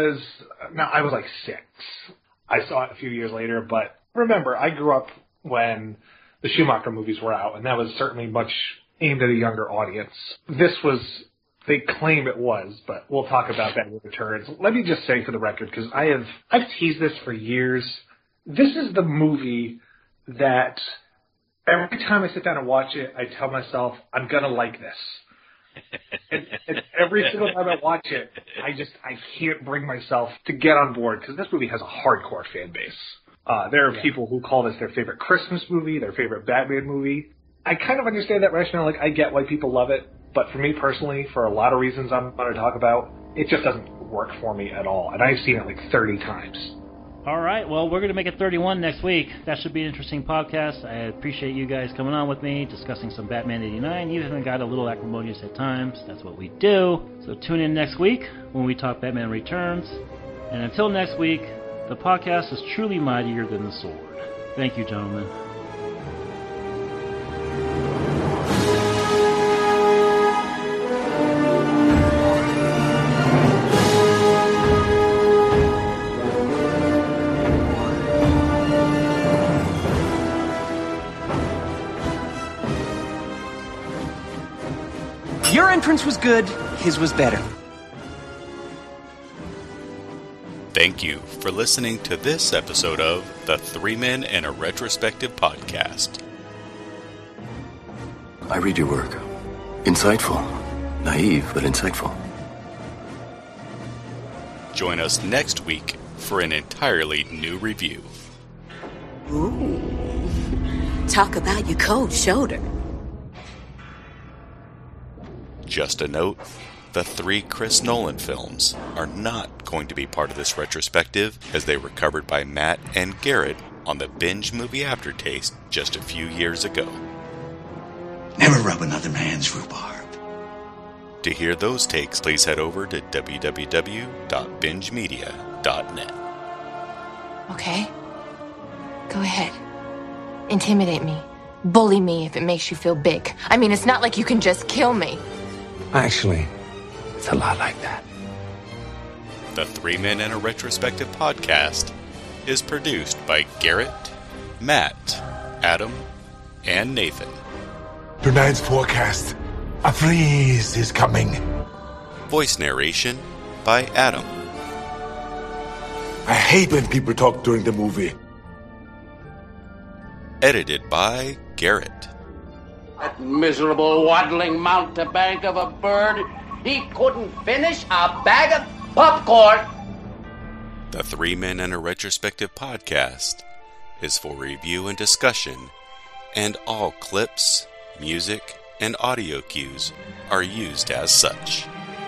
I was like 6. I saw it a few years later, but remember, I grew up when the Schumacher movies were out, and that was certainly much aimed at a younger audience. They claim it was, but we'll talk about that in Returns. Let me just say for the record, because I've teased this for years, this is the movie that every time I sit down and watch it, I tell myself, I'm going to like this. and every single time I watch it, I can't bring myself to get on board, because this movie has a hardcore fan base. There are people who call this their favorite Christmas movie, their favorite Batman movie. I kind of understand that rationale. I get why people love it. But for me personally, for a lot of reasons I'm going to talk about, it just doesn't work for me at all. And I've seen it 30 times. All right. Well, we're going to make it 31 next week. That should be an interesting podcast. I appreciate you guys coming on with me, discussing some Batman 89. Even if it got a little acrimonious at times, that's what we do. So tune in next week when we talk Batman Returns. And until next week, the podcast is truly mightier than the sword. Thank you, gentlemen. Your entrance was good, his was better. Thank you for listening to this episode of the Three Men and a Retrospective podcast. I read your work. Insightful. Naive, but insightful. Join us next week for an entirely new review. Ooh. Talk about your cold shoulder. Just a note, the 3 Chris Nolan films are not going to be part of this retrospective, as they were covered by Matt and Garrett on the Binge Movie Aftertaste just a few years ago. Never rub another man's rhubarb. To hear those takes, please head over to www.bingemedia.net. Okay. Go ahead. Intimidate me. Bully me if it makes you feel big. I mean, it's not like you can just kill me. Actually, it's a lot like that. The 3 Men and a Retrospective podcast is produced by Garrett, Matt, Adam, and Nathan. Tonight's forecast, a freeze is coming. Voice narration by Adam. I hate when people talk during the movie. Edited by Garrett. That miserable waddling mountebank of a bird, he couldn't finish a bag of popcorn. The Three Men and a Retrospective podcast is for review and discussion, and all clips, music, and audio cues are used as such.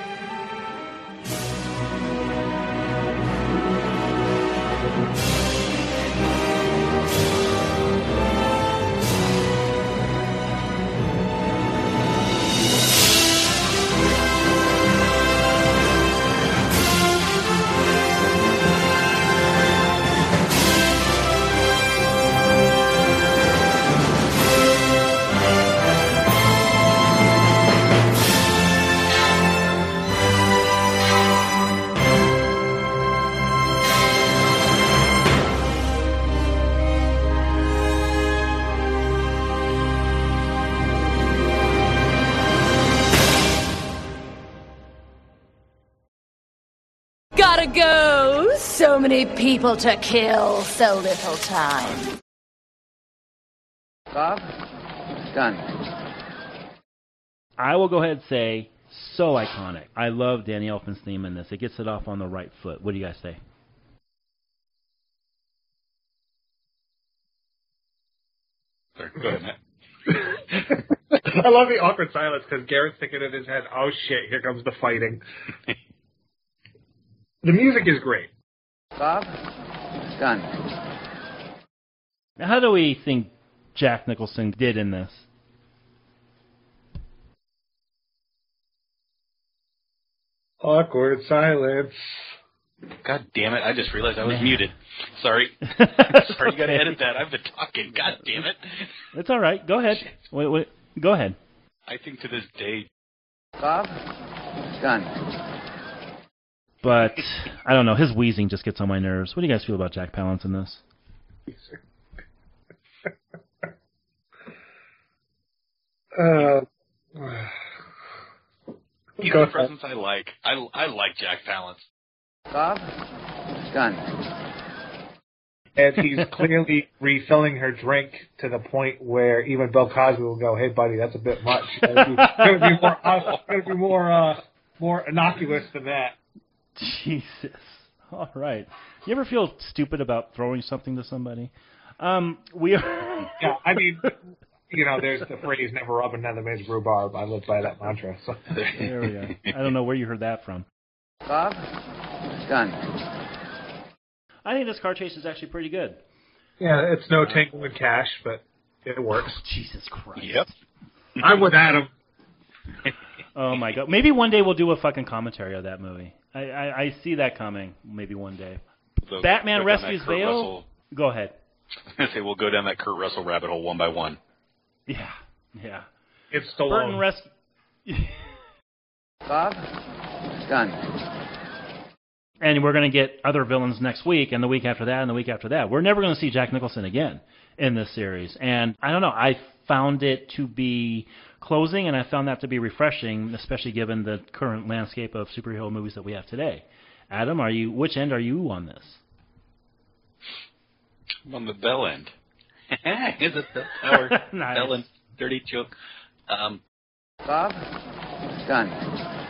Gotta go! So many people to kill, so little time. Bob? Done. I will go ahead and say, so iconic. I love Danny Elfman's theme in this. It gets it off on the right foot. What do you guys say? Sorry, go ahead, Matt. I love the awkward silence because Garrett's thinking in his head, oh shit, here comes the fighting. The music is great. Bob? Done. Now, how do we think Jack Nicholson did in this? Awkward silence. God damn it, I just realized I was muted. Sorry. Sorry, you gotta edit that. I've been talking. God damn it. It's all right. Go ahead. Wait. Go ahead. I think to this day... Bob? Done. But, I don't know, his wheezing just gets on my nerves. What do you guys feel about Jack Palance in this? He's the presence I like. I like Jack Palance. Bob? Done. And he's clearly refilling her drink to the point where even Bill Cosby will go, hey, buddy, that's a bit much. Gotta be more innocuous than that. Jesus. All right. You ever feel stupid about throwing something to somebody? We are... Yeah, I mean, you know, there's the phrase, never rub another man's rhubarb. I live by that mantra. So. There we go. I don't know where you heard that from. Bob? Done. I think this car chase is actually pretty good. Yeah, it's no Tango and Cash, but it works. Oh, Jesus Christ. Yep. I'm with Adam. Oh, my God. Maybe one day we'll do a fucking commentary of that movie. I see that coming maybe one day. So Batman Rescues Bale? Go ahead. I say we'll go down that Kurt Russell rabbit hole one by one. Yeah. It's Stallone. Bob? Done. And we're going to get other villains next week, and the week after that, and the week after that. We're never going to see Jack Nicholson again in this series. And I don't know, I found it to be closing, and I found that to be refreshing, especially given the current landscape of superhero movies that we have today. Adam, which end are you on this? I'm on the bell end. Is it the power? Nice. Bell end? Dirty joke. Bob? Done.